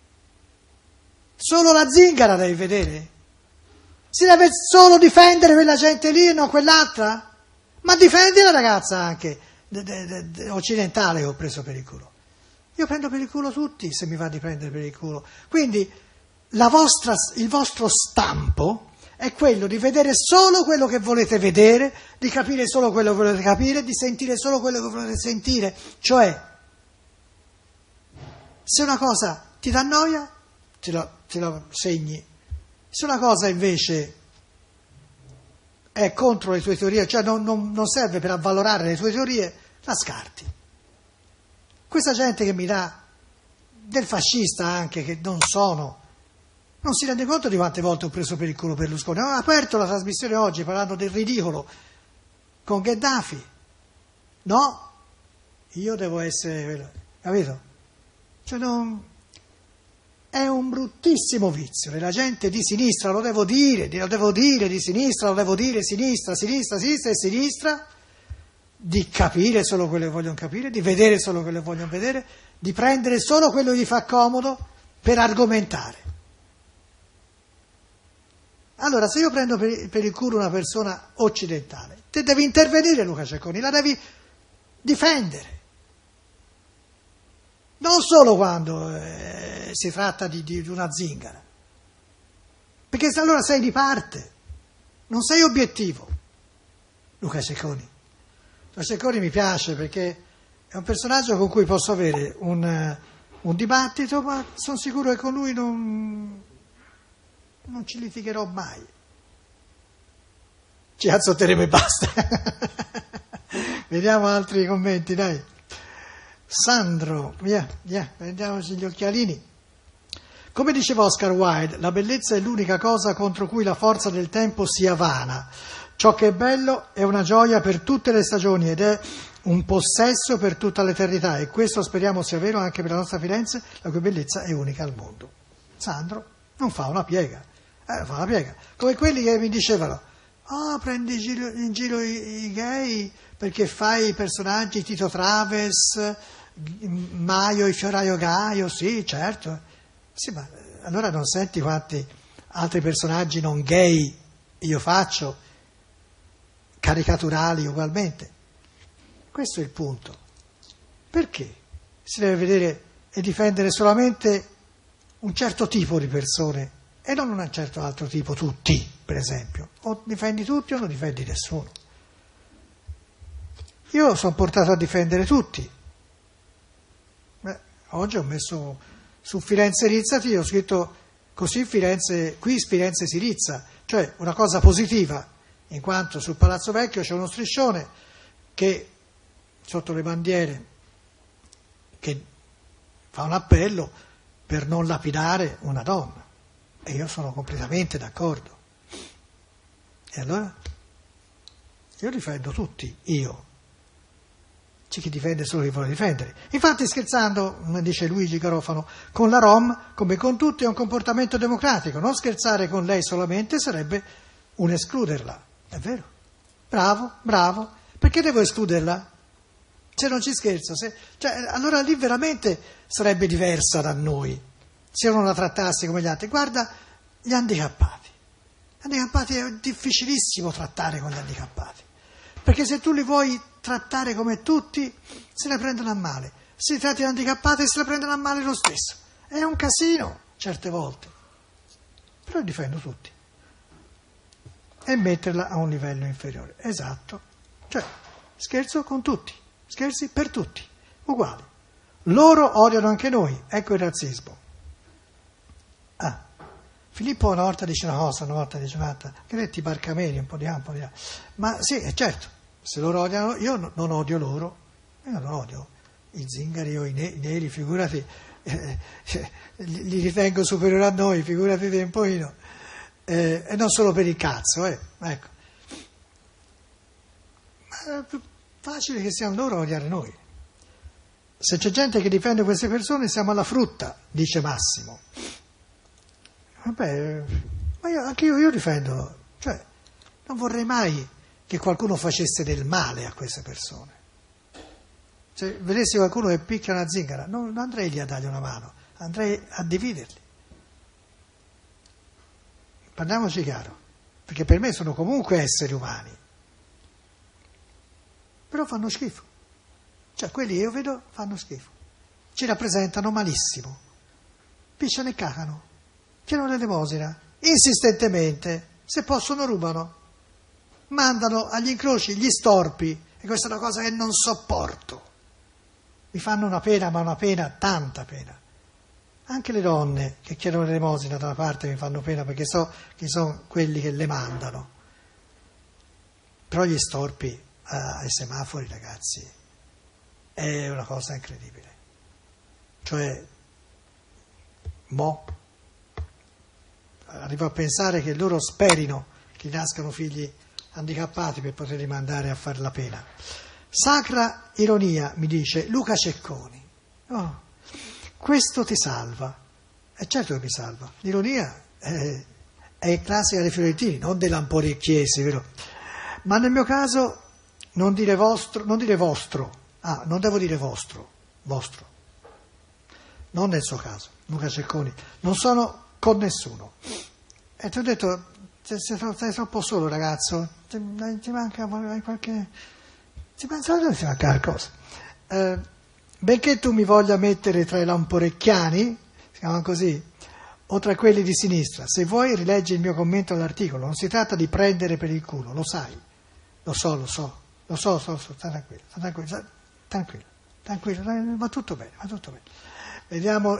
Speaker 1: Solo la zingara devi vedere? Si deve solo difendere quella gente lì e non quell'altra? Ma difendi la ragazza anche de, de, de, de, occidentale che ho preso per il culo. Io prendo per il culo tutti se mi va di prendere per il culo. Quindi la vostra, il vostro stampo è quello di vedere solo quello che volete vedere, di capire solo quello che volete capire, di sentire solo quello che volete sentire. Cioè, se una cosa ti dà noia, te la, te la segni. Se una cosa invece è contro le tue teorie, cioè non, non, non serve per avvalorare le tue teorie, la scarti. Questa gente che mi dà del fascista anche, che non sono, non si rende conto di quante volte ho preso per il culo Berlusconi. Ho aperto la trasmissione oggi parlando del ridicolo con Gheddafi. No, io devo essere, capito? Cioè non... È un bruttissimo vizio, la gente di sinistra, lo devo dire, lo devo dire di sinistra, lo devo dire sinistra, sinistra, sinistra e sinistra, di capire solo quello che vogliono capire, di vedere solo quello che vogliono vedere, di prendere solo quello che gli fa comodo per argomentare. Allora, se io prendo per, per il culo una persona occidentale, te devi intervenire, Luca Cecconi, la devi difendere. Non solo quando eh, si tratta di, di una zingara, perché se allora sei di parte, non sei obiettivo. Luca Cecconi. Luca Cecconi mi piace perché è un personaggio con cui posso avere un, un dibattito, ma sono sicuro che con lui non, non ci litigherò mai. Ci azzotteremo e basta. Vediamo altri commenti, dai. Sandro, via, via, prendiamoci gli occhialini. Come diceva Oscar Wilde, la bellezza è l'unica cosa contro cui la forza del tempo sia vana. Ciò che è bello è una gioia per tutte le stagioni ed è un possesso per tutta l'eternità, e questo speriamo sia vero anche per la nostra Firenze, la cui bellezza è unica al mondo. Sandro non fa una piega, eh, fa una piega. Come quelli che mi dicevano, ah, oh, prendi in giro, in giro i, i gay perché fai i personaggi Tito Traves, Maio, il fioraio Gaio, sì, certo. Sì, ma allora non senti quanti altri personaggi non gay io faccio, caricaturali ugualmente. Questo è il punto. Perché si deve vedere e difendere solamente un certo tipo di persone e non un certo altro tipo, tutti, per esempio? O difendi tutti o non difendi nessuno. Io sono portato a difendere tutti. Beh, oggi ho messo su Firenze rizzati, ho scritto così Firenze, qui Firenze si rizza, cioè una cosa positiva, in quanto sul Palazzo Vecchio c'è uno striscione che sotto le bandiere che fa un appello per non lapidare una donna, e io sono completamente d'accordo. E allora io difendo tutti, io. C'è chi difende solo chi vuole difendere. Infatti, scherzando, dice Luigi Garofano, con la Rom, come con tutti, è un comportamento democratico. Non scherzare con lei solamente sarebbe un escluderla. È vero? Bravo, bravo. Perché devo escluderla? Se non ci scherzo. Se... Cioè, allora lì veramente sarebbe diversa da noi, se io non la trattassi come gli altri. Guarda gli handicappati. Gli handicappati è difficilissimo trattare con gli handicappati. Perché se tu li vuoi trattare come tutti, se ne prendono a male. si tratti di handicappati e se la prendono a male lo stesso. È un casino, certe volte. Però difendo tutti. E metterla a un livello inferiore. Esatto. Cioè, scherzo con tutti. Scherzi per tutti. Uguali. Loro odiano anche noi. Ecco il razzismo. Ah. Filippo una volta dice una cosa, una volta dice un'altra. Che ne ti barcameni un po' di là, un po' di là. Ma sì, è certo. Se loro odiano, io non odio loro. Io non odio i zingari o i, ne- i neri, figurati. Eh, eh, li ritengo superiori a noi, figurati te un pochino, eh, e non solo per il cazzo, eh, ecco. Ma è più facile che siano loro a odiare noi. Se c'è gente che difende queste persone siamo alla frutta, dice Massimo. Vabbè, ma io, anche io, io difendo, cioè non vorrei mai che qualcuno facesse del male a queste persone. Se vedessi qualcuno che picchia una zingara, non, non andrei lì a dargli una mano, andrei a dividerli. Parliamoci chiaro, perché per me sono comunque esseri umani, però fanno schifo. Cioè quelli che io vedo fanno schifo, ci rappresentano malissimo, picciano e cacano, chiedono l'elemosina, insistentemente, se possono rubano, mandano agli incroci gli storpi, e questa è una cosa che non sopporto. Mi fanno una pena, ma una pena, tanta pena. Anche le donne che chiedono l'elemosina da una parte mi fanno pena perché so che sono quelli che le mandano. Però gli storpi ai semafori, ragazzi, è una cosa incredibile. Cioè, mo, arrivo a pensare che loro sperino che nascano figli handicappati per poterli mandare a fare la pena. Sacra ironia, mi dice Luca Cecconi. Oh, questo ti salva. È certo che mi salva. L'ironia è, è classica dei fiorentini, non dei lamporecchiesi, vero? Ma nel mio caso non dire vostro, non dire vostro. Ah, non devo dire vostro, vostro. Non nel suo caso, Luca Cecconi. Non sono con nessuno. E ti ho detto, sei troppo solo, ragazzo. Ti, ti manca qualche... Ti pensa dove ti manca qualcosa? Eh, benché tu mi voglia mettere tra i lamporecchiani, si chiamano così, o tra quelli di sinistra, se vuoi rileggi il mio commento all'articolo, non si tratta di prendere per il culo, lo sai, lo so, lo so, lo so, lo so, lo so, sta tranquillo, sta tranquillo, sta tranquillo, tranquillo, tranquillo, va tutto bene, va tutto bene. Vediamo,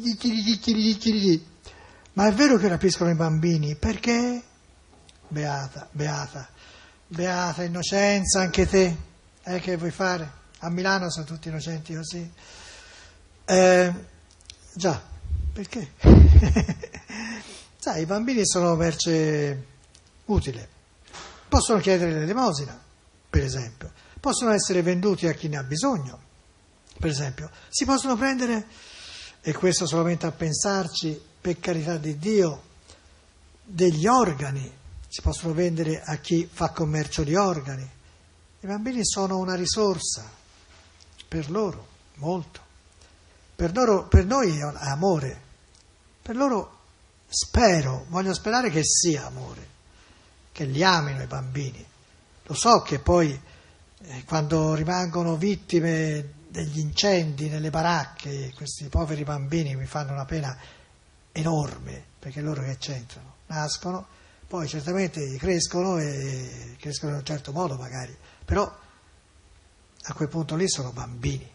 Speaker 1: ma è vero che rapiscono i bambini, perché? Beata, beata, beata innocenza anche te. Eh, che vuoi fare? A Milano sono tutti innocenti così. Eh, già, perché? Sai, i bambini sono merce utile. Possono chiedere l'elemosina, per esempio. Possono essere venduti a chi ne ha bisogno, per esempio. Si possono prendere, e questo solamente a pensarci, per carità di Dio, degli organi. Si possono vendere a chi fa commercio di organi. I bambini sono una risorsa, per loro, molto. Per loro, per noi è amore, per loro spero, voglio sperare che sia amore, che li amino i bambini. Lo so che poi eh, quando rimangono vittime degli incendi nelle baracche, questi poveri bambini mi fanno una pena enorme, perché loro che c'entrano? Nascono, poi certamente crescono e crescono in un certo modo magari, però a quel punto lì sono bambini.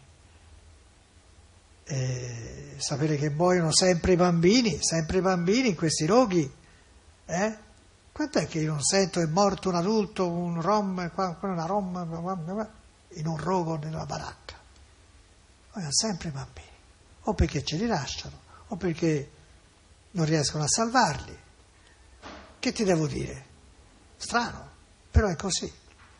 Speaker 1: E sapere che muoiono sempre i bambini, sempre i bambini in questi roghi, eh? Quant'è che io non sento è morto un adulto, un rom, una rom, in un rogo nella baracca? Muoiono sempre i bambini, o perché ce li lasciano, o perché non riescono a salvarli. Che ti devo dire? Strano, però è così.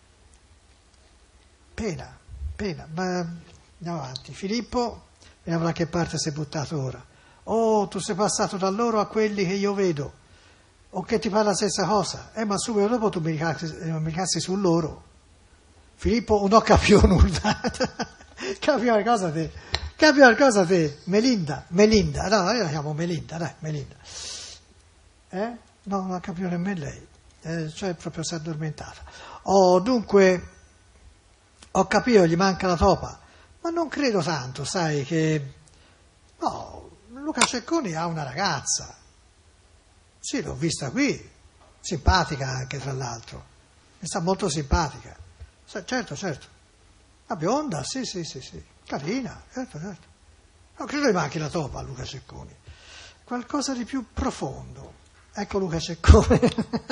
Speaker 1: Pena, pena, ma andiamo avanti. Filippo, vediamo da che parte sei buttato ora. Oh, tu sei passato da loro a quelli che io vedo, o che ti parla la stessa cosa. Eh, ma subito dopo tu mi ricassi, mi ricassi su loro. Filippo non capivo nulla. Capivo qualcosa te. Capivo qualcosa te. Melinda, Melinda. No, io la chiamo Melinda, dai, Melinda. Eh? No, non capivo nemmeno lei. Eh, cioè proprio si è addormentata. Oh, dunque... Ho capito, gli manca la topa, Ma non credo tanto, sai, che... No, Luca Cecconi ha una ragazza. Sì, l'ho vista qui, simpatica anche tra l'altro. Mi sta molto simpatica. Certo, certo. La bionda, sì, sì, sì, sì. Carina, certo, certo. Non credo che manchi la topa a Luca Cecconi. Qualcosa di più profondo. Ecco Luca Cecconi.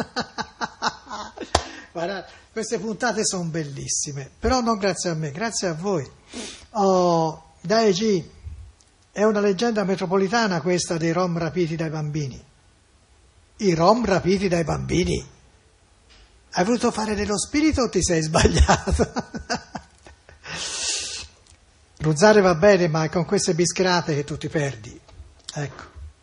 Speaker 1: Guarda, queste puntate sono bellissime, però non grazie a me, grazie a voi. Oh, Dai G, è una leggenda metropolitana questa dei rom rapiti dai bambini. I rom rapiti dai bambini? Hai voluto fare dello spirito o ti sei sbagliato? Ruzzare va bene, ma è con queste bischerate che tu ti perdi. Ecco.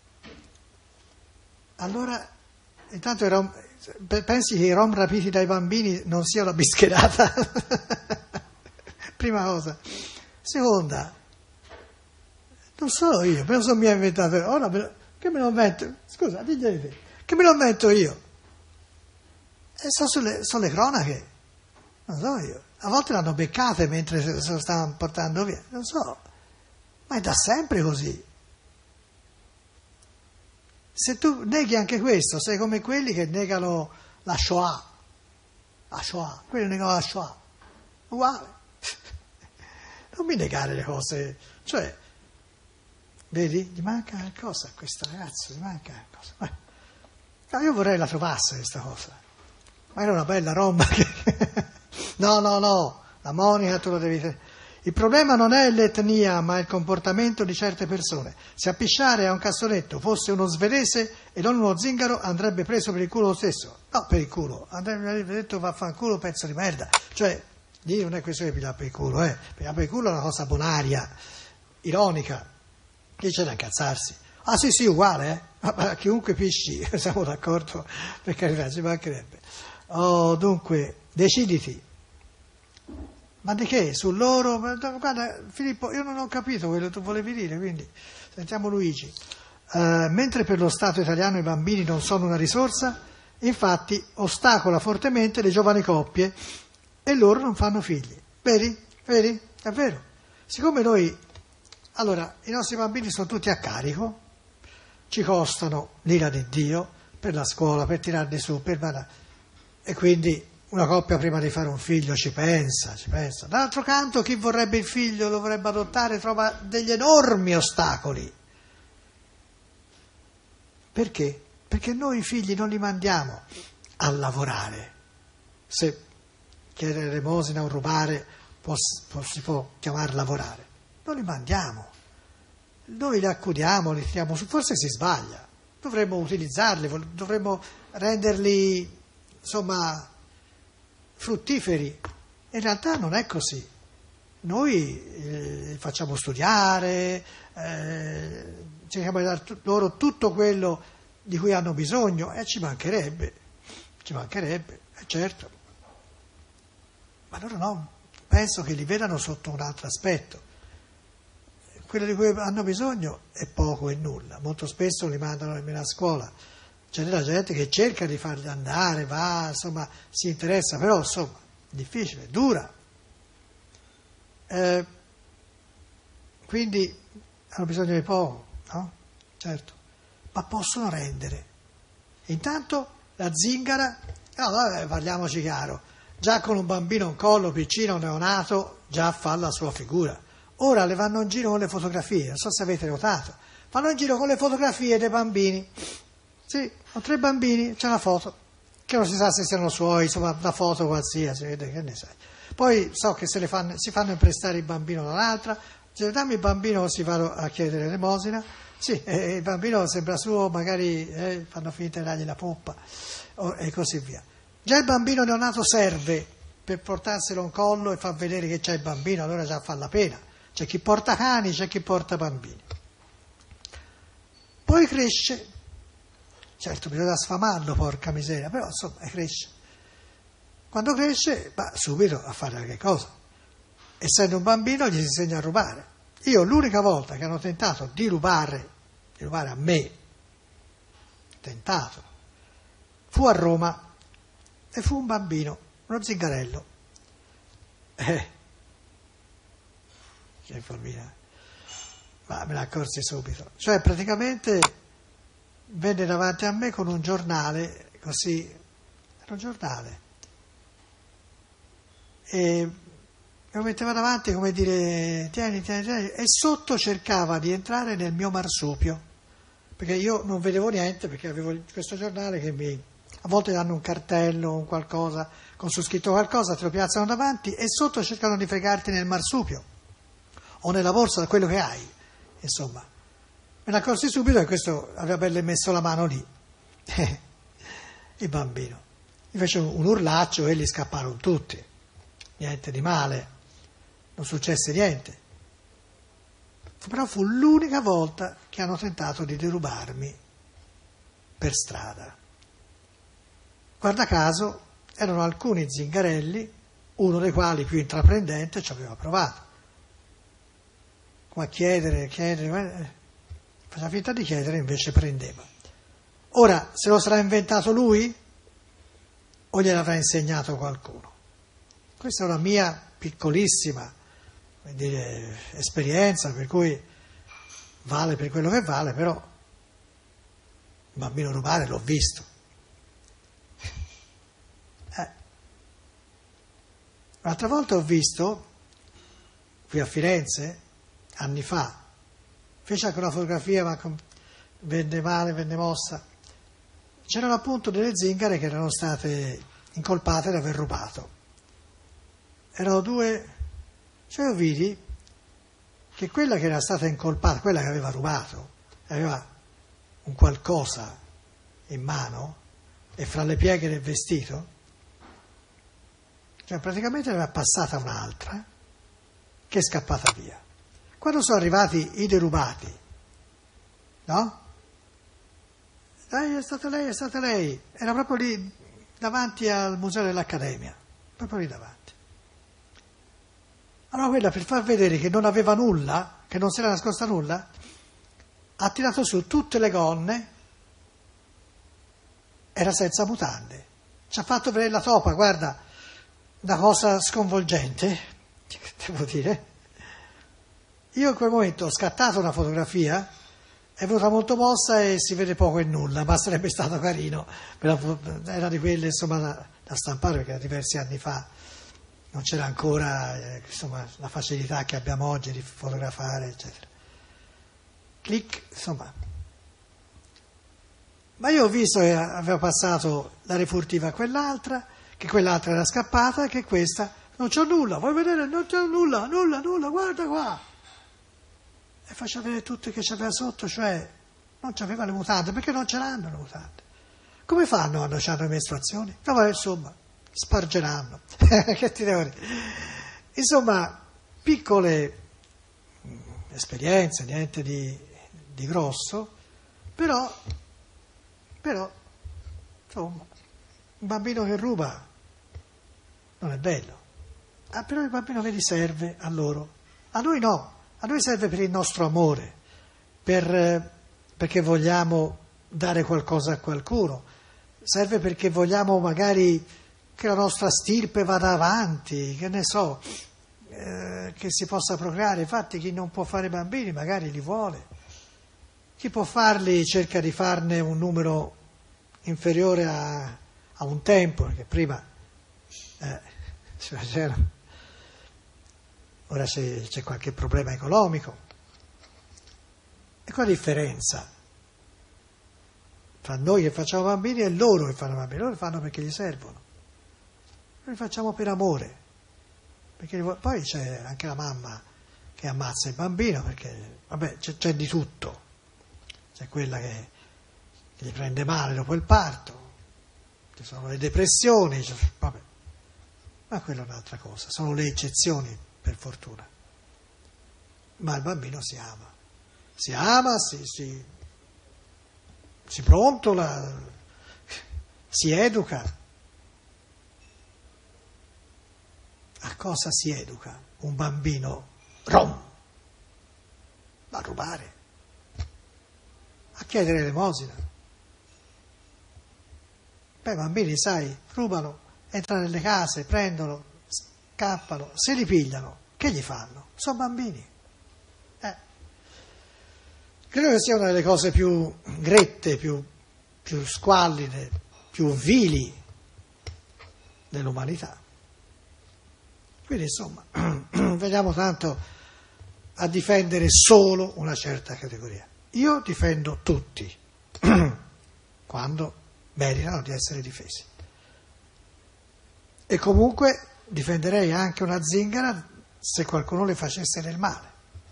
Speaker 1: Allora, intanto i rom, pensi che i rom rapiti dai bambini non sia una bischerata? Prima cosa. Seconda, non so io, me lo sono mia inventato. Ora me lo, che me lo invento? Scusa, diglieli te. Che me lo invento io? E sono sulle, sono le cronache. Non so io. A volte l'hanno beccate mentre se lo stavano portando via. Non so. Ma è da sempre così. Se tu neghi anche questo, sei come quelli che negano la Shoah. La Shoah. Quelli negano la Shoah. Uguale. Non mi negare le cose. Cioè, vedi, gli manca qualcosa a questo ragazzo, gli manca qualcosa. Ma, ma io vorrei la trovasse questa cosa. Ma era una bella roba che... No, no, no, la Monica tu lo devi... Il problema non è l'etnia, ma il comportamento di certe persone. Se a pisciare a un cassonetto fosse uno svedese e non uno zingaro, andrebbe preso per il culo lo stesso. No, per il culo. Andrebbe detto vaffanculo, pezzo di merda. Cioè, lì non è questione di pigliare per il culo, eh. Pigliare per il culo è una cosa bonaria, ironica. Lì c'è da incazzarsi. Ah sì, sì, uguale, eh. Ma, ma chiunque pisci, siamo d'accordo, per carità, ci mancherebbe. Oh, dunque, deciditi. Ma di che? Su loro? Guarda, Filippo, io non ho capito quello che tu volevi dire, quindi sentiamo Luigi. Uh, mentre per lo Stato italiano i bambini non sono una risorsa, infatti ostacola fortemente le giovani coppie e loro non fanno figli. Vedi? Vedi? È vero. Siccome noi, allora, i nostri bambini sono tutti a carico, ci costano l'ira di Dio per la scuola, per tirarli su, per... e quindi... Una coppia prima di fare un figlio ci pensa, ci pensa. D'altro canto chi vorrebbe il figlio, lo vorrebbe adottare, trova degli enormi ostacoli. Perché? Perché noi i figli non li mandiamo a lavorare. Se chiedere elemosina o rubare può, può, si può chiamare lavorare. Non li mandiamo. Noi li accudiamo, li tiriamo su. Forse si sbaglia. Dovremmo utilizzarli, dovremmo renderli, insomma... fruttiferi. In realtà non è così. Noi eh, facciamo studiare, eh, cerchiamo di dare t- loro tutto quello di cui hanno bisogno e ci mancherebbe, ci mancherebbe, eh, certo. Ma loro no, penso che li vedano sotto un altro aspetto. Quello di cui hanno bisogno è poco e nulla. Molto spesso li mandano nemmeno a scuola. C'è della gente che cerca di farli andare, va, insomma, si interessa, però, insomma, è difficile, è dura. Eh, quindi hanno bisogno di poco, no? Certo. Ma possono rendere. Intanto la zingara, no, vabbè, parliamoci chiaro, già con un bambino, un collo, piccino, neonato, già fa la sua figura. Ora le vanno in giro con le fotografie, non so se avete notato, vanno in giro con le fotografie dei bambini. Sì, ho tre bambini, c'è una foto, che non si sa se siano suoi, insomma, una foto qualsiasi, vede, che ne sai. Poi so che se le fanno, si fanno imprestare il bambino dall'altra, se dammi il bambino si va a chiedere l'elemosina, sì, e il bambino sembra suo, magari eh, fanno finta di dargli la poppa, o, e così via. Già il bambino neonato serve per portarselo in collo e far vedere che c'è il bambino, allora già fa la pena. C'è chi porta cani, c'è chi porta bambini. Poi cresce. Certo, bisogna sfamarlo, porca miseria, però insomma cresce. Quando cresce, va subito a fare che cosa? Essendo un bambino gli si insegna a rubare. Io l'unica volta che hanno tentato di rubare, di rubare a me, tentato, fu a Roma e fu un bambino, uno zingarello. Eh. che follia. Ma me ne accorsi subito. Cioè, praticamente venne davanti a me con un giornale, così, era un giornale, e lo metteva davanti come dire, tieni, tieni, tieni, e sotto cercava di entrare nel mio marsupio, perché io non vedevo niente, perché avevo questo giornale che mi, a volte danno un cartello, un qualcosa, con su scritto qualcosa, te lo piazzano davanti, e sotto cercano di fregarti nel marsupio, o nella borsa, da quello che hai, insomma. Me ne accorsi subito che questo aveva belle messo la mano lì, il bambino. Gli fece un urlaccio e li scapparono tutti, niente di male. Non successe niente, però fu l'unica volta che hanno tentato di derubarmi per strada. Guarda caso, erano alcuni zingarelli, uno dei quali più intraprendente ci aveva provato. Come a chiedere, chiedere, faceva finta di chiedere, invece prendeva. Ora, se lo sarà inventato lui o gliel'avrà insegnato qualcuno? Questa è una mia piccolissima come dire, esperienza, per cui vale per quello che vale, però un bambino rubare l'ho visto. Eh. Un'altra volta ho visto, qui a Firenze, anni fa, fece anche una fotografia, ma venne male, venne mossa. C'erano appunto delle zingare che erano state incolpate di aver rubato. Erano due. Cioè io vidi che quella che era stata incolpata, quella che aveva rubato, aveva un qualcosa in mano e fra le pieghe del vestito, cioè praticamente ne aveva passata un'altra che è scappata via. Quando sono arrivati i derubati, no? Dai, è stata lei, è stata lei, era proprio lì davanti al Museo dell'Accademia, proprio lì davanti. Allora quella, per far vedere che non aveva nulla, che non si era nascosta nulla, ha tirato su tutte le gonne, era senza mutande. Ci ha fatto vedere la topa, guarda, una cosa sconvolgente, devo dire. Io in quel momento ho scattato una fotografia, è venuta molto mossa e si vede poco e nulla, ma sarebbe stato carino, era di quelle insomma da, da stampare, perché era diversi anni fa. Non c'era ancora eh, insomma, la facilità che abbiamo oggi di fotografare, eccetera. Clic, insomma. Ma io ho visto che aveva passato la rifurtiva a quell'altra, che quell'altra era scappata, che questa non c'ho nulla, vuoi vedere? Non c'ho nulla, nulla, nulla, guarda qua. E faceva vedere tutte che c'aveva sotto, cioè non c'aveva le mutande, perché non ce l'hanno le mutande. Come fanno quando hanno le mestruazioni? No, ma insomma. Spargeranno, che ti devo dire? Insomma, piccole esperienze, niente di, di grosso, però, però, insomma, un bambino che ruba non è bello, ah, però il bambino vedi serve a loro, a noi no, a noi serve per il nostro amore, per, perché vogliamo dare qualcosa a qualcuno, serve perché vogliamo magari che la nostra stirpe vada avanti, che ne so, eh, che si possa procreare. Infatti chi non può fare bambini magari li vuole, chi può farli cerca di farne un numero inferiore a, a un tempo, perché prima eh, si faceva, ora c'è, c'è qualche problema economico. E qual è la differenza tra noi che facciamo bambini e loro che fanno bambini? Loro li fanno perché gli servono. Noi li facciamo per amore, perché poi c'è anche la mamma che ammazza il bambino, perché vabbè c'è, c'è di tutto, c'è quella che, che gli prende male dopo il parto, ci sono le depressioni, cioè, vabbè, ma quella è un'altra cosa, sono le eccezioni per fortuna, ma il bambino si ama, si ama, si, si, si brontola, si educa. A cosa si educa un bambino rom? A rubare, a chiedere l'elemosina. Beh, i bambini, sai, rubano, entrano nelle case, prendono, scappano, se li pigliano, che gli fanno? Sono bambini. Credo che sia una delle cose più grette, più, più squallide, più vili dell'umanità. Quindi insomma, veniamo tanto a difendere solo una certa categoria. Io difendo tutti, quando meritano di essere difesi. E comunque difenderei anche una zingara se qualcuno le facesse del male.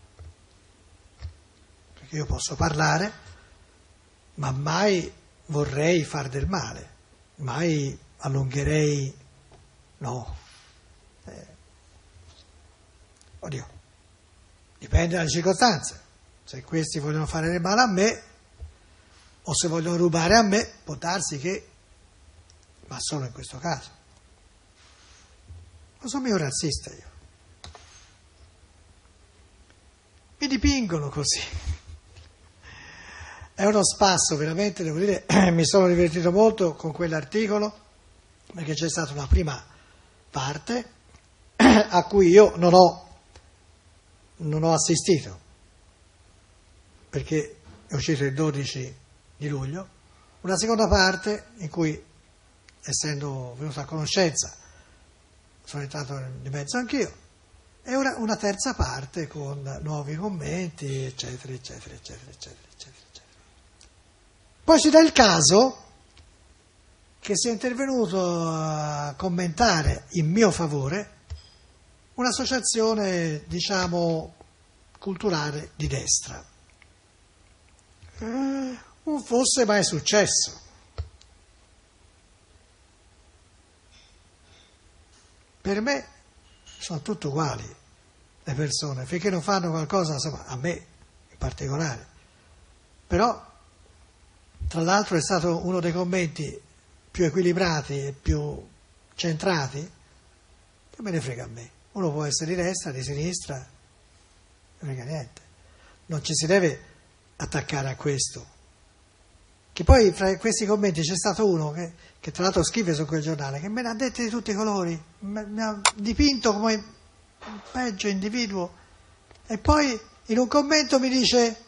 Speaker 1: Perché io posso parlare, ma mai vorrei far del male, mai allungherei, no. Eh, oddio, dipende dalle circostanze. Se questi vogliono fare del male a me, o se vogliono rubare a me, può darsi che, ma solo in questo caso. Non sono mica un razzista io. Mi dipingono così. È uno spasso, veramente, devo dire, mi sono divertito molto con quell'articolo, perché c'è stata una prima parte a cui io non ho, non ho assistito, perché è uscito il dodici di luglio, una seconda parte in cui, essendo venuto a conoscenza, sono entrato di mezzo anch'io, e ora una terza parte con nuovi commenti, eccetera, eccetera, eccetera, eccetera, eccetera, eccetera. Poi si dà il caso che sia intervenuto a commentare in mio favore un'associazione, diciamo, culturale di destra. Eh, non fosse mai successo. Per me sono tutte uguali le persone, finché non fanno qualcosa, insomma, a me in particolare. Però, tra l'altro, è stato uno dei commenti più equilibrati e più centrati, che me ne frega a me. Uno può essere di destra, di sinistra, non frega niente. Non ci si deve attaccare a questo. Che poi fra questi commenti c'è stato uno che, che tra l'altro scrive su quel giornale, che me ne ha detti di tutti i colori, mi ha dipinto come un peggio individuo, e poi in un commento mi dice: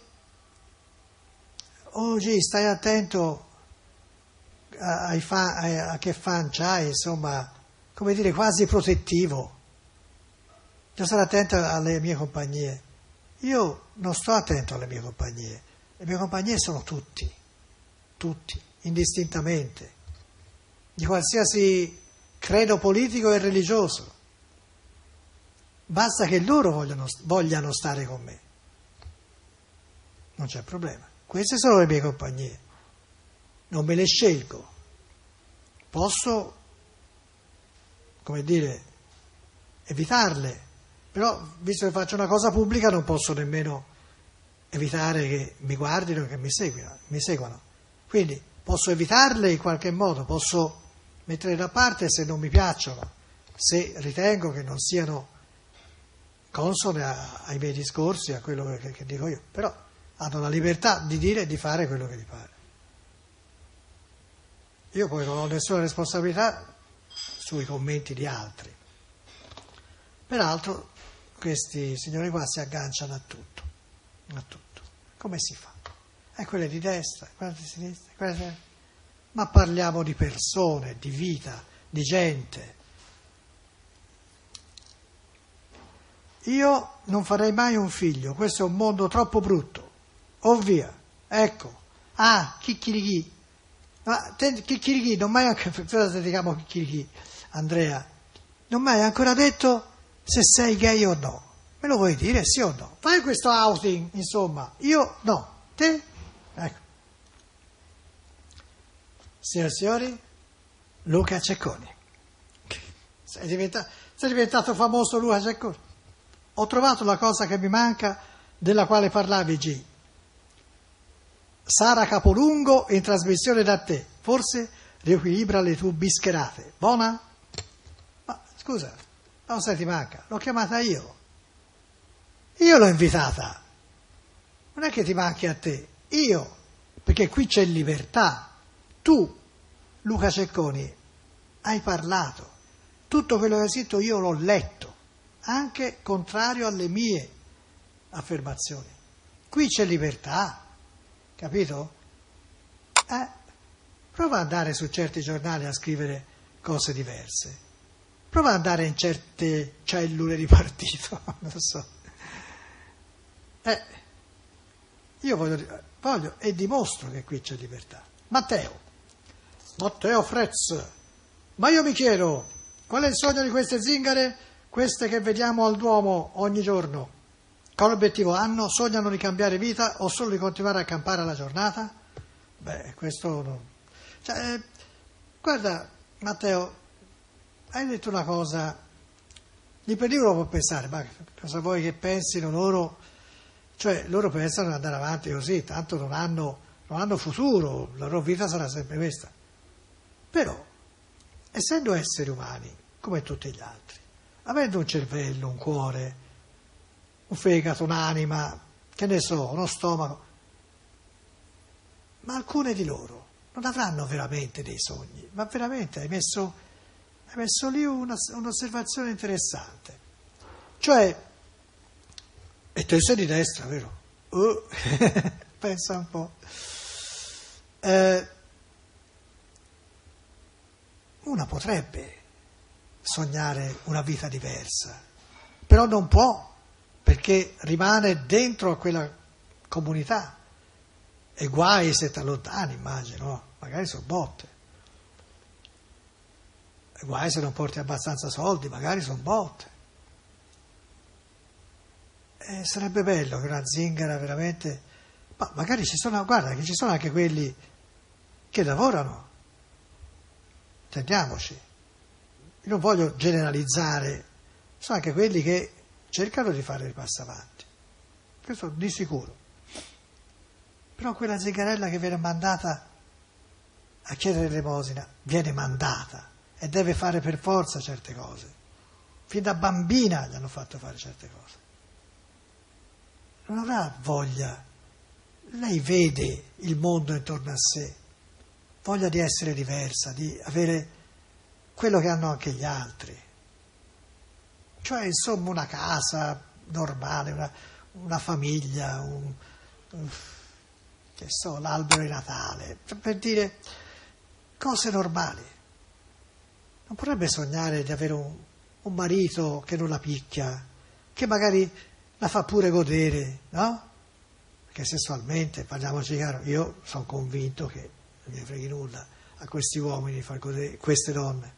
Speaker 1: oh G, stai attento ai fan, a, a che fan c'hai, insomma, come dire, quasi protettivo. Devo stare attento alle mie compagnie. Io non sto attento alle mie compagnie, le mie compagnie sono tutti, tutti, indistintamente, di qualsiasi credo politico e religioso. Basta che loro vogliano, vogliano stare con me, non c'è problema. Queste sono le mie compagnie, non me le scelgo. Posso, come dire, evitarle, però visto che faccio una cosa pubblica non posso nemmeno evitare che mi guardino e che mi seguano, mi seguano. Quindi posso evitarle in qualche modo, posso mettere da parte se non mi piacciono, se ritengo che non siano consone a, ai miei discorsi, a quello che, che dico io, però hanno la libertà di dire e di fare quello che gli pare. Io poi non ho nessuna responsabilità sui commenti di altri. Peraltro questi signori qua si agganciano a tutto, a tutto. Come si fa? E quelle di destra, quelle di sinistra, quelle di... ma parliamo di persone, di vita, di gente. Io non farei mai un figlio, questo è un mondo troppo brutto. O via, ecco. Ah, chicchirichì. Ma te, chicchirichì, non mai anche, cosa ti chiamo chicchirichì, Andrea? Non mai ancora detto se sei gay o no. Me lo vuoi dire, sì o no? Fai questo outing, insomma. Io no. Te? Ecco. Signore e signori, Luca Cecconi. Sei diventato, sei diventato famoso Luca Cecconi. Ho trovato la cosa che mi manca, della quale parlavi, G. Sara Capolungo in trasmissione da te. Forse riequilibra le tue bischerate. Buona? Ma scusa, non se ti manca. L'ho chiamata io. Io l'ho invitata. Non è che ti manchi a te. Io. Perché qui c'è libertà. Tu, Luca Cecconi, hai parlato. Tutto quello che hai scritto io l'ho letto. Anche contrario alle mie affermazioni. Qui c'è libertà. capito? Eh, prova ad andare su certi giornali a scrivere cose diverse, prova ad andare in certe cellule di partito, non lo so. Eh, io voglio, voglio e dimostro che qui c'è libertà. Matteo, Matteo Frez, ma io mi chiedo, qual è il sogno di queste zingare, queste che vediamo al Duomo ogni giorno? Quale obiettivo hanno? Sognano di cambiare vita o solo di continuare a campare alla giornata? Beh, questo no. Cioè, eh, guarda, Matteo, hai detto una cosa, di per uno può pensare, ma cosa vuoi che pensino loro? Cioè, loro pensano di andare avanti così, tanto non hanno, non hanno futuro, la loro vita sarà sempre questa. Però, essendo esseri umani, come tutti gli altri, avendo un cervello, un cuore, un fegato, un'anima, che ne so, uno stomaco, ma alcune di loro non avranno veramente dei sogni, ma veramente hai messo, hai messo lì una, un'osservazione interessante. Cioè, e te sei di destra, vero? Uh, pensa un po'. Eh, una potrebbe sognare una vita diversa, però non può, perché rimane dentro a quella comunità. E guai se ti allontani, immagino, no? Magari sono botte. E guai se non porti abbastanza soldi, magari sono botte. E sarebbe bello che una zingara veramente... Ma magari ci sono, guarda, che ci sono anche quelli che lavorano. Intendiamoci. Io non voglio generalizzare, sono anche quelli che cercano di fare il passo avanti. Questo di sicuro. Però quella zingarella che viene mandata a chiedere l'elemosina viene mandata e deve fare per forza certe cose. Fin da bambina gli hanno fatto fare certe cose. Non avrà voglia. Lei vede il mondo intorno a sé, voglia di essere diversa, di avere quello che hanno anche gli altri. Cioè, insomma, una casa normale, una, una famiglia, un, un, che so, l'albero di Natale, per dire cose normali. Non potrebbe sognare di avere un, un marito che non la picchia, che magari la fa pure godere, no? Perché sessualmente, parliamoci chiaro, io sono convinto che non gli freghi nulla a questi uomini far godere queste donne.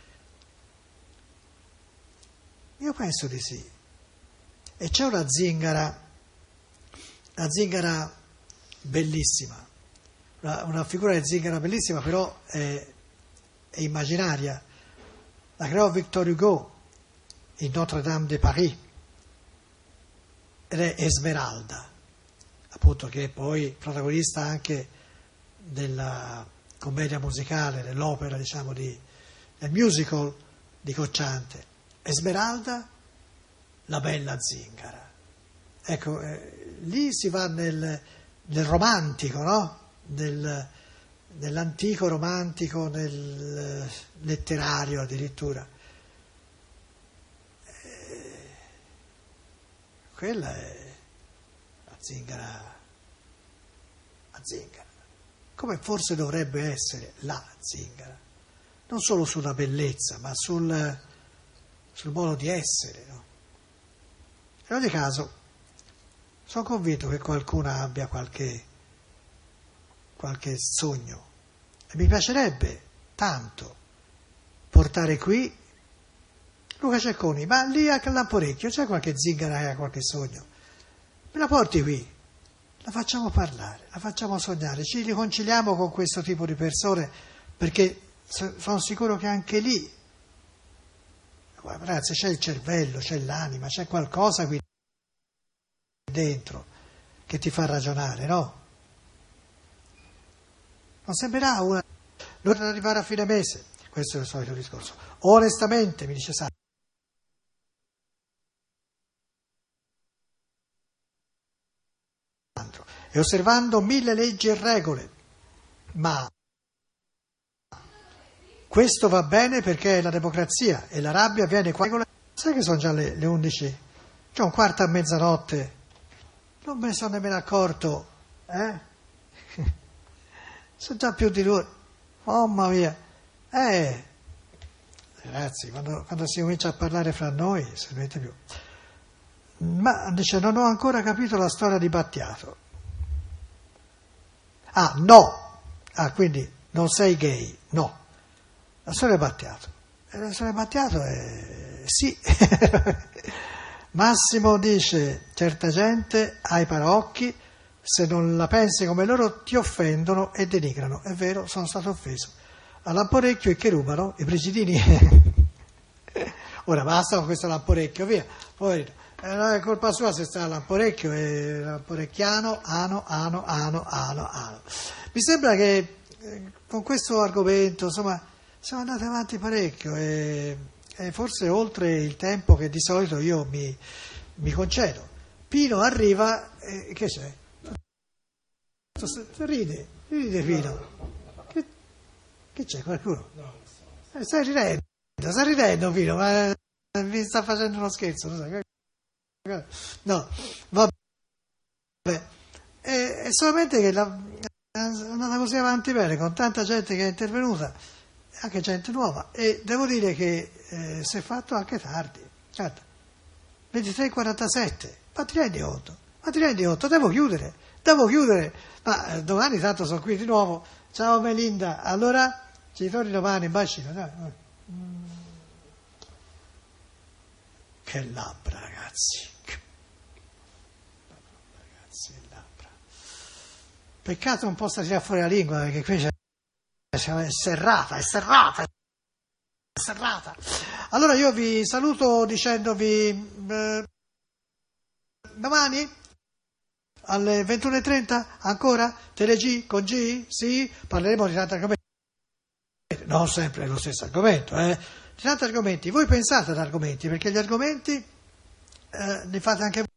Speaker 1: Io penso di sì. E c'è una zingara, una zingara bellissima, una, una figura di zingara bellissima, però è, è immaginaria. La creò Victor Hugo in Notre-Dame de Paris ed è Esmeralda, appunto, che è poi protagonista anche della commedia musicale, dell'opera, diciamo, di, del musical di Cocciante. Esmeralda, la bella zingara. Ecco, eh, lì si va nel, nel romantico, no? Nel, nell'antico romantico, nel letterario addirittura. Eh, quella è la zingara, la zingara, come forse dovrebbe essere la zingara, non solo sulla bellezza, ma sul, sul modo di essere, no? In ogni caso, sono convinto che qualcuno abbia qualche, qualche sogno e mi piacerebbe tanto portare qui Luca Cecconi, ma lì a Lamporecchio c'è qualche zingara che ha qualche sogno? Me la porti qui, la facciamo parlare, la facciamo sognare, ci riconciliamo con questo tipo di persone, perché sono sicuro che anche lì, ragazzi, c'è il cervello, c'è l'anima, c'è qualcosa qui dentro che ti fa ragionare, no? Non sembrerà una... Non arrivare a fine mese, questo è il solito discorso. Onestamente, mi dice Sandro, e osservando mille leggi e regole, ma questo va bene perché è la democrazia e la rabbia viene qua. Sai che sono già le, le undici? C'è un quarto a mezzanotte, non me ne sono nemmeno accorto, eh? sono già più di due. Mamma mia. Eh, ragazzi, quando, quando si comincia a parlare fra noi, si mette più. Ma dice, non ho ancora capito la storia di Battiato. Ah, no! Ah, quindi non sei gay, no. La storia di Battiato. E la storia di Battiato è... sì. Massimo dice, certa gente ai paraocchi, se non la pensi come loro, ti offendono e denigrano. È vero, sono stato offeso. A Lamporecchio e che rubano i prigidini. Ora basta con questo Lamporecchio, via. Poi non è colpa sua se sta a Lamporecchio e Lamporecchiano, ano, ano, ano, ano, ano. Mi sembra che eh, con questo argomento, insomma, siamo andati avanti parecchio e, e forse oltre il tempo che di solito io mi, mi concedo. Pino arriva e che c'è? Ride, ride Pino. Che, che c'è qualcuno? Eh, stai ridendo, stai ridendo Pino, ma mi sta facendo uno scherzo, lo sai? No, vabbè. È, è solamente che la, è andata così avanti bene, con tanta gente che è intervenuta, anche gente nuova, e devo dire che eh, si è fatto anche tardi. Guarda, ventitré e quarantasette, ma ti rendi conto? Ma ti rendi conto? Devo chiudere, devo chiudere, ma eh, domani tanto sono qui di nuovo. Ciao Melinda, allora ci torni domani, un bacino, dai. Mm. Che labbra, ragazzi. Ragazzi, che labbra. Peccato un po' sta tirare fuori la lingua, perché qui c'è, è serrata, è serrata, è serrata. Allora io vi saluto dicendovi eh, domani alle ventuno e trenta ancora Tele-G con G? Sì? Parleremo di tanti argomenti. Non sempre lo stesso argomento, eh? Di tanti argomenti. Voi pensate ad argomenti, perché gli argomenti eh, li fate anche voi.